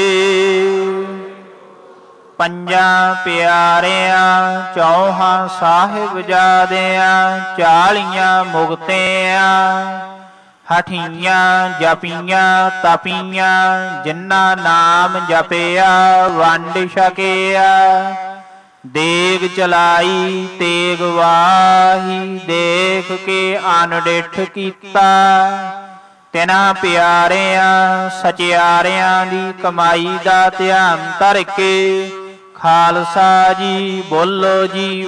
ਪੰਜਾਂ ਪਿਆਰਿਆਂ ਚੌਹਾਂ ਸਾਹਿਬਜ਼ਾਦਿਆਂ ਚਾਲੀਆਂ ਮੁਕਤਿਆਂ ਹਠੀਆਂ ਜਪੀਆਂ ਤਪੀਆਂ ਜਿਨ੍ਹਾਂ ਨਾਮ ਜਪਿਆ ਵੰਡ ਛਕਿਆ। ਦੇਗ ਚਲਾਈ ਤੇਗ ਵਾਹੀ ਦੇਖ ਕੇ ਅਨਡਿਠ ਕੀਤਾ। ਤਿਨਾਂ ਪਿਆਰਿਆਂ ਸਚਿਆਰਿਆਂ ਦੀ ਕਮਾਈ ਦਾ ਧਿਆਨ ਧਰ ਕੇ ਖਾਲਸਾ ਜੀ ਬੋਲੋ ਜੀ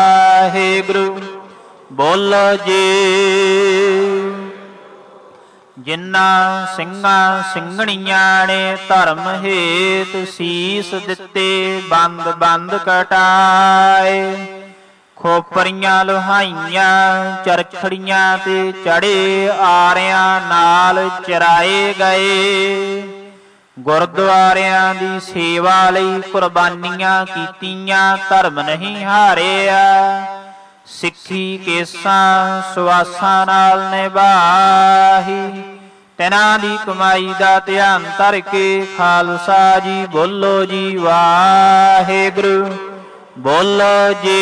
ਵਾਹਿਗੁਰੂ। ਬੋਲੋ ਜੀ। ਜਿਨ੍ਹਾਂ ਸਿੰਘਾਂ ਸਿੰਘਣੀਆਂ ਨੇ ਧਰਮ ਹੇਤ ਸੀਸ ਦਿੱਤੇ ਬੰਦ ਬੰਦ ਕਟਾਏ। ਖੋਪਰੀਆਂ ਲੋਹਾਈਆਂ ਚਰਖੜੀਆਂ ਤੇ ਚੜੇ ਆਰਿਆਂ ਨਾਲ ਚਰਾਏ ਗਏ। ਗੁਰਦੁਆਰਿਆਂ ਦੀ ਸੇਵਾ ਲਈ ਕੁਰਬਾਨੀਆਂ ਕੀਤੀਆਂ ਧਰਮ ਨਹੀਂ ਹਾਰਿਆ। ਸਿੱਖੀ ਕੇਸਾਂ ਸੁਆਸਾਂ ਨਾਲ ਨਿਭਾਹੀ ਤਿਨਾਂ ਦੀ ਕਮਾਈ ਦਾ ਧਿਆਨ ਧਰ ਕੇ ਖਾਲਸਾ ਜੀ ਬੋਲੋ ਜੀ ਵਾਹਿਗੁਰੂ ਬੋਲੋ ਜੀ।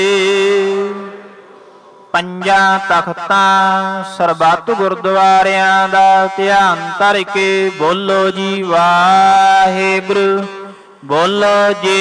ਪੰਜਾਂ ਤਖਤਾਂ ਸਰਬੱਤ ਗੁਰਦੁਆਰਿਆਂ ਦਾ ਧਿਆਨ ਧਰ ਕੇ ਬੋਲੋ ਜੀ ਵਾਹਿਗੁਰੂ ਬੋਲੋ ਜੀ।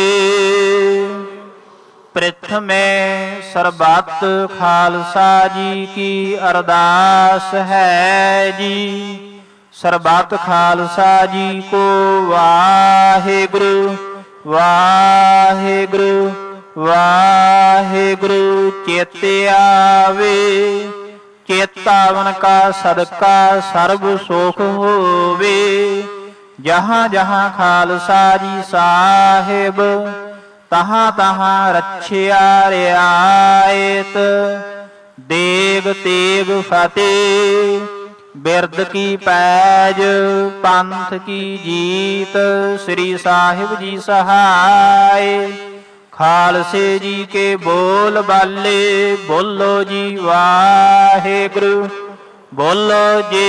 ਪ੍ਰਥਮੇ ਸਰਬੱਤ ਖਾਲਸਾ ਜੀ ਕੀ ਅਰਦਾਸ ਹੈ ਜੀ। ਸਰਬੱਤ ਖਾਲਸਾ ਜੀ ਕੋ ਵਾਹਿਗੁਰੂ ਵਾਹਿਗੁਰੂ ਵਾਹਿਗੁਰੂ ਚੇਤੇ ਆਵੇ। ਚੇਤਾਵਨ ਕਾ ਸਦਕਾ ਸਰਬ ਸੁਖ ਹੋਵੇ। ਜਹਾਂ ਜਹਾਂ ਖਾਲਸਾ ਜੀ ਸਾਹਿਬ ਤਹਾਂ ਤਹਾਂ ਰੱਛਿਆ ਰਿਆਇਤ। ਦੇਗ ਤੇਗ ਫਤਿਹ ਬਿਰਦ ਕੀ ਪੈਜ ਪੰਥ ਕੀ ਜੀਤ। ਸ੍ਰੀ ਸਾਹਿਬ ਜੀ ਸਹਾਇ ਖਾਲਸੇ ਜੀ ਕੇ ਬੋਲ ਬਾਲੇ ਬੋਲੋ ਜੀ ਵਾਹਿਗੁਰੂ ਬੋਲੋ ਜੀ।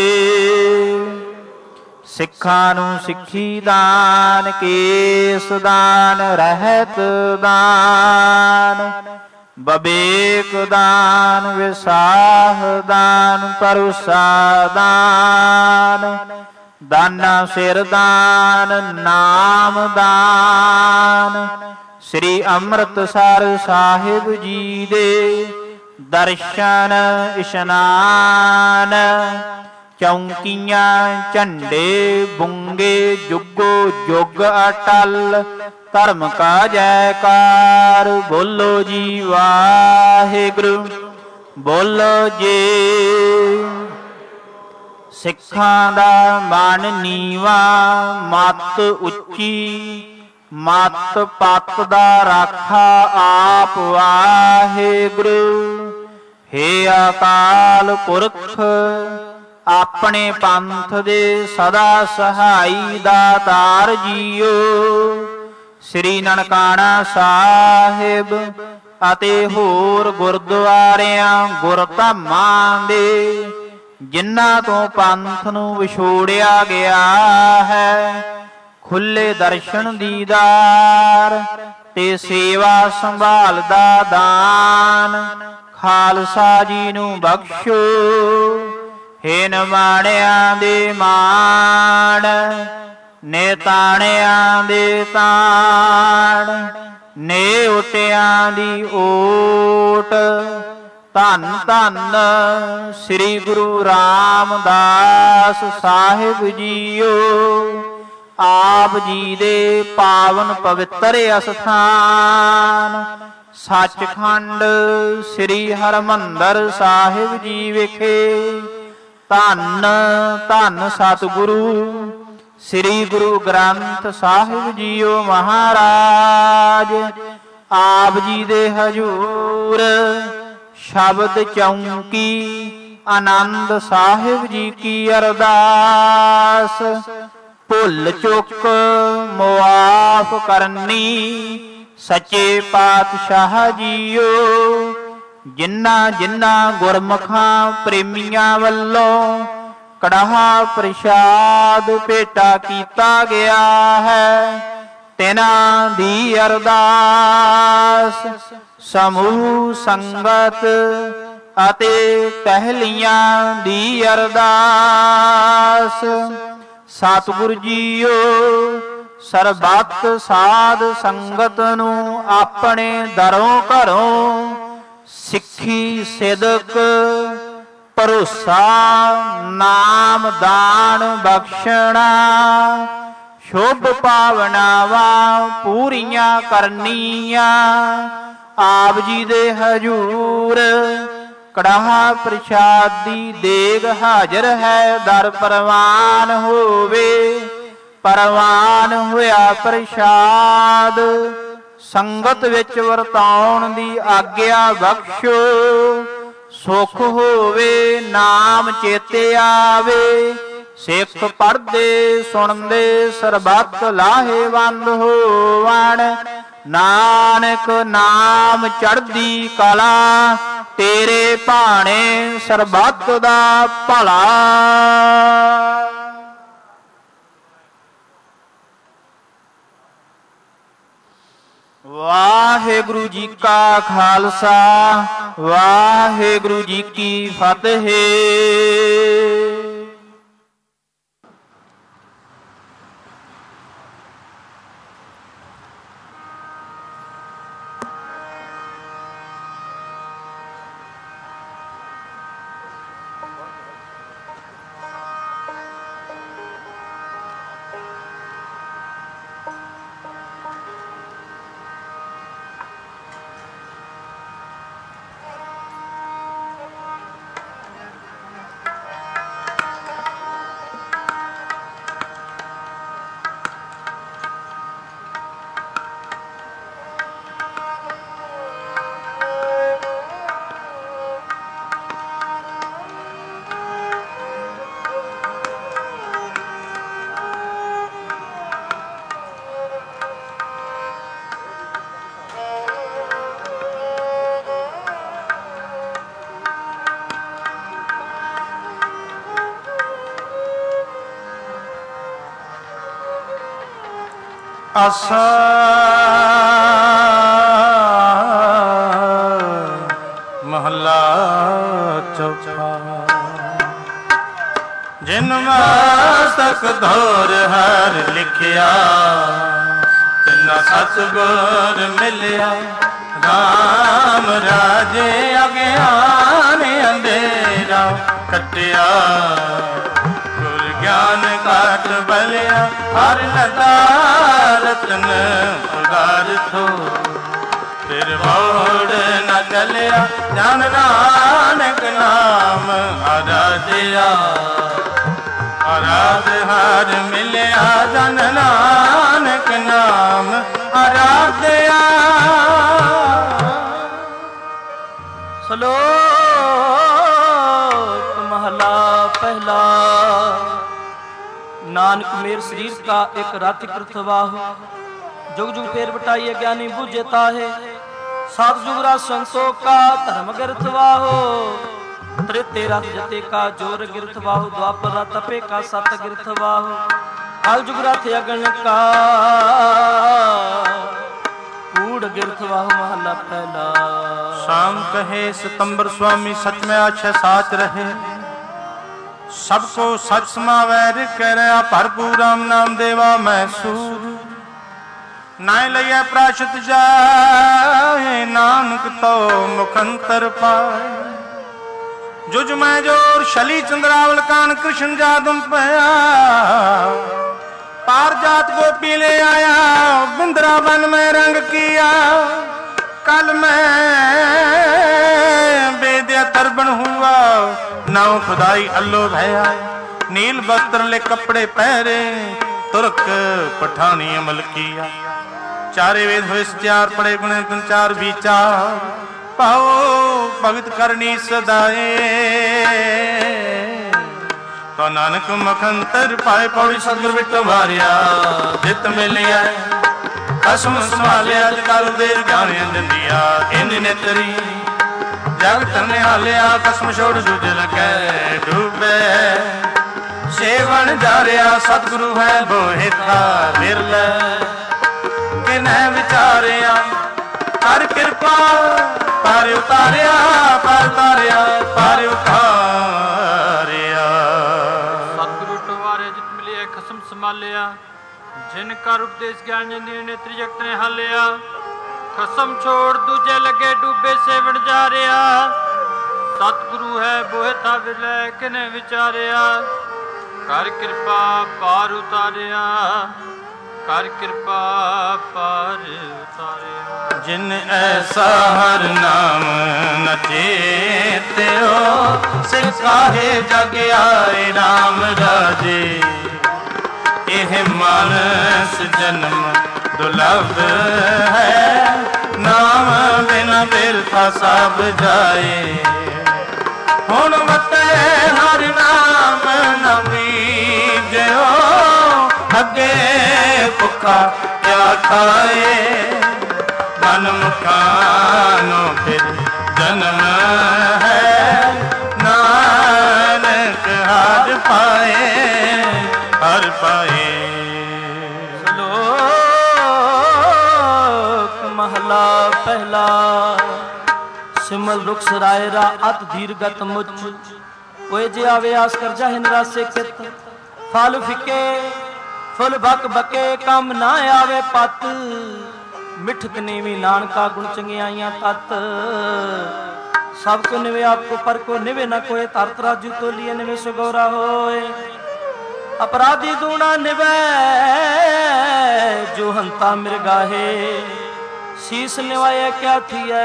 ਸਿੱਖਾਂ ਨੂੰ ਸਿੱਖੀ ਦਾਨ ਕੇਸ ਦਾਨ ਰਹਿਤ ਦਾਨ ਬਵੇਕ ਦਾਨ ਵਿਸਾਹ ਦਾਨ ਪਰੁਸਾ ਦਾਨ ਦਾਨਾ ਸਿਰ ਦਾਨ ਨਾਮ ਦਾਨ। ਸ੍ਰੀ ਅੰਮ੍ਰਿਤਸਰ ਸਾਹਿਬ ਜੀ ਦੇ ਦਰਸ਼ਨ ਇਸ਼ਨਾਨ। ਚੌਂਕੀਆਂ ਝੰਡੇ ਬੁੰਗੇ ਜੁਗੋ ਜੁਗ ਅਟਲ ਧਰਮ ਕਾ ਜੈਕਾਰ ਬੋਲੋ ਜੀ ਵਾਹਿਗੁਰੂ ਬੋਲੋ ਜੀ। ਸਿੱਖਾਂ ਦਾ ਮਨ ਨੀਵਾ ਮਤ ਉੱਚੀ ਮਤ ਪਤ ਦਾ ਰਾਖਾ ਆਪ ਵਾਹਿਗੁਰੂ। ਹੇ ਅਕਾਲ ਪੁਰਖ ਆਪਣੇ ਪੰਥ ਦੇ ਸਦਾ ਸਹਾਈ ਦਾਤਾਰ ਜੀਓ। ਸ੍ਰੀ ਨਨਕਾਣਾ ਸਾਹਿਬ ਅਤੇ ਹੋਰ ਗੁਰਦੁਆਰਿਆਂ ਗੁਰਧਾਮਾਂ ਦੇ ਜਿਨ੍ਹਾਂ ਤੋਂ ਪੰਥ ਨੂੰ ਵਿਛੋੜਿਆ ਗਿਆ ਹੈ ਖੁੱਲੇ ਦਰਸ਼ਨ ਦੀਦਾਰ ਤੇ ਸੇਵਾ ਸੰਭਾਲ ਦਾ ਦਾਨ ਖਾਲਸਾ ਜੀ ਨੂੰ ਬਖਸ਼ੋ। ਹੇ ਨਿਮਾਣਿਆਂ ਦੇ ਮਾਣ ਨੇ ਤਾਣਿਆਂ ਦੇ ਤਾਣ ਨੇ ਓਟਿਆਂ ਦੀ ਓਟ। ਧੰਨ ਧੰਨ ਸ੍ਰੀ ਗੁਰੂ ਰਾਮਦਾਸ ਸਾਹਿਬ ਜੀਓ। ਆਪ ਜੀ ਦੇ ਪਾਵਨ ਪਵਿੱਤਰ ਅਸਥਾਨ ਸੱਚਖੰਡ ਸ੍ਰੀ ਹਰਿਮੰਦਰ ਸਾਹਿਬ ਜੀ ਵਿਖੇ ਧੰਨ ਧੰਨ ਸਤਿਗੁਰੂ ਸ੍ਰੀ ਗੁਰੂ ਗ੍ਰੰਥ ਸਾਹਿਬ ਜੀਓ ਮਹਾਰਾਜ। ਆਪ ਜੀ ਦੇ ਹਜੂਰ ਸ਼ਬਦ ਚੌਂਕੀ ਆਨੰਦ ਸਾਹਿਬ ਜੀ ਕੀ ਅਰਦਾਸ। ਭੁੱਲ ਚੁੱਕ ਮੁਆਫ ਕਰਨੀ ਸੱਚੇ ਪਾਤਸ਼ਾਹ ਜੀਓ। ਜਿਨ੍ਹਾਂ ਜਿਨ੍ਹਾਂ ਗੁਰਮੁਖਾਂ ਪ੍ਰੇਮੀਆਂ ਵੱਲੋਂ ਕੜਾਹਾ ਪ੍ਰਸ਼ਾਦ ਭੇਟਾ ਕੀਤਾ ਗਿਆ ਹੈ ਤਿਨਾਂ ਦੀ ਅਰਦਾਸ। ਸਮੂਹ ਸੰਗਤ ਅਤੇ ਟਹਿਲੀਆਂ ਦੀ ਅਰਦਾਸ। ਸਤਿਗੁਰ ਜੀਓ ਸਰਬੱਤ ਸਾਧ ਸੰਗਤ ਨੂੰ ਆਪਣੇ ਦਰੋਂ ਘਰੋਂ ਸਿੱਖੀ ਸਿਦਕ ਭਰੋਸਾ ਨਾਮ ਦਾਨ ਬਖਸ਼ਣਾ ਸ਼ੁਭ ਭਾਵਨਾਵਾਂ ਪੂਰੀਆਂ ਕਰਨੀਆਂ। ਆਪ ਜੀ ਦੇ ਹਜੂਰ ਕੜਾਹ ਪ੍ਰਸ਼ਾਦੀ ਦੇਗ ਹਾਜ਼ਰ ਹੈ, ਦਰ ਪ੍ਰਵਾਨ ਹੋਵੇ, ਪ੍ਰਵਾਨ ਹੋਇਆ ਪ੍ਰਸ਼ਾਦ। ਸੰਗਤ ਵਿੱਚ ਵਰਤਾਉਣ ਦੀ ਆਗਿਆ ਬਖਸ਼ੋ, ਸੁਖ ਹੋਵੇ ਨਾਮ ਚੇਤੇ ਆਵੇ। ਸਿੱਖ ਪੜ੍ਹਦੇ ਸੁਣਦੇ ਸਰਬੱਤ ਲਾਹੇਵੰਦ ਹੋਵਣ, ਨਾਨਕ ਨਾਮ ਚੜ੍ਹਦੀ ਕਲਾ, ਤੇਰੇ ਭਾਣੇ ਸਰਬੱਤ ਦਾ ਭਲਾ। ਵਾਹਿਗੁਰੂ ਜੀ ਕਾ ਖਾਲਸਾ, ਵਾਹਿਗੁਰੂ ਜੀ ਕੀ ਫਤਿਹ। ਆਸਾ ਮਹਲਾ ਚੌਥਾ। ਜਿਨ ਮਸਤਕ ਧੋਰ ਹਰ ਲਿਖਿਆ, ਤਿਨਾ ਸਤਿਗੁਰ ਮਿਲਿਆ। ਰਾਮ ਰਾਜੇ ਅਗਿਆਨ ਅੰਧੇਰਾ ਕਟਿਆ, ਗੁਰ ਗਿਆਨ ਘਾਟ ਬਲਿਆ। ਹਰ ਲਤਾ ਰਤਨ ਪਦਾਰਥੋ, ਫਿਰ ਮੋੜ ਨ ਚਲਿਆ। ਜਨ ਨਾਨਕ ਨਾਮ ਆਰਾਧਿਆ, ਆਰਾਧ ਹਰ ਮਿਲਿਆ। ਜਨ ਨਾਨਕ ਨਾਮ ਆਰਾਧਿਆ। ਸ਼ਲੋਕ ਮਹਲਾ ਪਹਿਲਾ। नानक मेर शरीर का एक रथ कृतवाहु, जुग जुग फेर बटाइए ज्ञानी बुझे ताहे। सात जुग रात संतोष का धर्म गिरथवाहो, त्रेते रथ जते का जोर गिरथवाहु। द्वापर रथ तपे का सत गिरथवाहु, कल जुग रथ अगन का कूड़ गिरथवाहु। महला पहला। शाम कहे सितंबर स्वामी सच में आछे साच रहे। सबको सच समावैर कर भरपूर राम नाम देवा मैसूर। नाय लिया प्राशत जाए, नानक तो मुखंतर पाए। जुज मैं जोर शली चंद्रावल कान कृष्ण जादम पया। पार जात गोपी ले आया, बिंद्रावन में रंग किया। कल मैं बेदिया तरबन हुआ, नाव खुदाई अल्लो भया। नील वस्त्र ले कपड़े पहरे, तुर्क पठानी अमल किया। चारे वेद हुए चार पड़े गुणे तुम चार विचार। पाओ भगत करनी सदाए, तो नानक मखंतर पाए। पौड़ी सतगुर बिटो मारिया, जित मिलिया। कसम संभालिया कल देर गाने दिंदिया। इन नेतरी जग तरने हालिया, कसम छोड़ जुज लगे डूबे। सेवन जा रहा सतगुरु है बोहिता बिरले। किन्हें विचारिया कर कृपा, पार उतारिया पार उतारिया पार उतारिया। सतगुरु टवारे जित मिलिया कसम संभालिया। जिन कर उपदेश ज्ञान जिंदगी ने त्रिजगत ने हालिया। कसम छोड़ दूजे लगे डूबे सेवन जा रहा। सतगुरु है बोहता विरले, किने विचारिया। कर कृपा पार उतारिया, कर कृपा पार उतारिया। जिन ऐसा हर नाम न ਚੇਤਿਓ ਸਿਕਾਹੇ ਜਗ ਆਏ ਰਾਮ ਰਾਜੇ। ਇਹ ਮਾਨਸ ਜਨਮ ਦੁਲਭ ਹੈ ਨਾਮ ਬਿਨ ਬਿਰਥਾ ਸਭ ਜਾਏ। ਹੁਣ ਮਤੇ ਹਰ ਨਾਮ ਨ ਬੀਜਿਓ ਅੱਗੇ ਭੁੱਖਾ ਕਿਆ ਖਾਏ। ਮਨ ਮੁਖਾਨੋ ਫਿਰ ਜਨਮ ਹੈ ਨਾਨਕ ਹਰ ਪਾਏ ਹਰ ਪਾਏ। ਸ਼ਲੋਕ ਮਹਲਾ ਪਹਿਲਾ। ਸਿਮਲ ਰੁਖ ਸਰਾਏ ਰਾ ਅਤ ਦੀਰਗਤ ਮੁਚ ਓਏ ਜੇ ਆਵੇ ਆਸ ਕਰ ਜਾਹਿ ਨਿਰਾਸੇ ਕਿਤ। ਫਲ ਫਿੱਕੇ ਫੁੱਲ ਬਕ ਬਕੇ ਕੰਮ ਨਾ ਆਵੇ ਪਤ। ਮਿਠਕ ਨੀਵੀ ਨਾਨਕਾ ਗੁਣ ਚੰਗਿਆਈਆਂ ਤਤ। ਸਭ ਕੋ ਨਿਵੇ ਆਪ ਕੋ ਪਰ ਕੋ ਨਿਵੇ ਨਾ ਕੋਏ। ਤਰਤ ਰਾਜੂ ਤੋਲੀਏ ਨਿਵੇ ਸੁਗੋਰਾ ਹੋਏ। ਅਪਰਾਧੀ ਦੂਣਾ ਨਿਵੇ ਜੋ ਹੰਤਾ ਮਿਰਗਾਹੇ। ਸੀਸ ਨਿਵਾਏ ਕਿਆ ਥੀਐ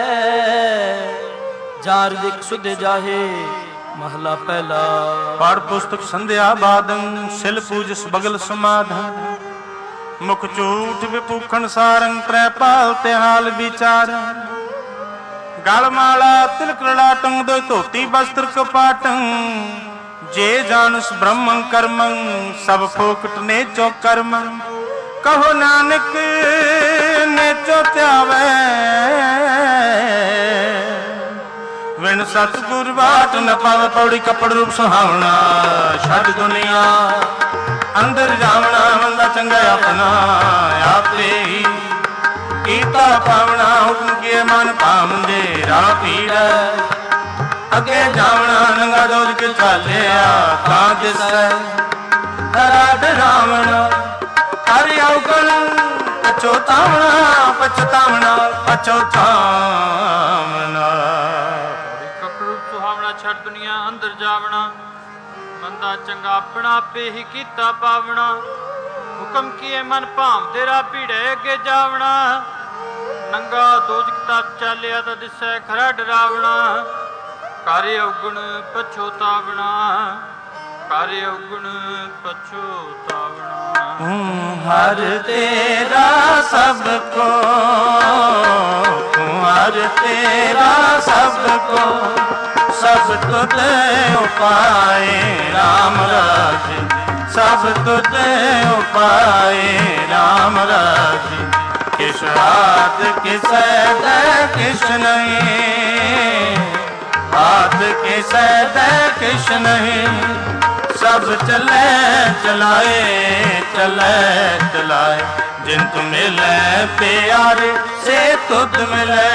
ਜਾਰ ਦਿਖ ਸੁਧ ਜਾਹੇ। ਮਹਲਾ ਪਹਿਲਾ। ਪੜ ਪੁਸਤਕ ਸੰਧਿਆ ਬਾਦੰ ਸਿਲ ਪੂਜਸ ਬਗਲ ਸਮਾਧੰ। ਮੁਖ ਝੂਠ ਵਿਪੂਖਣ ਸਾਰੰ ਤ੍ਰੈ ਪਾਲ ਤੇ ਹਾਲ ਵਿਚਾਰ। ਗਲ ਮਾਲਾ ਤਿਲਕ ਲਲਾਟੰ ਦੋਇ ਧੋਤੀ ਬਸਤਰ ਕਪਾਟੰ। ਜੇ ਜਾਣਸ ਬ੍ਰਹਮੰ ਕਰਮੰ ਸਭ ਫੋਕਟ ਨੇਚੋ ਕਰਮੰ। ਕਹੋ ਨਾਨਕ ਨੇਚੋ ਧਿਆਵੈ ਵਿਣ ਸਤਿਗੁਰ ਬਾਟ ਨ ਪਾਵੈ। ਪੌੜੀ ਕੱਪੜ ਰੂਪ ਸੁਹਾਵਣਾ ਛੱਡ ਦੁਨੀਆ ਅੰਦਰ ਜਾਵਣਾ। ਮੰਦਾ ਚੰਗਾ ਆਪਣਾ ਆਪੇ ਹੀ ਕੀਤਾ ਪਾਵਣਾ। ਹੁਕਮ ਕੀਏ ਮਨ ਭਾਵੰਦੇ ਰਾਹ ਪੀੜ। ਅੱਗੇ ਜਾਵਣਾ ਨੰਗਾ ਦੋਜ ਕੇ ਚਾਲਿਆ ਤਾਂ ਦਿਸੈ ਹਰਾ ਡਰਾਵਣਾ। ਹਰਿ ਔਗਣ ਪਛੋਤਾਵਣਾ ਪਛਤਾਵਣਾ ਪਛੋਤਾਵਣਾ। ਕੱਪੜੂ ਸੁਹਾਵਣਾ ਛੱਡ ਦੁਨੀਆ ਅੰਦਰ ਜਾਵਣਾ। ਮੰਦਾ ਚੰਗਾ ਆਪਣਾ ਆਪੇ ਹੀ ਕੀਤਾ ਪਾਵਣਾ। ਹੁਕਮ ਕੀਏ ਮਨ ਭਾਵਦੇ ਰਾਹ ਭੀੜੇ ਅੱਗੇ ਜਾਵਣਾ। ਨੰਗਾ ਦੋਜਕ ਤਪ ਚਾਲਿਆ ਤਾਂ ਦਿਸੈ ਖਰਾ ਡਰਾਵਣਾ। ਕਰ ਔਗਣ ਪਛੋਤਾਵਣਾ ਕਰ ਔਗਣ ਪਛੋਤਾਵਣਾ। ਹਰ ਤੇਰਾ ਸਭ ਕੋ ਹਰ ਤੇਰਾ ਸਭ ਕੋ ਸਭ ਤੁਧ ਉਪਾਏ ਰਾਮ ਰਾਜੇ। ਸਭ ਤੁਧ ਉਪਾਏ ਰਾਮ ਰਾਜੇ। ਕਿਸ ਹਾਥ ਕਿਸੈ ਦੈ ਕਿਛ ਨਹੀਂ। ਹਾਥ ਕਿਸੈ ਦੈ ਕਿਛ ਨਹੀਂ। ਸਭ ਚਲੇ ਚਲਾਏ ਚਲੇ ਚਲਾਏ। ਜਿਨ ਤੁ ਮਿਲੈ ਪਿਆਰੇ ਸੇ ਤੁਧ ਮਿਲੈ।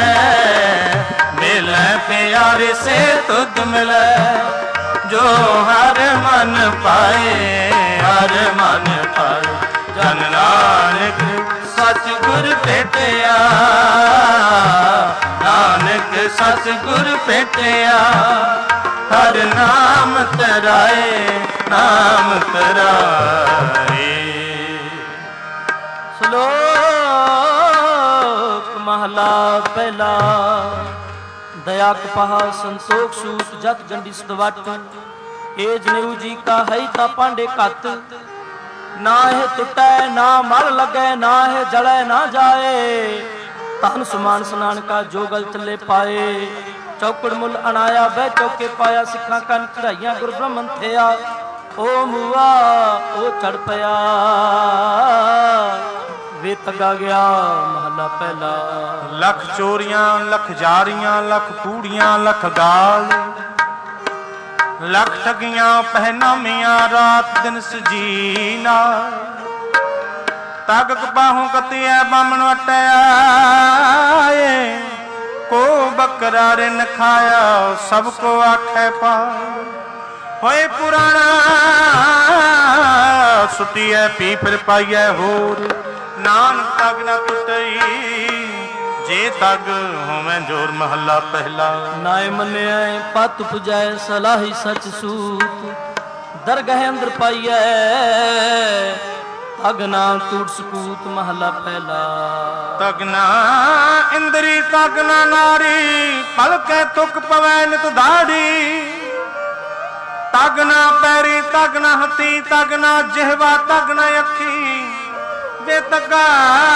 ਮਿਲੈ ਪਿਆਰੇ ਸੇ ਤੁਧ ਮਿਲੈ। ਜੋ ਹਰ ਮਨ ਪਾਏ ਹਰ ਮਨ ਪਾਏ। ਜਨ ਨਾਨਕ ਸਤਿਗੁਰ ਭੇਟਿਆ। ਨਾਨਕ ਸਤਿਗੁਰ ਭੇਟਿਆ। ਹਰ ਨਾਮ ਤਰਾਏ ਨਾਮ ਤਰਾਏ। ਸ਼ਲੋਕ ਮਹਲਾ ਪਹਿਲਾ। ਦਇਆ ਕਪਾਹ ਸੰਤੋਖ ਸੂਤ ਜਤ ਗੰਡੀ ਸਦਵਟ। ਇਹ ਜਨੇਊ ਜੀ ਕਾ ਹੈ ਤਾਂ ਪਾਂਡੇ ਘੱਤ। ਨਾ ਇਹ ਟੁੱਟੈ ਨਾ ਮਰ ਲੱਗੈ ਨਾ ਇਹ ਜਲੈ ਨਾ ਜਾਏ। ਧਨ ਸਮਾਨ ਸਨਾਨ ਕਾ ਜੋ ਗਲ ਚੱਲੇ ਪਾਏ। ਚੌਕੜ ਮੁੱਲ ਅਣਾਇਆ ਬਹਿ ਚੌਕੇ ਪਾਇਆ। ਸਿੱਖਾਂ ਕੰਨ ਚੜਾਈਆਂ ਗੁਰ ਬ੍ਰਹਮਨ ਥਿਆ। ਉਹ ਮੂਆ ਉਹ ਚੜ ਪਿਆ ਵੇ ਤਗਾ ਗਿਆ। ਮਹਲਾ ਪਹਿਲਾ। ਲੱਖ ਚੋਰੀਆਂ ਲੱਖ ਜਾਰੀਆਂ ਲੱਖ ਕੂੜੀਆਂ ਲੱਖ ਗਾਲ। ਲੱਖ ਠਗੀਆਂ ਪਹਿਨਾਮੀਆਂ ਰਾਤ ਦਿਨ ਸਜੀਨਾ। ਤਗ ਕਬਾਹੋਂ ਕਤਿਐ ਬਾਮਣ ਵਟਿਆਏ। ਕੋ ਬਕਰਾ ਰਿਨ ਖਾਇਆ ਸਭ ਕੋ ਆਖੈ ਪਾ। ਹੋਏ ਪੁਰਾਣਾ ਸੁਟੀਐ ਪੀ ਫਿਰ ਪਾਈਐ ਹੋਰ। ਨਾਨਕ ਤਗ ਨਾ ਟੁੱਟਈ ਜੇ ਤਗ ਹੋਵੇਂ ਜੋਰ। ਮਹੱਲਾ ਪਹਿਲਾ। ਨਾਏ ਮੰਨਿਆ ਪਤ ਪੁਜਾਏ ਸਲਾਹੀ ਸਚ ਸੂਤ। ਦਰਗਹਿ ਅੰਦਰ ਪਾਈਐ ਅਗਨਾ ਟੂਟ ਸਕੂਤ ਮਹਲਾ ਪਹਿਲਾ। ਤਗਨਾ ਇੰਦਰੀ ਤਗਨਾ ਨਾਰੀ ਪਲਕੇ ਤੁਕ ਪਵੈ ਨਿਤ ਦਾੜੀ। ਤਗਨਾ ਪੈਰੀ ਤਗਨਾ ਹੱਥੀ ਤਗਨਾ ਜਿਹਵਾ ਤਗਨਾ ਅੱਖੀ। ਵੇ ਤਗਾ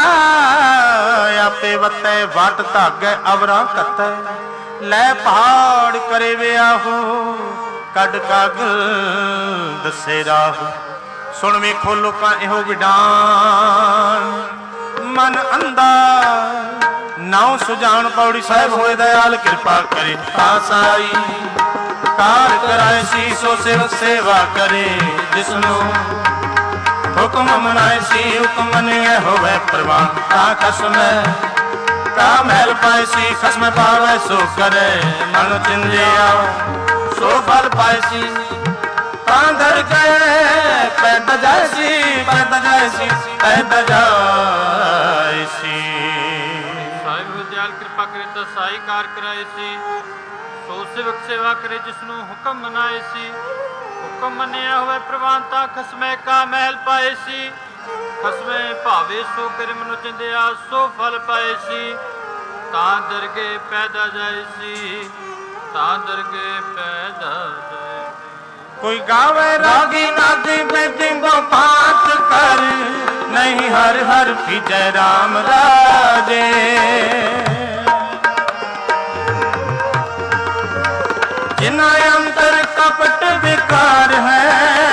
ਆਪੇ ਵਤੈ ਵਟ ਧਾਗੈ ਅਵਰਾਂ ਕੱਤੈ। ਲੈ ਪਹਾੜ ਕਰੇ ਵਿਆਹੋ ਕੱਢ ਕਾਗ ਦੱਸੇ ਰਾਹੋ। ਸੁਣ ਵੇਖੋ ਲੋਕਾਂ ਇਹੋ ਵਿਡਾਨ ਮਨ ਅੰਦਾ ਨਾਉ ਸੁਜਾਨ। ਪੌੜੀ ਸਾਹਿਬ ਹੋਏ ਦਇਆਲ ਕਿਰਪਾ ਕਰੇ ਆਸਾਈ। ਕਾਰ ਕਰਾਏ ਸੀ ਸੋ ਸੇਵਕ ਸੇਵਾ ਕਰੇ। ਜਿਸਨੂੰ ਹੁਕਮ ਮਨਾਏ ਸੀ ਹੁਕਮ ਮੰਨਿਆ ਹੋਵੇ ਪ੍ਰਵਾਨ। ਤਾਂ ਖਸਮੈ ਕਾ ਮਹਿਲ ਪਾਏ ਸੀ ਖਸਮੈ ਪਾਵੇ ਸੋ ਕਰੇ। ਮਨ ਚਿੰਦਿਆ ਸੋ ਫਲ ਪਾਏ ਸੀ। ਤਾਂ ਦਰ ਗਏ ਪੈਦਾ ਜਾਏ ਸੀ ਪੈਦਾ ਜਾਏ ਸੀ ਪੈਦਾ ਜਾਏ ਸੀ। ਸਾਹਿਬ ਵਿਦਿਆਲ ਕਿਰਪਾ ਕਰੇ ਤਾਂ ਸਾਈ ਕਾਰ ਕਰਾਏ ਸੀ। ਸੋ ਸੇਵਕ ਸੇਵਾ ਕਰੇ ਜਿਸਨੂੰ ਹੁਕਮ ਮਨਾਏ ਸੀ। ਹੁਕਮ ਮੰਨਿਆ ਹੋਵੇ ਪ੍ਰਵਾਨ। ਤਾਂ ਖਸਮੈ ਕਾ ਮਹਿਲ ਪਾਏ ਸੀ। ਖਸਮੈ ਭਾਵੇ ਸੋ ਕਰੇ ਮਨੁ ਚਿੰਦਿਆ ਸੋ ਫਲ ਪਾਏ ਸੀ। ਤਾਂ ਦਰਗੇ ਪੈਦਾ ਜਾਏ ਸੀ ਤਾਂ ਦਰਗੇ ਪੈਦਾ ਜਾਏ। ਕੋਈ ਗਾਵੇ ਰਾਗੀ ਨਾਦੀ ਬੇਦਿੰਗੋ ਪਾਠ ਕਰ। ਨਹੀਂ ਹਰ ਹਰ ਭੀਜੈ ਰਾਮ ਰਾਜੇ। ਜਿਨਾ ਅੰਤਰ ਕਪਟ ਵਿਕਾਰ ਹੈ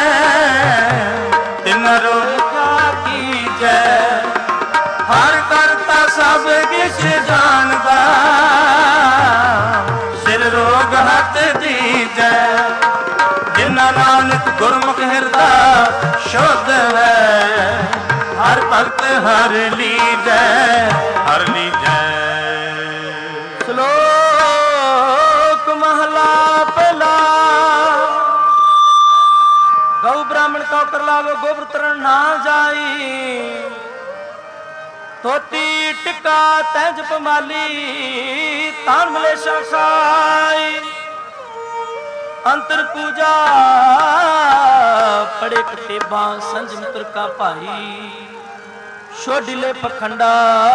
ਤਿਨ ਰੋਗਾ ਕੀਜੈ। ਹਰ ਕਰਤਾ ਸਭ ਕਿਛ ਜਾਣਦਾ ਸਿਰ ਰੋਗ ਹੱਥ ਦੀਜੈ। ਜਿਨਾ ਨਾਨਕ ਗੁਰਮੁਖ ਹਿਰਦਾ ਸ਼ੁੱਧ ਹੈ। ਹਰ ਭਗਤ ਹਰ ਲੀਜੈ ਹਰ ਲੀਜੈ। ਸ਼ਲੋਕ ਮਹਲਾ ਪਹਿਲਾ। ਗਊ ਬ੍ਰਾਹਮਣ ਕਉ ਕਰ ਲਾਵੇ ਗੋਬਰ ਤਰਨ ਨਾ ਜਾਈ। ਧੋਤੀ ਟਿੱਕਾ ਤੈਜ ਪਮਾਲੀ ਤਾਨ ਮਲੇਸ਼ਾ ਖਾਈ। ਅੰਤਰ ਪੂਜਾ ਪੜੇ ਕਟੇਬਾ ਸੰਜਮ ਤੁਰ ਕਾ ਭਾਈ। ਛੋਡਿਲੇ ਪਖੰਡਾ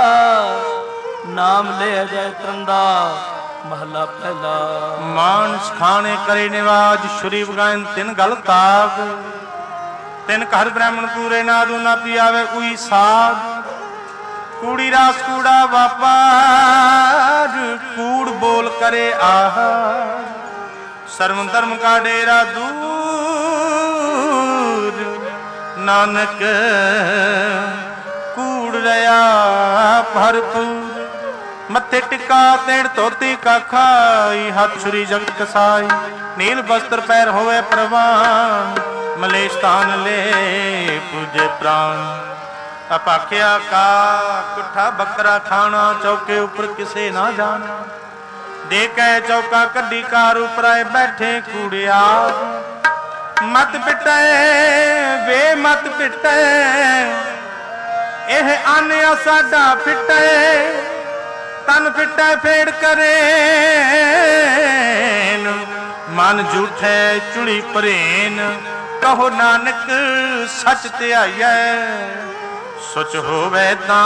ਨਾਮ ਲੈ ਅਜੈ ਤਰੰਦਾ ਮਹਲਾ ਪਹਿਲਾ। ਮਾਨਸ ਖਾਣੇ ਕਰੇ ਨਿਵਾਜ ਸ਼ੁਰੀ ਵਗਾਇਨ ਤਿੰਨ ਗਲ ਤਾਗ। ਤਿੰਨ ਘਰ ਬ੍ਰਾਹਮਣ ਪੂਰੇ ਨਾਦੂ ਨਾ ਪਿਆਵੇ ਕੋਈ ਸਾਗ। ਕੂੜੀ ਰਾਸ ਕੂੜਾ ਵਾਪਾਰ ਕੂੜ ਬੋਲ ਕਰੇ ਆਹਾਰ। ਸਰਮ ਧਰਮ ਕਾ ਡੇਰਾ ਦੂਰ ਨਾਨਕ ਕੂੜ ਰਿਆ ਭਰਪੂਰ। ਮੱਥੇ ਟਿੱਕਾ ਤੇੜ ਧੋਤੀ ਕਾ ਖਾਈ। ਹੱਥ ਛੁਰੀ ਜਗਤ ਕਸਾਈ। ਨੀਲ ਬਸਤਰ ਪੈਰ ਹੋਵੇ ਪ੍ਰਵਾਨ। ਮਲੇਸ਼ ਤਾਨ ਲੈ ਪੂਜੇ ਪ੍ਰਾਨ। ਅਪਾਖਿਆ ਕਾ ਕੁੱਠਾ ਬੱਕਰਾ ਖਾਣਾ। ਚੌਕੇ ਉੱਪਰ ਕਿਸੇ ਨਾ ਜਾਣਾ। ਦੇ ਕੇ ਚੌਕਾ ਕੱਢੀ ਕਾਰ ਉਪਰਾਏ ਬੈਠੇ ਕੂੜਿਆ। ਮਤ ਪਿਟੈ ਵੇ ਮਤ ਪਿਟੈ ਇਹ ਆਨਿਆ ਸਾਡਾ ਫਿਟੈ। ਤਨ ਫਿਟੈ ਫੇੜ ਕਰੇ ਮਨ ਝੂਠੈ ਚੁੜੀ ਪ੍ਰੇਨ। ਕਹੋ ਨਾਨਕ ਸੱਚ ਧਿਆਈਐ ਸੁਚ ਹੋਵੇ ਤਾਂ।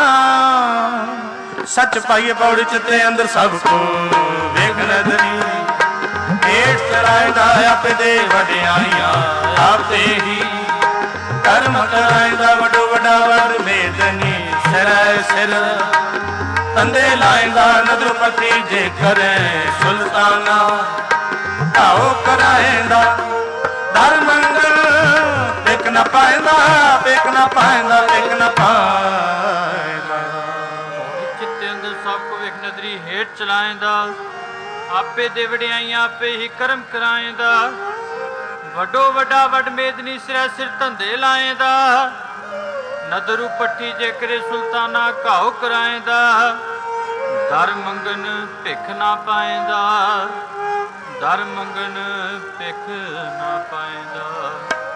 ਸੱਚ ਪਾਈਏ ਪੌੜੀ ਚਿੱਤੇ ਅੰਦਰ ਸਭ ਕੋ ਵੇਖ ਨਦਰੀ। ਹੇਠ ਚਲਾਇਦਾ ਆਪੇ ਦੇ ਵਡਿਆਈਆਂ ਆਪੇ ਹੀ। ਕਰਮ ਕਰਾਇਦਾ ਵੱਡੋ ਵੱਡਾ ਵੱਡ ਮੇਦਨੀ। ਸਿਰੈ ਸਿਰ ਤੰਦੇ ਲਾਇਦਾ ਨਦਰ ਪਤੀ ਜੇ ਕਰੇ ਸੁਲਤਾਨਾ। ਧਾਓ ਕਰਾਇਦਾ ਦਰ ਮੰਗਲ ਟਿਕ ਨਾ ਪਾਇਦਾ ਟਿਕ ਨਾ ਪਾਇਦਾ ਟਿਕ ਨਾ ਪਾਇਦਾ। ਚਿੱਤੇ ਅੰਦਰ ਸਭ ਕੋ ਵੇਖ ਨਦਰੀ ਹੇਠ ਚਲਾਇਦਾ। ਆਪੇ ਦੇ ਵਡਿਆਈਆਂ ਆਪੇ ਹੀ ਕਰਮ ਕਰਾਇਦਾ। ਵੱਡੋ ਵੱਡਾ ਵੱਡ ਮੇਦਨੀ ਸਿਰੈ ਸਿਰ ਧੰਦੇ ਲਾਇਦਾ। ਨਦਰੂ ਪੱਠੀ ਜੇ ਕਰੇ ਸੁਲਤਾਨਾ ਘਾਉ ਕਰਾਇਦਾ। ਦਰ ਮੰਗਨ ਭਿਖ ਨਾ ਪਾਇਦਾ ਦਰ ਮੰਗਨ ਭਿਖ ਨਾ ਪਾਇਦਾ।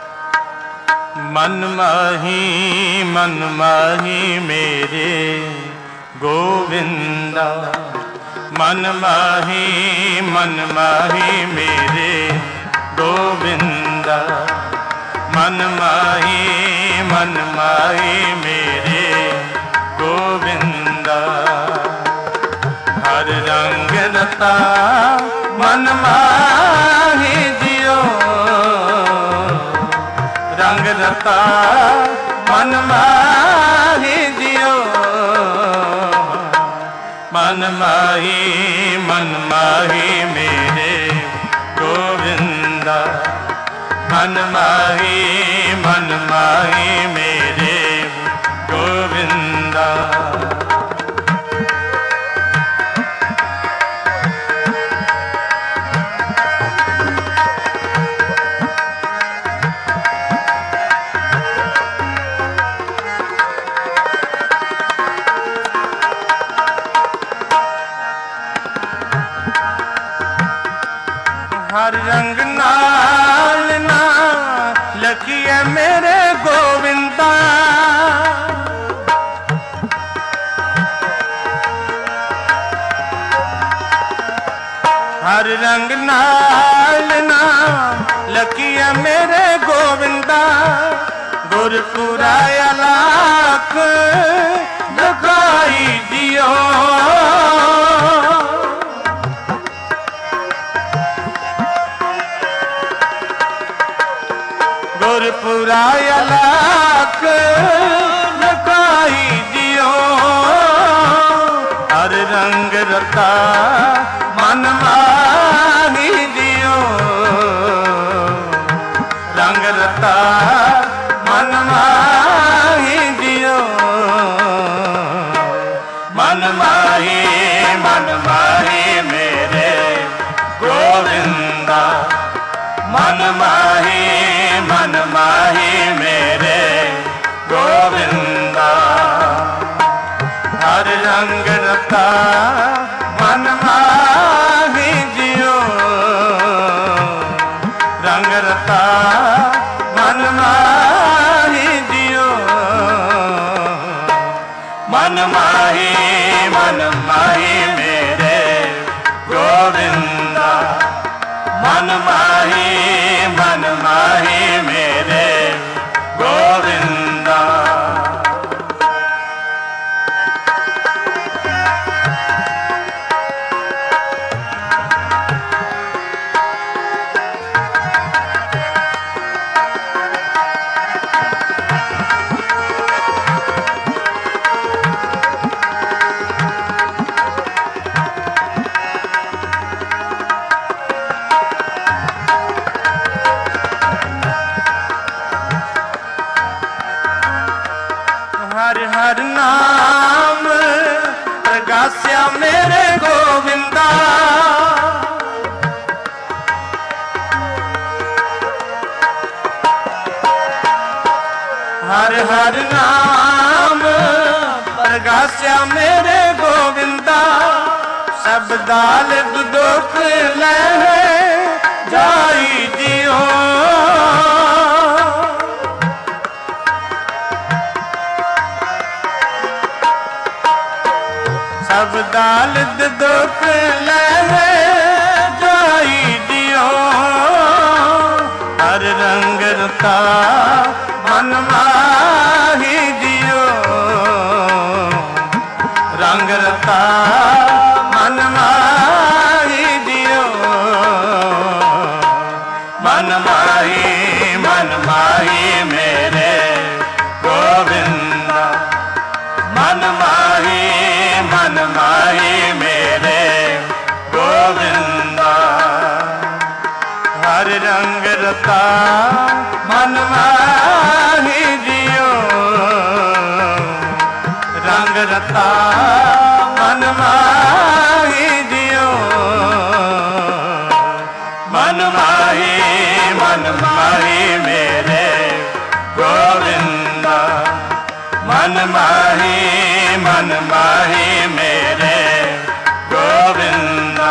ਮਨ ਮਾਹੀ ਮਨ ਮਾਹੀ ਮੇਰੇ ਗੋਵਿੰਦਾ। ਮਨ ਮਾਹੀ ਮਨ ਮਾਹੀ ਮੇਰੇ ਗੋਵਿੰਦਾ। ਮਨ ਮਾਹੀ मन माही मेरे गोविंदा। हर रंग रता मन माही जियो, रंग रता मन माही जियो। मन माही मन माही मेरे गोविंदा। मन माही मन माही मेरे गोविंदा। हर रंग नाल ना लखिए मेरे गोविंदा। हर रंग नाल ना लखिए मेरे गोविंदा। गुरपुरा लाख लखाई दियो। गुरपुरा लाख लखाई दियो। हर रंग रता मन माही दियो। रंग रता मन माही दियो। मन माही मन माही मेरे गोविंदा। मन माही मन माही मेरे गोविंदा। हर रंग रता मन माही जियो। रंग रता मन माही जियो। मन माही मन माही मेरे गोविंदा। मन माही मन माही मेरे गोविंदा। हर हर नाम प्रगास्या मेरे गोविंदा। हर हर नाम प्रगास्या मेरे गोविंदा। सब दाल दुख ले जाई जियो। सब दाल दुख ले जाई दियो। हर रंग रता मन माही दियो। रंग रता मन माही दियो। मन माही मन माही मेरे गोविंदा। मन माही मन माही मेरे गोविंदा। हर रंग रता मन माही जियो। रंग रता मन माही जियो। मन माही मन माही मेरे गोविंदा। मन माही मन माही मेरे गोविंदा।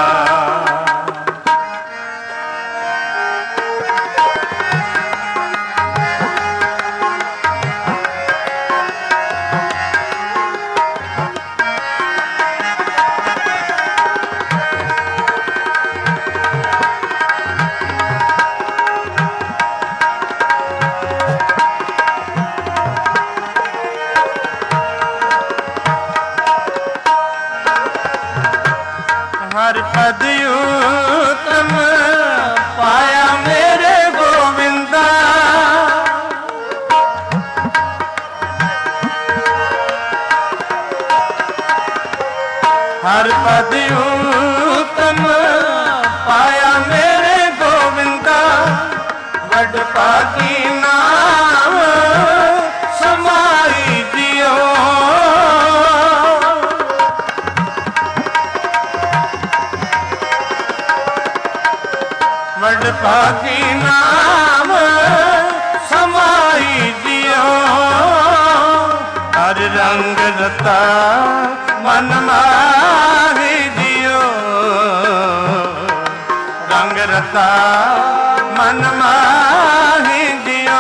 हर पद उत्तम पाया मेरे गोविंदा। हर पद उत्तम पाया मेरे गोविंदा। वड पाकी नाम समाई दियो। वड पाकी नाम समाई दियो। हर रंग रता मन माही दियो। रंग रता मन माही दियो।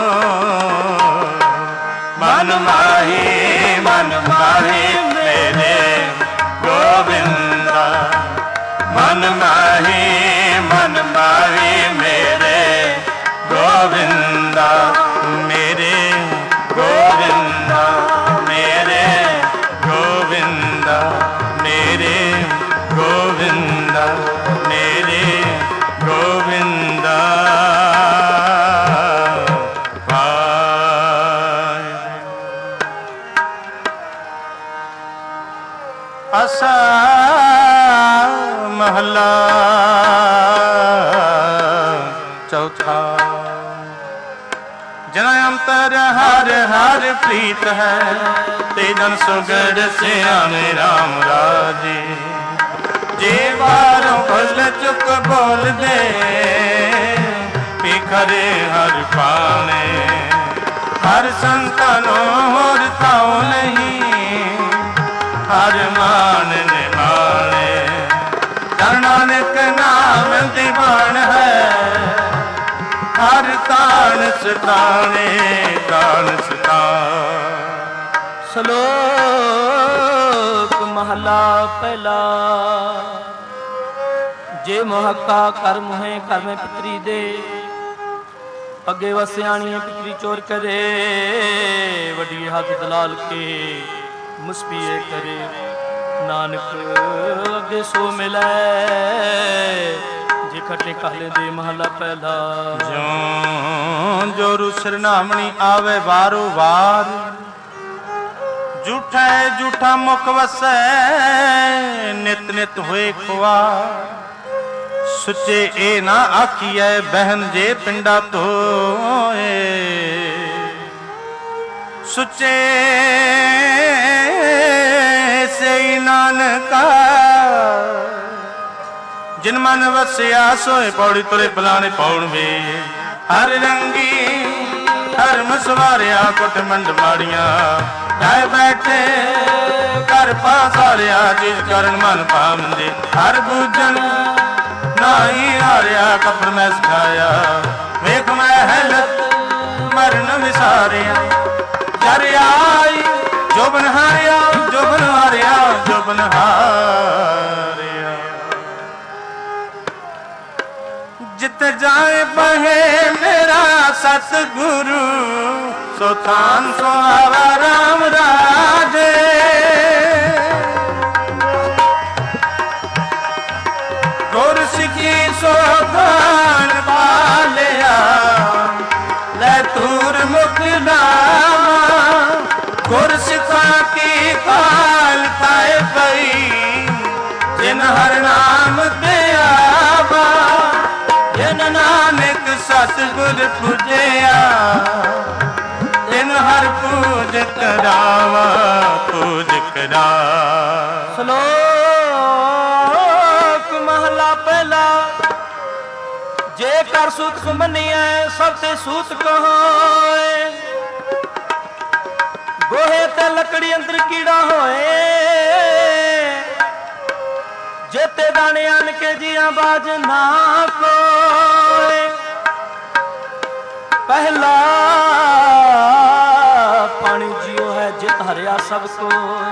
मन माही मन माही मेरे गोविंदा। मन माही मन माही मेरे गोविंदा। मेरे गोविंदा मेरे गोविंदा मेरे गोविंदा मेरे गोविंदा। आसा महला चौथा। जना अंतर हर हर प्रीत है। ते जन सुगढ़ सियाने राम राजे। जे बारों भल चुक बोल दे पिखरे हर पाने। हर संतानों होर ताओ नहीं। हर मान निमाने। नानक नाम दीवान है। हर तान सताने तान सतान। श्लोक महला पहला। जे मोहका कर मुहे कर में पितरी दे। अगे वस्याणी पितरी चोर करे। वडी हाथ दलाल के मुस्पिए करे। नानक अगे सो मिले जे खटे काले दे महला पहला। ज्यों जोरु सिरनामणी आवे वारो वार। झूठा झूठा मुख वसै नित नित होए खुआर। सुचे ए ना आखिए बहन जे पिंडा धोए। सुचे से नानका जिन मन वसिया सोए पौड़ी तुरे पलाने पौड़ में। हर रंगी धर्म सवारिया कुट मंड माड़िया। जाए बैठे कर पासारिया जिस कारण मन पामदे। हर बूझन नाई हारिया कपड़ में सिखाया। वेख मैं हैलत मरण विसारिया। जर आई जोबन हारिया जोबन हारिया जोबन हारिया। जित जाए बहे मेरा सतगुरु। सो थान सो आवा राम राजे। गुर सिखी सो थान पालिया। ले तूर मुख नामा। गुर सिखा की काल खाए पई। जिन हर नाम ते आवा। जिन नानक सतगुर पूजया। जिन हर पूज करावा पूज करा। श्लोक महला पहला। जे कर सूत मनिए सब ते सूत कहो। गोहे ते लकड़ी अंदर कीड़ा होए। जेते दाने आन के जिया बाज ना कोए। पहला पानी जियो है जित हरिया सबको।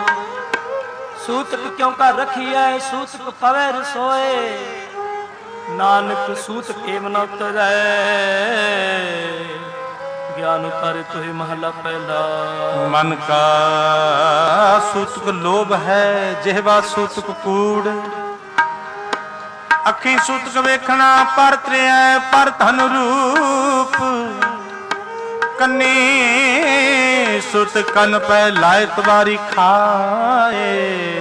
सूतक क्यों का रखी है सूतक पवे रसोए। नानक सूत के मन उतरै। ज्ञान उतारे तो ही महला पहला। मन का सूतक लोभ है जेहवा सूतक कूड़। ਅੱਖੀ ਸੂਤਕ ਵੇਖਣਾ ਪਰ ਤ੍ਰਿਐ ਪਰ ਧਨ ਰੂਪ ਕੰਨੀ ਸੁਤ ਕੰਨ ਪੈ ਲਾਇ ਤਵਾਰੀ ਖਾਏ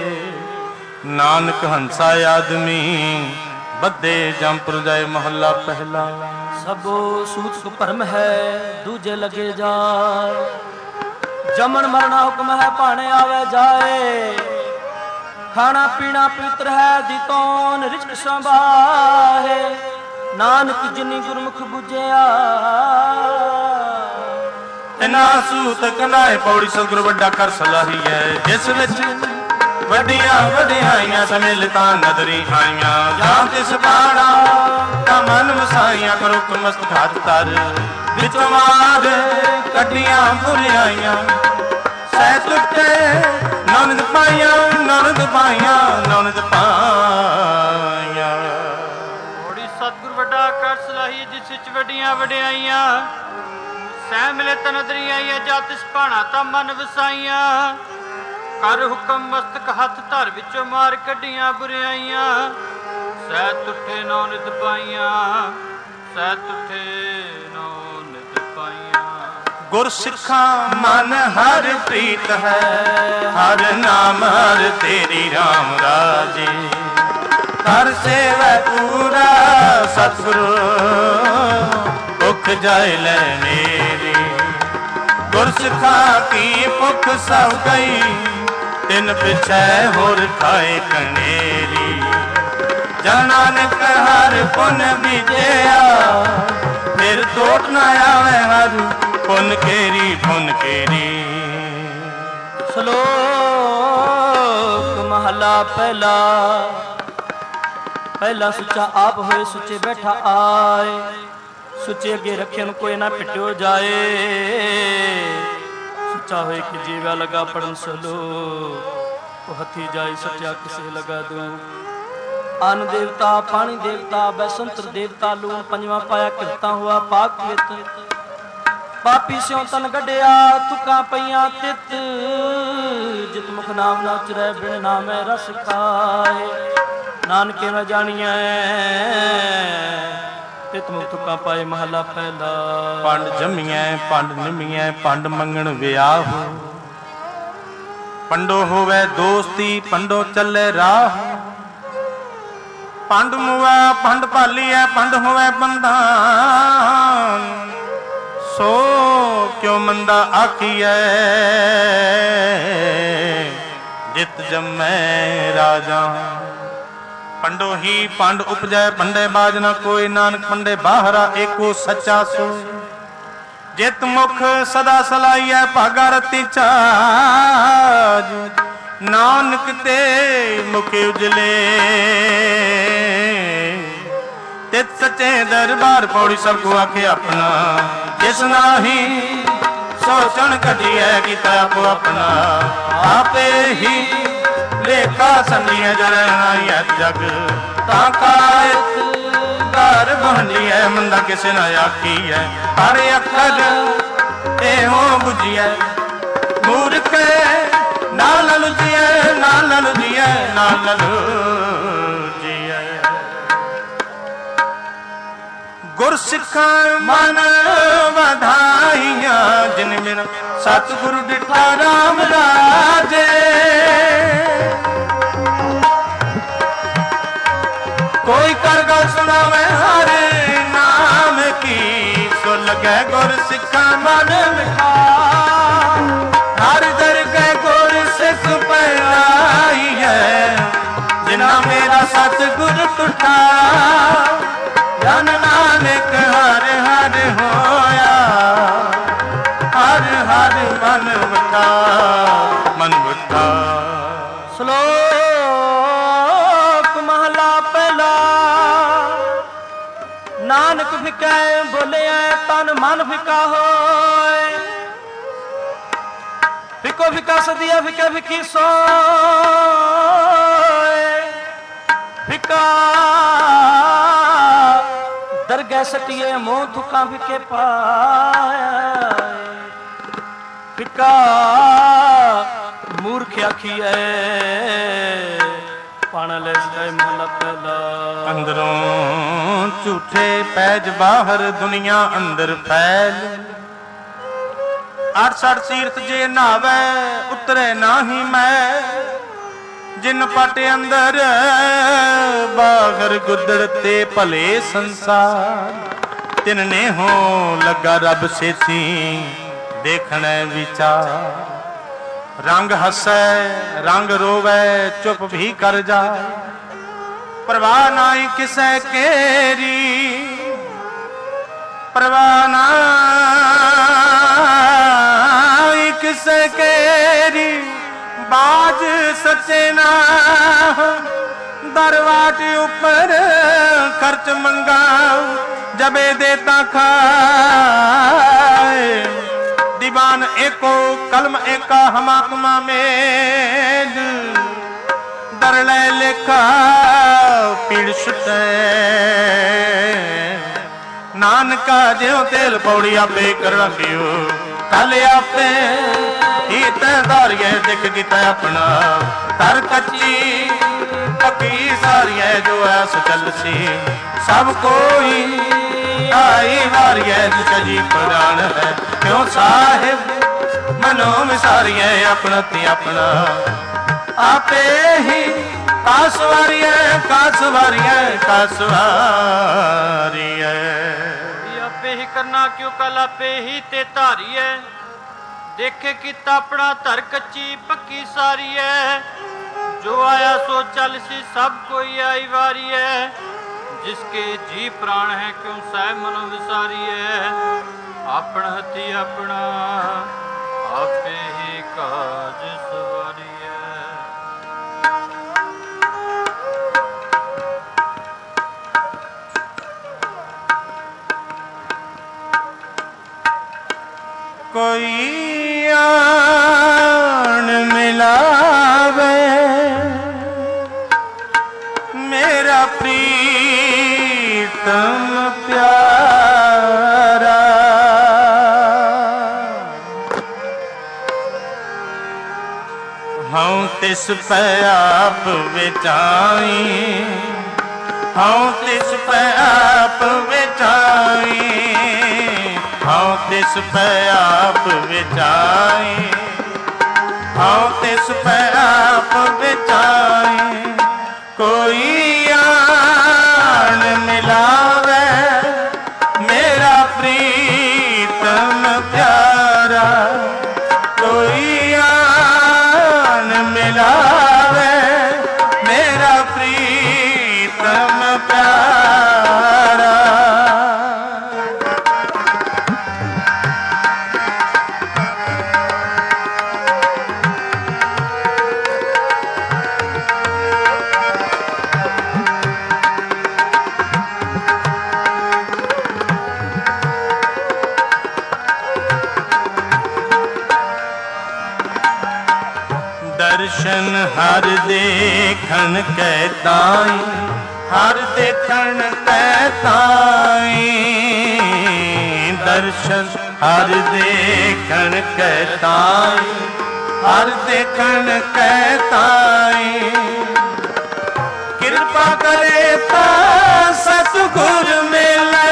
ਨਾਨਕ ਹੰਸਾ ਆਦਮੀ ਬੱਦੇ ਜੰਪੁਰ ਜਾਏ ਮਹੱਲਾ ਪਹਿਲਾ। ਸਭੋ ਸੂਤਕ ਭਰਮ ਹੈ ਦੂਜੇ ਲਗੇ ਜਾ ਜਮਨ ਮਰਨਾ ਹੁਕਮ ਹੈ ਭਾਣੇ ਆਵੇ ਜਾਏ ਖਾਣਾ ਪੀਣਾ ਪਵਿੱਤਰ ਹੈ ਦੀਤੋਨ ਰਿਚਕ ਸੰਭਾਹੇ ਨਾਨਕ ਜਿਨੀ ਗੁਰਮੁਖ ਬੁਝਿਆ ਤਿਨਾ ਸੂਤ ਕਨਾਏ ਪੌੜੀ ਸਤਿਗੁਰ ਵੱਡਾ ਕਰ ਸਲਾਹੀ ਹੈ ਜਿਸ ਵਿੱਚ ਵੱਡੀਆਂ ਵਡਿਆਈਆਂ ਸਮਿਲਤਾਂ ਨਦਰੀ ਆਈਆਂ ਜਾਂ ਤਿਸ ਬਾਣਾ ਤਾਂ ਮਨ ਵਸਾਈਆਂ ਕਰੋ ਕੁਮਸਤ ਘਾਤ ਤਰ ਵਿੱਚ ਮਾਦ ਕੱਢੀਆਂ ਬੁਰਿਆਈਆਂ ਸਹਿ ਟੁੱਟੇ ਨਨਦ ਪਾਈਆਂ ਨਨਦ ਪਾਈਆਂ ਨਨਦ ਪਾਈਆਂ। ਬੜੀ ਸਤਿਗੁਰ ਵੱਡਾ ਕਰ ਸਲਾਹੀ ਜਿਸ ਵਿੱਚ ਵੱਡੀਆਂ ਵਡਿਆਈਆਂ ਸਹਿ ਮਿਲੇ ਤਨਦਰੀ ਆਈਆਂ ਜਾਂ ਤਿਸ ਭਾਣਾ ਤਾਂ ਮਨ ਵਸਾਈਆਂ ਕਰ ਹੁਕਮ ਮਸਤਕ ਹੱਥ ਧਰ ਵਿੱਚੋਂ ਮਾਰ ਕੱਢੀਆਂ ਬੁਰਿਆਈਆਂ ਸਹਿ ਤੁਠੇ ਨੌ ਨਿਤ ਪਾਈਆਂ ਸਹਿ ਤੁਠੇ ਨੌ ਨਿਤ ਪਾਈਆਂ। ਗੁਰ ਸਿੱਖਾਂ ਮਨ ਹਰ ਪ੍ਰੀਤ ਹੈ ਹਰ ਨਾਮ ਹਰ ਤੇਰੀ ਰਾਮ ਰਾਜੇ ਹਰ ਸੇਵੈ ਪੂਰਾ ਸਤਿਗੁਰੂ ਭੁੱਖ ਜਾਏ ਲੈ ਮੇਰੀ ਗੁਰ ਸਿੱਖਾਂ ਕੀ ਭੁੱਖ ਸਭ ਗਈ ਤਿਨ ਪਿਛੈ ਹੋਰ ਖਾਏ ਕਨੇਰੀ ਜਨ ਨਾਨਕ ਹਰ ਪੁਨ ਬੀਜਿਆ ਫਿਰ ਟੋਟ ਨਾ ਆਵੇ ਹਰ ਪੁਨ ਕੇਰੀ ਪੁਨ ਕੇਰੀ। ਸ਼ਲੋਕ ਮਹਲਾ ਪਹਿਲਾ ਪਹਿਲਾ ਸੁੱਚਾ ਆਪ ਹੋਏ ਸੁੱਚੇ ਬੈਠਾ ਆਏ ਸੁੱਚੇ ਅੱਗੇ ਰੱਖੇ ਨੂੰ ਕੋਈ ਨਾ ਪਿੱਟਿਓ ਜਾਏ ਸੁੱਚਾ ਹੋਏ ਕਿ ਜੀਵਾ ਲਗਾ ਪੜਨ ਸਲੋ ਉਹ ਹੱਥੀ ਜਾਏ ਸੱਚਾ ਕਿਸੇ ਲਗਾ ਦੂ ਅਨ ਦੇਵਤਾ ਪਾਣੀ ਦੇਵਤਾ ਬੈਸੰਤਰ ਦੇਵਤਾ ਲੂਣ ਪੰਜਵਾਂ ਪਾਇਆ ਕਿਰਤਾ ਹੋਆ ਪਾਕ ਵਿਤ ਪਾਪੀ ਸਿਉ ਤਨ ਗੱਡਿਆ ਤੁਕਾਂ ਪਈਆਂ ਤਿਤ ਜਿਤ ਮੁਖ ਨਾਮ ਨਾ ਉਚਰੈ ਬਿਨ ਨਾਮੈ ਰਸ ਖਾਏ ਨਾਨਕੇ ਨਾ ਜਾਣੀਐ ਤਿਤ ਮੁਖ ਤੁਕਾਂ ਪਾਏ ਮਹਲਾ ਪਹਿਲਾ। ਪੰਡ ਜੰਮੀਐ ਪੰਡ ਨਿਮੀਐ ਪੰਡ ਮੰਗਣ ਵਿਆਹ ਪੰਡੋ ਹੋਵੇ ਦੋਸਤੀ ਪੰਡੋ ਚੱਲੇ ਰਾਹ ਪੰਡ ਮੁਆ ਪੰਡ ਭਾਲੀਐ ਪੰਡ ਹੋਵੇ ਬੰਧਾਨ ਸੋ ਕਿਉ ਮੰਦਾ ਆਖੀਐ ਜਿਤ ਜੰਮੈ ਰਾਜਾ ਪੰਡੋ ਹੀ ਪੰਡ ਉਪਜੈ ਪੰਡੇ ਬਾਜ ਨਾ ਕੋਈ ਨਾਨਕ ਪੰਡੇ ਬਾਹਰਾ ਏਕੋ ਸੱਚਾ ਸੋ ਜਿਤ ਮੁਖ ਸਦਾ ਸਲਾਈਐ ਭਾਗਾ ਰਤੀ ਚਾਜ ਨਾਨਕ ਤੇ ਮੁਖ ਉਜਲੇ ਤਿਤ ਸੱਚੇ ਦਰਬਾਰ ਪੌੜੀ ਸਭ ਕੋ ਆਖੇ ਆਪਣਾ ਜਿਸ ਨਾਹੀ ਸੋਚਣ ਕੱਢੀਐ ਕੀਤਾ ਆਪੋ ਆਪਣਾ ਆਪੇ ਹੀ ਲੇਖਾ ਸੰਧੀਐ ਜਰਨਾਈਐ ਜਗ ਤਾਂ ਕਾਇਤ ਘਰ ਬਹੰਡੀਐ ਮੰਦਾ ਕਿਸੇ ਨਾ ਆਖੀਐ ਹਰ ਅੱਖਰ ਇਹੋ ਬੁਝੀਐ ਮੂਰਖ ਨਾਲ ਲੁਜੀਐ ਨਾਲ ਲੁਜੀਐ ਨਾਲ ਲੁਜੀਐ। ਗੁਰ ਸਿੱਖਾਂ ਮਨ ਵਧਾਈਆਂ ਜਿਨ ਬਿਨ ਸਤਿਗੁਰੂ ਡਿਠਾ ਰਾਮ ਰਾਜੇ ਕੋਈ ਕਰ ਗੱਲ ਸੁਣਾਵੇ ਹਰੇ ਨਾਮ ਕੀ ਸੋ ਲਗੈ ਗੁਰ ਸਿੱਖਾਂ ਮਨ ਮਿਠਾ ਹਰ ਦਰਗਹਿ ਗੁਰ ਸਿੱਖ ਪਾਈ ਹੈ ਜਿਨਾ ਮੇਰਾ ਸਤਿਗੁਰ ਟੁੱਟਾ ਜਨ ਨਾਨਕ ਹਰ ਹਰ ਹੋਇਆ ਹਰ ਹਰ ਮਨ ਵਟਾ ਮਨ ਵਟਾ। ਸ਼ਲੋਕ ਮਹਲਾ ਪਹਿਲਾ ਨਾਨਕ ਫਿਕੈ ਬੋਲਿਆ ਤਨ ਮਨ ਫਿਕਾ ਹੋਏ ਫਿਕੋ ਫਿਕਾ ਸਦੀਆ ਫਿਕਾ ਫਿਕੀ ਸੋਏ ਫਿਕਾ ਦਰਗਹਿ ਸਟੀਏ ਮੋਹ ਤੁਕਾਂ ਫਿਕੇ ਪਾਏ ਫਿਕਾ ਮੂਰਖ ਆਖੀਐ ਪਾਣਾ ਲੈ ਸਕਾਏ ਮਹਲਾ ਪਹਿਲਾ। ਅੰਦਰੋਂ ਝੂਠੇ ਪੈਜ ਬਾਹਰ ਦੁਨੀਆ ਅੰਦਰ ਫੈਲ। ਅੱਠ ਸੱਠ ਤੀਰਥ ਜੇ ਨਾਵੇ ਉਤਰੇ ਨਾਹੀ ਮੈਂ। ਜਿਨ ਪਟ ਅੰਦਰ ਬਾਹਰ ਗੁੱਦੜ ਤੇ ਭਲੇ ਸੰਸਾਰ। ਤਿਨ ਨੇ ਹੋ ਲੱਗਾ ਰੱਬ ਸੇਤੀ ਦੇਖਣ ਵਿਚਾਰ। ਰੰਗ ਹੱਸੈ ਰੰਗ ਰੋਵੈ ਚੁੱਪ ਵੀ ਕਰ ਜਾ। ਪਰਵਾਹ ਨਾਹੀ ਕਿਸੈ ਕੇਰੀ ਪਰਵਾਹ ਨਾਹੀ ਕਿਸੈ ਕੇਰੀ। ਬਾਜ ਸੱਚੇ ਨਾ ਦਰਵਾਟ ਉੱਪਰ ਖਰਚ ਮੰਗਾ। ਜਬੇ ਦੇਤਾ ਖਾਏ दीवान एको कलम एका हमात्मा मेल। दर ले लेखा पीड़ छुटे नानका ज्यों तेल पौड़ी आपे करवा पियो। कल आपे ही तैदारिए दिख गीता अपना। तर कच्ची पक्की सारिए जो ऐस चल सी। सब कोई आई वारिए जी प्रधान है। क्यों साहिब मनो मिसारिए अपना ती अपना। आपे ही कासवारिए कासवारिए कासवारिए। आपे ही करना क्यों कल आपे ही ते धारी है। देखे किता अपना धर कच्ची पक्की सारी है। जो आया सो चल सी सब कोई आई वारी है। जिसके जी प्राण है क्यों सह मनो विसारी है। अपना हथी अपना आपे ही काज सवारी है। कोई आन मिलावे मेरा प्रीतम प्यारा। हाँ तिस पे आप विचाई हाँ तिस पे आप विचाई। हाँ तिस पे आप विचाई हाँ तिस पे आप विचाई। कोई आन मिलावे मेरा प्रीतम प्यारा। कोई आन मिलावे मेरा प्रीतम प्यारा। दर्शन हर देखन कै ताई हर देखन कै ताई। दर्शन हर देखन कै ताई हर देखन कै ताई। कृपा करे ता सतगुर मिले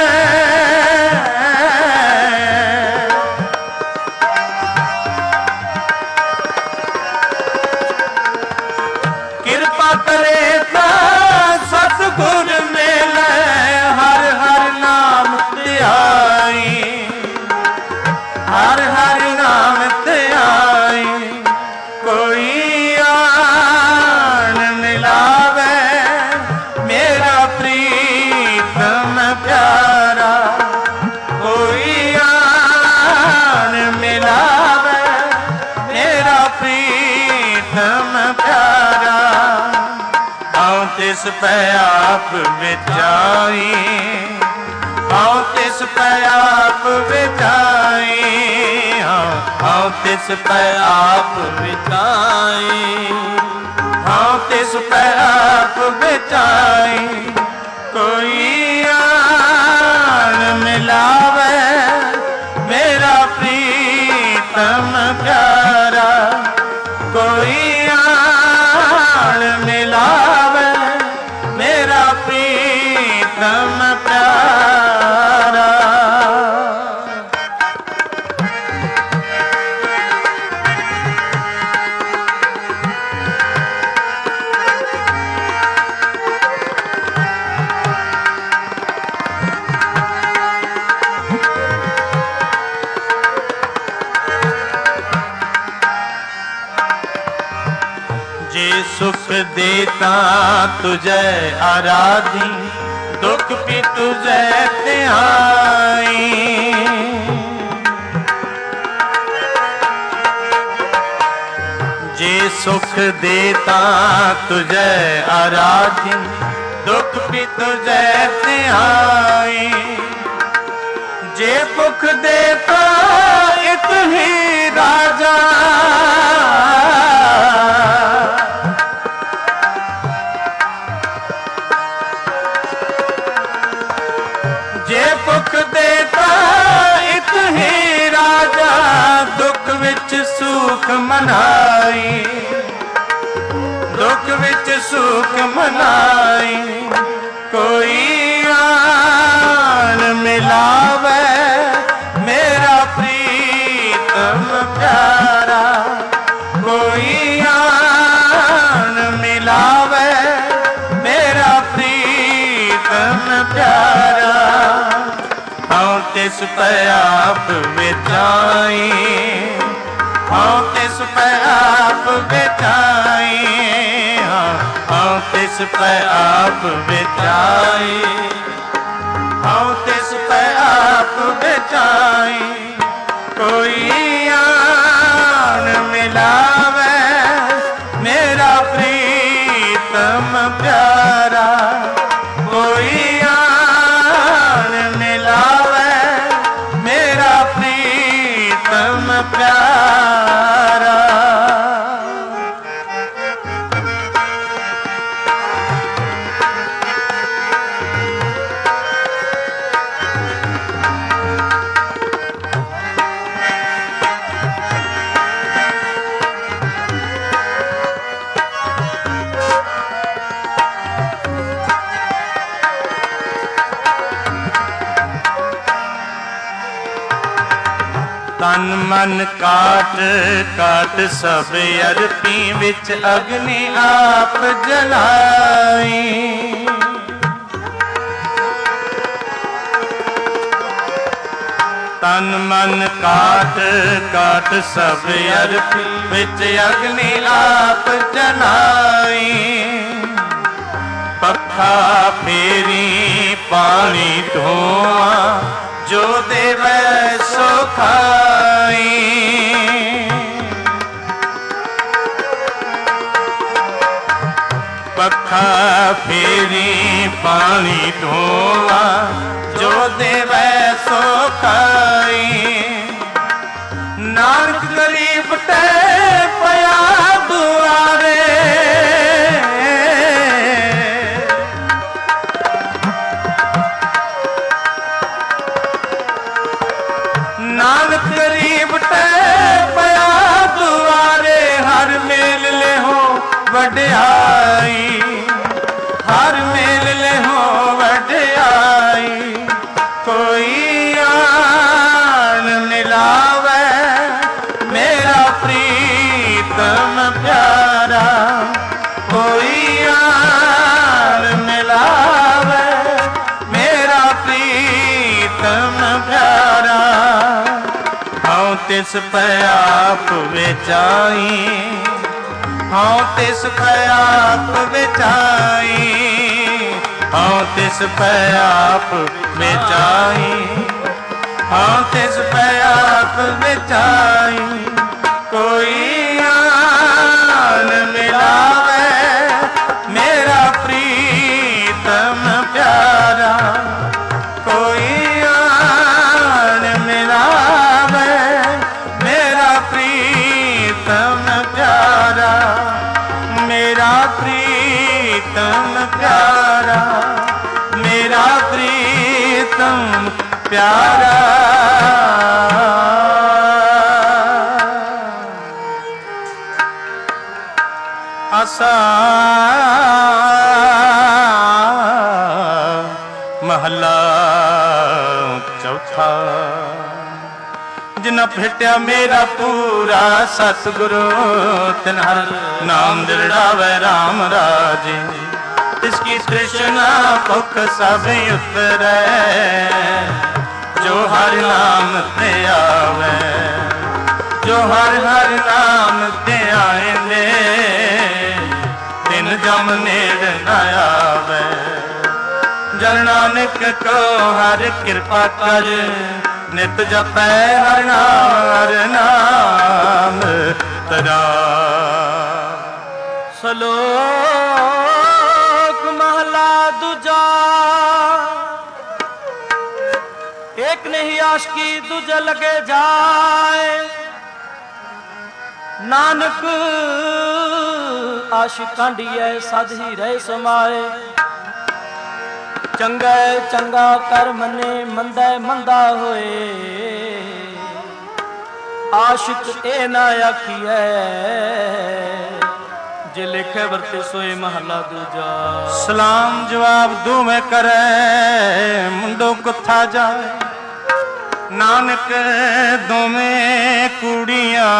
करे ता सतगुर मिले। हर हर नाम ध्याई हर हर नाम ध्याई। कोई आन मिलावे मेरा प्रीतम प्यारा। कोई आन मिलावे मेरा प्रीतम प्यारा। हाँ तिस पे आप विचाई हाँ तिस पे आप विचाई। हाँ तिस पे आप विचाई हाँ तिस पे आप विचाई। कोई आन मिलावे मेरा प्रीतम प्यारा। कोई आन मिलावे ਪ੍ਰੀਤਮ ਪਿਆਰਾ। सुख देता तुझे आराधी, दुख भी तुझे ध्याई। जे सुख देता तुझे आराधी, दुख भी तुझे ध्याई। जे भुख देता इत ही राजा, दुख देता इत ही राजा, दुख विच सुख मनाई, दुख विच सुख मनाई। कोई आन मिलावे मेरा प्रीतम प्यारा, कोई आन मिलावे मेरा प्रीतम प्यारा। हाँ तिस पे आप बिठाई, हाँ तिस पे आप बिठाई, हाँ तिस पे आप बिठाई, हाँ तिस पे आप बिठाई। कोई आन मिलावे मेरा प्रीतम प्यारा, कोई प्यारा। तन मन काट काट सब अरपी, विच अग्नि आप जलाई। तन मन काट काट सब अरपी, विच अग्नि आप जलाई। पखा फेरी पानी धोआ, जो देवे सो खाई। पखा फेरी पानी धोआ, जो देवे सो खाई। नानक गरीब ते पया दुआरे, नानक गरीब ते पया दुआरे। हर मेल ले हो वड्याई, हर मेल ले हो वड्याई। कोई आन मिलावे मेरा प्रीतम प्यारा, कोई आन मिलावे मेरा प्रीतम प्यारा। हाँ तिस पे आप विचाई, हाँ तिस पे आप विचाई, हाँ तिस पे आप विचाई, हाँ तिस पे आप विचाई। कोई आन मिलावे मेरा प्रीतम प्यारा, कोई आन मिलावे मेरा प्रीतम प्यारा, मेरा प्रीतम प्यारा, मेरा प्रीतम प्यारा। आसा भेटिया मेरा पूरा सतगुरु तिन हर नाम दिलड़ावे राम राजे इसकी तृष्णा भुख सब उतरे जो हर नाम ते आवे जो हर हर नाम ते आएंदे दिन जम नेड़ न आवे जन नानक को हर कृपा कर नित जपै हर नाम हर नाम तरा। श्लोक महला दूजा एक नहीं आशिकी दूजे लगे जाए नानक आशिक कांडिए सद ही रहे समाए चंगा चंगा कर मने मंदा मंदा होए आशिक ए ना आखिए जे लिखे वरते सोए महला दूजा। सलाम जवाब दू में करे मुंडो कुथा जाए नानक दो में कुड़ियां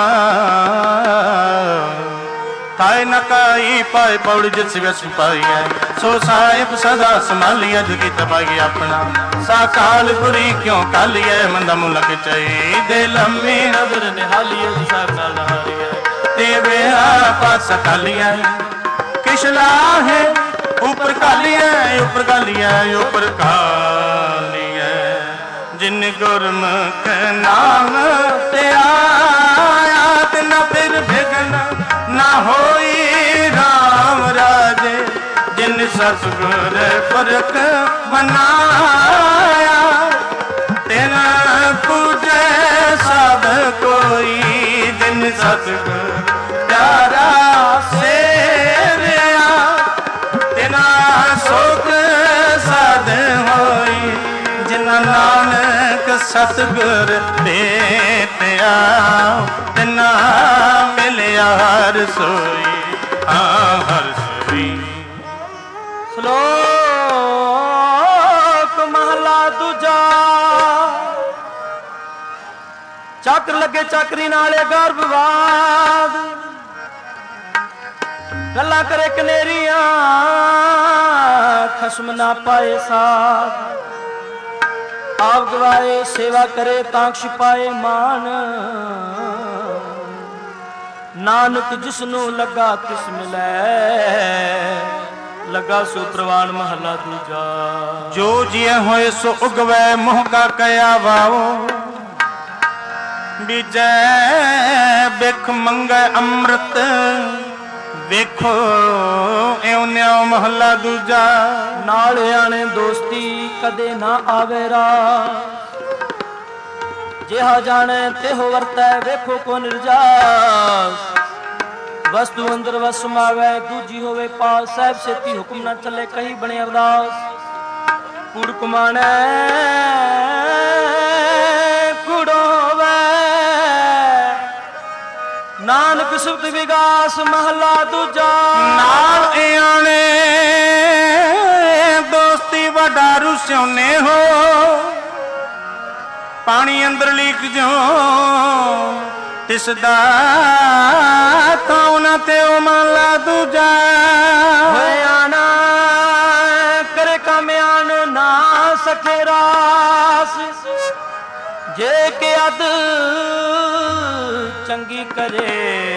ताए नकाई पाए पौड़ी जिस व्यस पाई है सो साहिब सदा संभालिया जुगी तबाही अपना साकाल बुरी क्यों कालिए मंदा मुलक चाहिए दे लंबी नजर निहालिए साहब नाल नहारिए देवे पास कालिया किशला है ऊपर कालिया ऊपर कालिया ऊपर कालिया जिन गुरमुख नाम ते आया ते न फिर भिगना ना होई राम राजे जिन सतगुर परख बनाया तेरा पूजे सब कोई जिन सतगुर प्यारा सेवया तेना सुख सद होई जिना नानक सतगुर भेटिया तेना मिलिया हर सोई हाँ हर सोई। श्लोक महला दूजा चक्र लगे चक्री नाले गर्भवाद गल्ला करे कनेरियां खसम ना पाए साथ आप गवाए सेवा करे तांक छिपाए मान नानक जिसनू लगा तिस मिलै लगा सो प्रवान महला दूजा। जो जिये होए सो उगवै मोह का कया वाओ बीजै बिख मंगै अमृत वेखो एव न्याओ महला दूजा। नाल आने दोस्ती कदे ना आवे रास जिहा जाने तेहो वरतै वेखो को निर्जास वस्तु अंदर वस समावे दूजी होवे पास साहब सेती हुक्म ना चले कहीं बने अरदास कूड़ कुमाने कुड़ोवे नानक सुत विगास महला दूजा। नाल आने दोस्ती वडारू स्योने हो पानी अंदर लीक जो तिसदा ताउना ते ओ महला दूजा। आना करे काम्यान ना सके रास जे के अद चंगी करे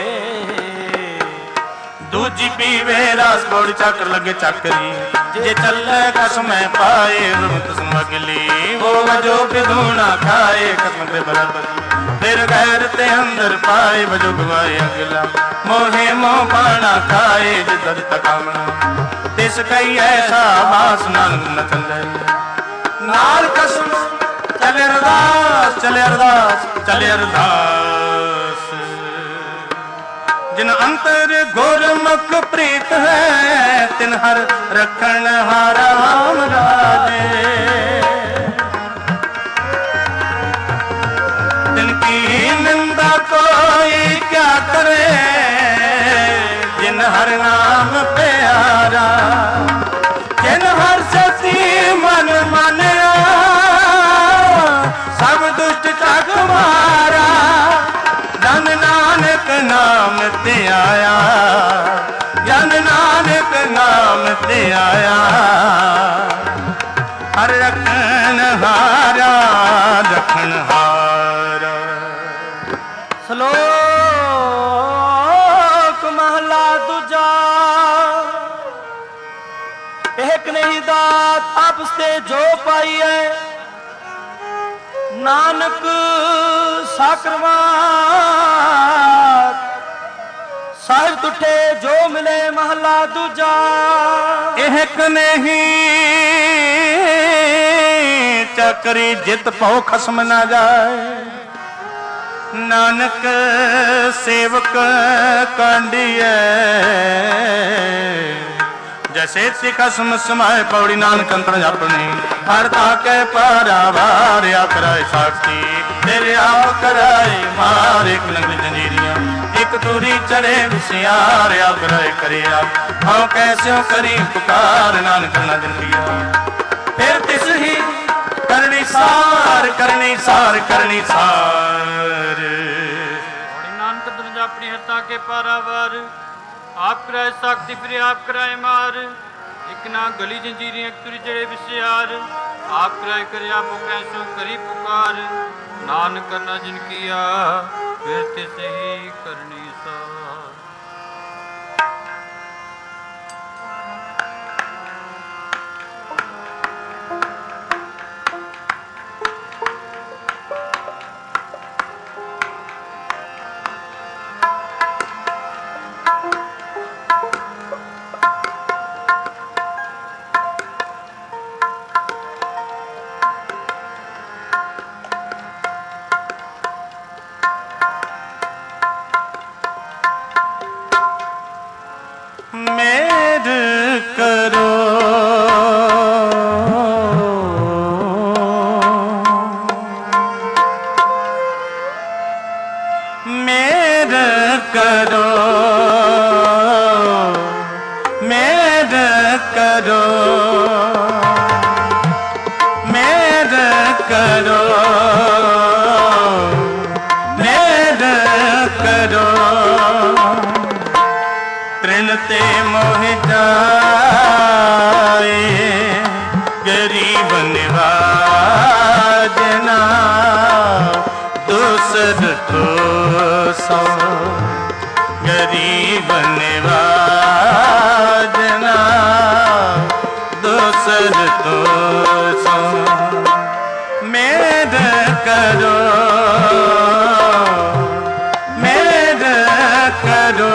दूजी पीवे रास गोड़ चक्र लगे चक्री जे चले कसम पाए रुत समगली वो वजो पिधूना खाए कसम दे बराबर फिर गैर ते अंदर पाए वजो गवाए अगला मोहे मोह पाना खाए जिद तकामना तिस कई ऐसा बास नाल न चले नाल कसम चले अरदास चले अरदास चले अरदास जिन अंतर गुरमुख प्रीत है तिन हर रखन हारा राम राजे तिनकी निंदा कोई क्या करे जिन हर नाम प्यारा जिन हर सती मन मानया सब दुष्ट तक मारा आया हर रखन हारा रखन हारा। श्लोक महला दूजा। एक नहीं दात आपसे जो पाई है नानक साकरवात साहिब तुठे जो मिले महला दूजा। एक नहीं चकरी जित पौ खसम न जाए नानक सेवक कांडिए जैसे खसम समाए पौड़ी नानक अंतर अपनी हर ताके पारावार या कराए साक्षी तेरे आप कराए मार एक लंग जंजीरियां एक दूरी चढ़े विसियार या कराए करे आप हाँ कैसे करी पुकार नानक न जंदिया फिर तिस ही करनी सार करनी सार करनी सार। नानक अंतर अपनी हर ताके पारावार आप कराए साक्षी फिर आप कराए मार एक ना गली जंजीरियां एक तुरी जड़े विसियार आप कराए करे आप कैसो करी पुकार नानक करना जिन किया फिर तिसे ही करनी सार। मेर करो मेर करो मेर करो मेर करो मेर करो ते मोह जाए गरीब निवाजना दूसर तो सौ गरीब निवाजना दूसर तो सौ मेद करो मेद करो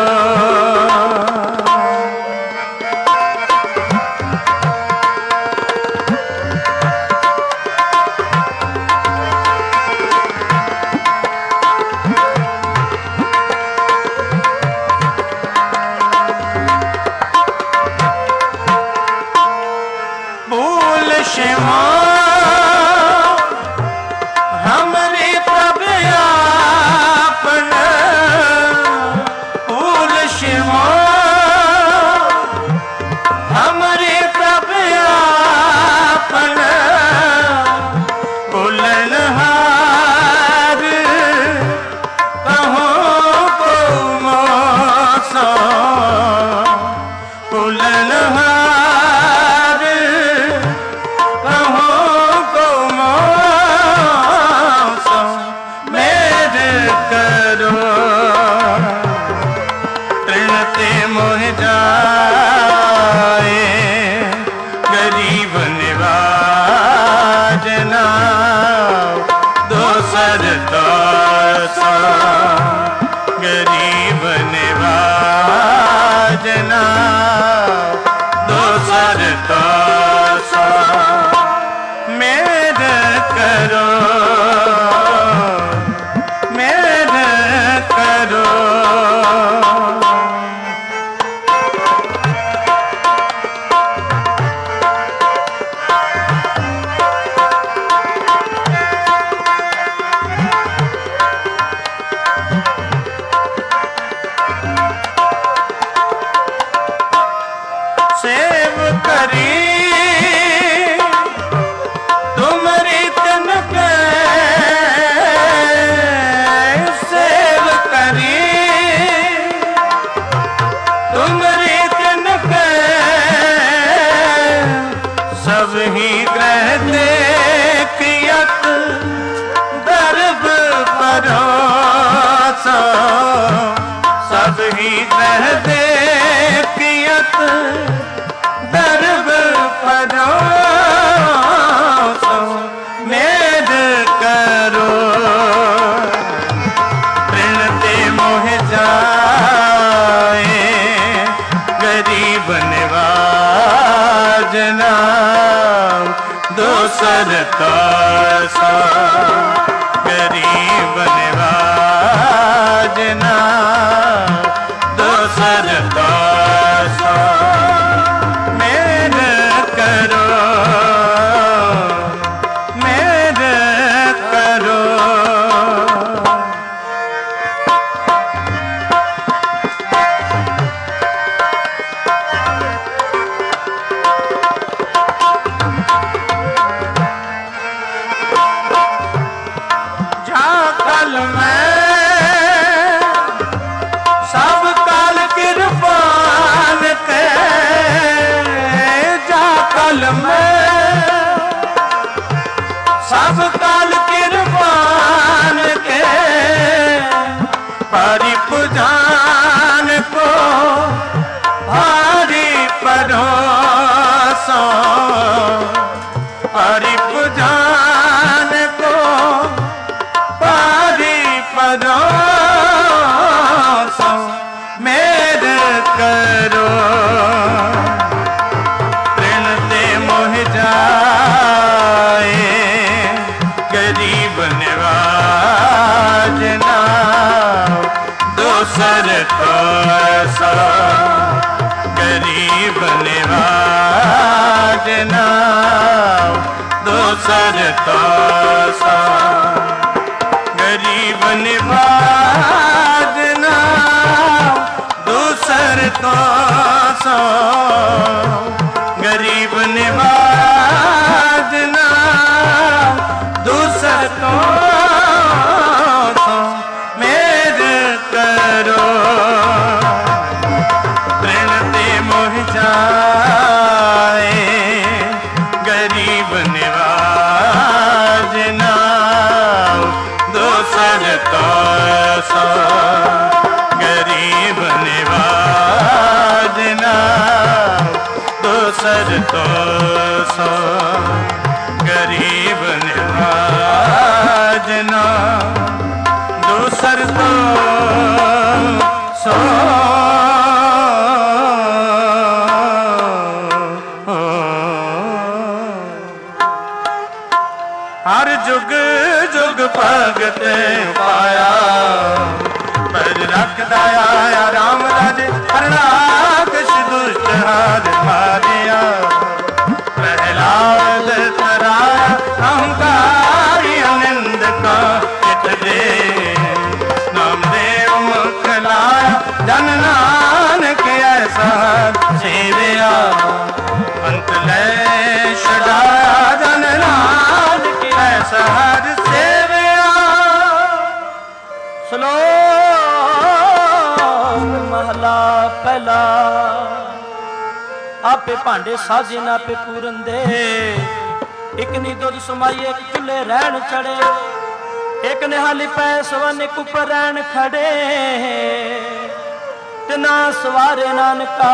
गरीब निवाजना दोसर तो मेद करो मेद करो सब ही ग्रह देखियत दर्ब परोसा, सब ही ग्रह देखियत दर्ब परोसा, मेद करो ऋण ते मोह जाए, गरीब निवाजना दोसर तासा, गरीब निवाजना दोसर तासा, मेर करो मेर करो। सब काल किरपान के भारी पुजान को भारी परोसा, भारी पुजान को भारी परोसा, मेर करो ऋण ते मोह जाए, गरीब निवाजना दोसर तासा, गरीब निवाजना दोसर तासा, गरीब निवाजना दोसर तासा, गरीब निवाजना दूसर तो मेर करो ऋण ते मोह जाए, गरीब निवाजना दूसर तो गरीब निवाजना दूसर तो गरीब निवाजना दूसर तो सो। हर जुग जुग भगत पाया पर रखदा आया राम राजे, हरणाकश दुष्ट हार मारिया, प्रहलाद तराया अहंकारी अनिंद का चित दे, नामदेव मुख लाया जन नानक ऐसा सेविया, अंत ले छड़ाया जन नानक ऐसा हर सेविया। श्लोक महला पहला। आपे भांडे साजे ना पे पूरन दे, एक नी दुध समाई एक चुले रहन चढ़े, एक निहाली पै सवन एक उपर रहन खड़े, तिना सवारे नानका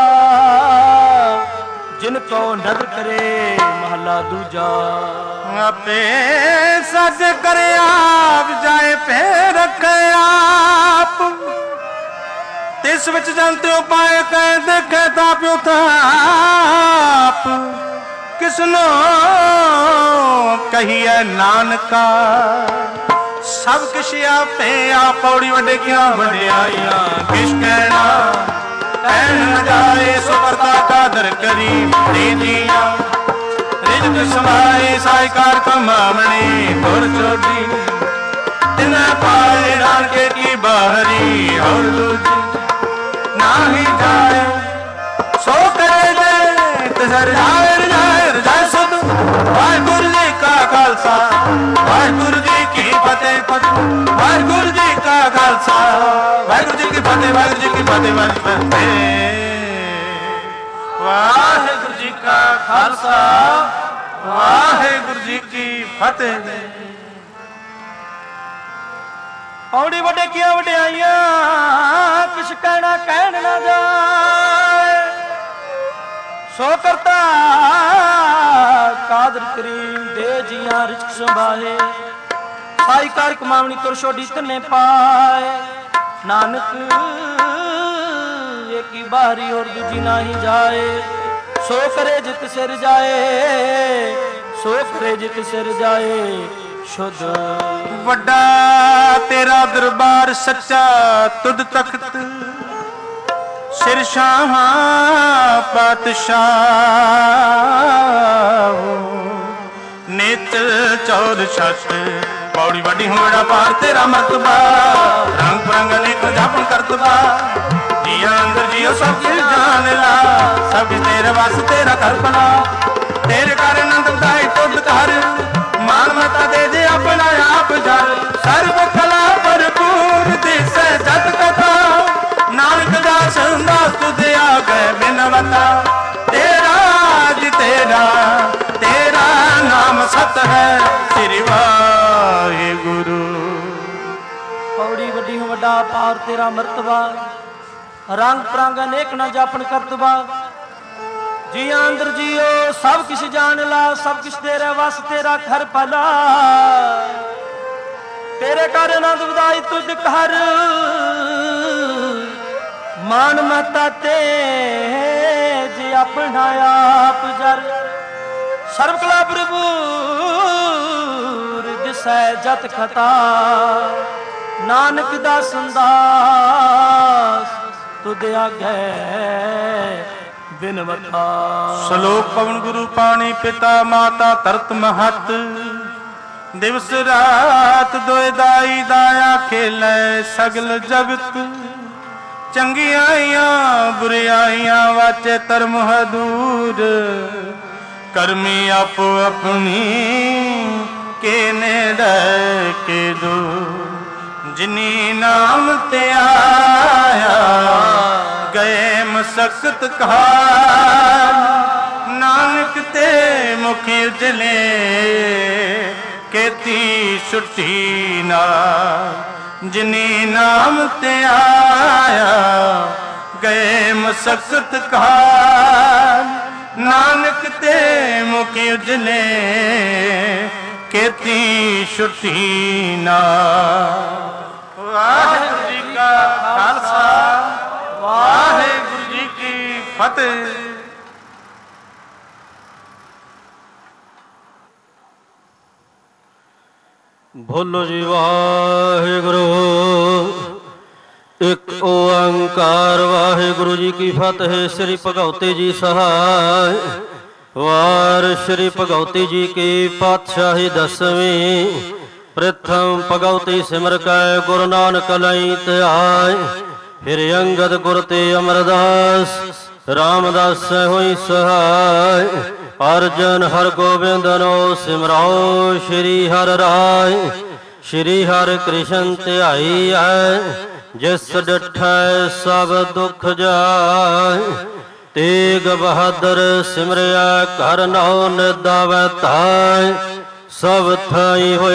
जिनको नदर करे महला दूजा। आपे सज करे आप जाए पे रखे आप, तिस विच जानते हो पाए कह देखे ताप्यो ताप, किसनो कहिए नानका सब किश आपे आप पौड़ी वड्डे किया वड्याइया, किश कहना कहन न जाए सो करता कादर करी दे दिया, रिजक समाए साइकार कमामणी तुर चोटी, तिना पाए नानके की बाहरी और दूजी, नाही जाए सो करे दे तिसर जाए रजाए रजाए सुध। वाहिगुरु जी का खालसा वाहिगुरु जी की फतेह फतेह, वाहिगुरु जी का खालसा वाहिगुरु जी की फतेह, वाहिगुरु जी की फतेह फतेह। वाहिगुरु जी का खालसा ਫਤਿਹ। ਪੌੜੀ ਵੱਡੇ ਕੀਆਂ ਵਡਿਆਈਆਂ ਕਿਛ ਕਹਿਣਾ ਕਹਿਣ ਨਾ ਜਾਏ, ਸੋ ਕਰਤਾ ਕਾਦਰ ਕਰੀਮ ਦੇ ਜੀਆਂ ਰਿਜ਼ਕ ਸੰਭਾਲੇ। ਸਾਈ ਕਰ ਕਮਾਵਣੀ ਤੁਰ ਛੋਡੀ ਤਨੇ ਪਾਏ, ਨਾਨਕ ਏਕੀ ਬਾਰੀ ਔਰ ਦੂਜੀ ਨਹੀਂ ਜਾਏ। ਸੋ ਕਰੇ ਜਿਤ ਸਿਰ ਜਾਏ, ਸੋ ਕਰੇ ਜਿਤ ਸਿਰ ਜਾਏ ਸ਼ੁੱਧ। ਵੱਡਾ ਤੇਰਾ ਦਰਬਾਰ ਸੱਚਾ ਤੁਧ ਤਖਤ, ਸਿਰ ਸ਼ਾਹਾਂ ਪਾਤਸ਼ਾਹ। ਨਿਤ ਚੌਰ ਛੱਤ ਪੌੜੀ ਵੱਡੀ ਹੋੜਾ ਪਾਰ ਤੇਰਾ ਮਰਤਬਾ। ਰੰਗ ਬਰੰਗ ਅਨੇਕ ਜਾਪਨ ਕਰਤਬਾ, ਜੀਆਂ ਅੰਦਰ ਜੀਓ ਸਭ ਕੁਝ ਜਾਣ ਲਾ। ਸਭ ਕੁਝ ਤੇਰੇ ਵਾਸ ਤੇਰਾ ਘਰ ਬਣਾ, ਤੇਰੇ ਘਰ ਆਨੰਦ ਵਧਾਈ ਤੁਧ ਘਰ। ਮਾਨ ਮਤਾ ਦੇ ਦੇ ਆਪਣਾ ਆਪ ਜਰ, ਸਰਬ ਕਲਾ ਭਰਪੂਰ ਦਿਸੈ ਜਤ ਕਥਾ। ਨਾਨਕ ਦਾਸ ਦਾਸ ਤੁਧ ਆਗੇ ਬਿਨਵਤਾ, ਤੇਰਾ ਜੀ ਤੇਰਾ ਤੇਰਾ ਨਾਮ ਸਤ ਹੈ ਸ੍ਰੀ ਵਾਹਿਗੁਰੂ। ਪੌੜੀ ਵੱਡੀ ਹੋ ਵੱਡਾ ਪਾਰ ਤੇਰਾ ਮਰਤਬਾ, ਰੰਗ ਪ੍ਰੰਗ ਅਨੇਕ ਨਾ ਜਾਪਨ ਕਰਤਬਾ। ਜੀਆਂ ਅੰਦਰ ਜੀਓ ਸਭ ਕਿਛ ਜਾਣ ਲਾ, ਸਭ ਕਿਛ ਤੇਰੇ ਵਸ ਤੇਰਾ ਘਰ ਭਲਾ। ਤੇਰੇ ਘਰ ਆਨੰਦ ਵਧਾਈ ਤੁਧ ਘਰ, ਮਾਨ ਮਤਾ ਤੇ ਜੇ ਆਪਣਾ ਆਪ ਜਰ। ਸਰਬ ਕਲਾ ਭਰਪੂਰ ਦਿਸੈ ਜਤ ਖਤਾ, ਨਾਨਕ ਦਾ ਸੰਦਾਸ ਤੁਧ ਆਗੇ ਬਿਨਵਤਾ। ਸ਼ਲੋਕ ਪਵਨ ਗੁਰੂ ਪਾਣੀ ਪਿਤਾ ਮਾਤਾ ਧਰਤ ਮਹਤ। ਦਿਵਸ ਰਾਤ ਦੋਇ ਦਾਈ ਦਾਇਆ ਖੇਲੇ ਸਗਲ ਜਗਤ। ਚੰਗਿਆਈਆਂ ਬੁਰਿਆਈਆਂ ਵਾਚੇ ਧਰਮ ਹਦੂਰ। ਕਰਮੀ ਆਪੋ ਆਪਣੀ ਕੇ ਨੇੜੇ ਕੇ ਦੂਰ। ਜਿਨੀ ਨਾਮ ਤੇ ਆਇਆ ਗਏ ਮਸਕਤ ਕਹਾਰ। ਨਾਨਕ ਤੇ ਮੁਖ ਉਜਲੇ ਕੀਤੀ ਛੁੱਟੀ ਨਾ। ਜਿਨੀ ਨਾਮ ਤੇ ਆਇਆ ਗਏ ਮਸਕਤ ਕਹਾਰ। ਨਾਨਕ ਤੇ ਮੁਖ ਉਜਲੇ ਕੀਤੀ ਛੁੱਟੀ ਨਾ। ਵਾਹਿਗੁਰੂ ਜੀ ਕਾ ਖਾਲਸਾ, ਵਾਹਿਗੁਰੂ ਜੀ ਕੀ ਫਤਿਹ। ਬੋਲੋ ਜੀ ਵਾਹਿਗੁਰੂ। ਇੱਕ ਓੰਕਾਰ ਵਾਹਿਗੁਰੂ ਜੀ ਕੀ ਫਤਿਹ। ਸ੍ਰੀ ਭਗਉਤੀ ਜੀ ਸਹਾਇ। ਵਾਰ ਸ੍ਰੀ ਭਗਉਤੀ ਜੀ ਕੀ ਪਾਤਸ਼ਾਹੀ ਦਸਵੀਂ। ਪ੍ਰਥਮ ਭਗਉਤੀ ਸਿਮਰ ਕੈ ਗੁਰੂ ਨਾਨਕ ਲਈ ਧਿਆਇ। ਫਿਰ ਅੰਗਦ ਗੁਰ ਤੇ ਅਮਰਦਾਸ ਰਾਮਦਾਸ ਹੋਈ ਸਹਾਇ। ਅਰਜਨ ਹਰ ਗੋਬਿੰਦਨੋ ਸਿਮਰਾਓ ਸ਼੍ਰੀ ਹਰਿ ਰਾਇ। ਸ਼੍ਰੀ ਹਰਿ ਕ੍ਰਿਸ਼ਨ ਧਿਆਈ ਹੈ ਜਿਸ ਡਿਠੈ ਸਭ ਦੁਖ ਜਾਇ। ਤੇਗ ਬਹਾਦਰ ਸਿਮਰਿਆ ਘਰ ਨੌ ਨਿਦਾਵੈ ਧਾਇ। ਸਭ ਥਾਈ ਹੋਇ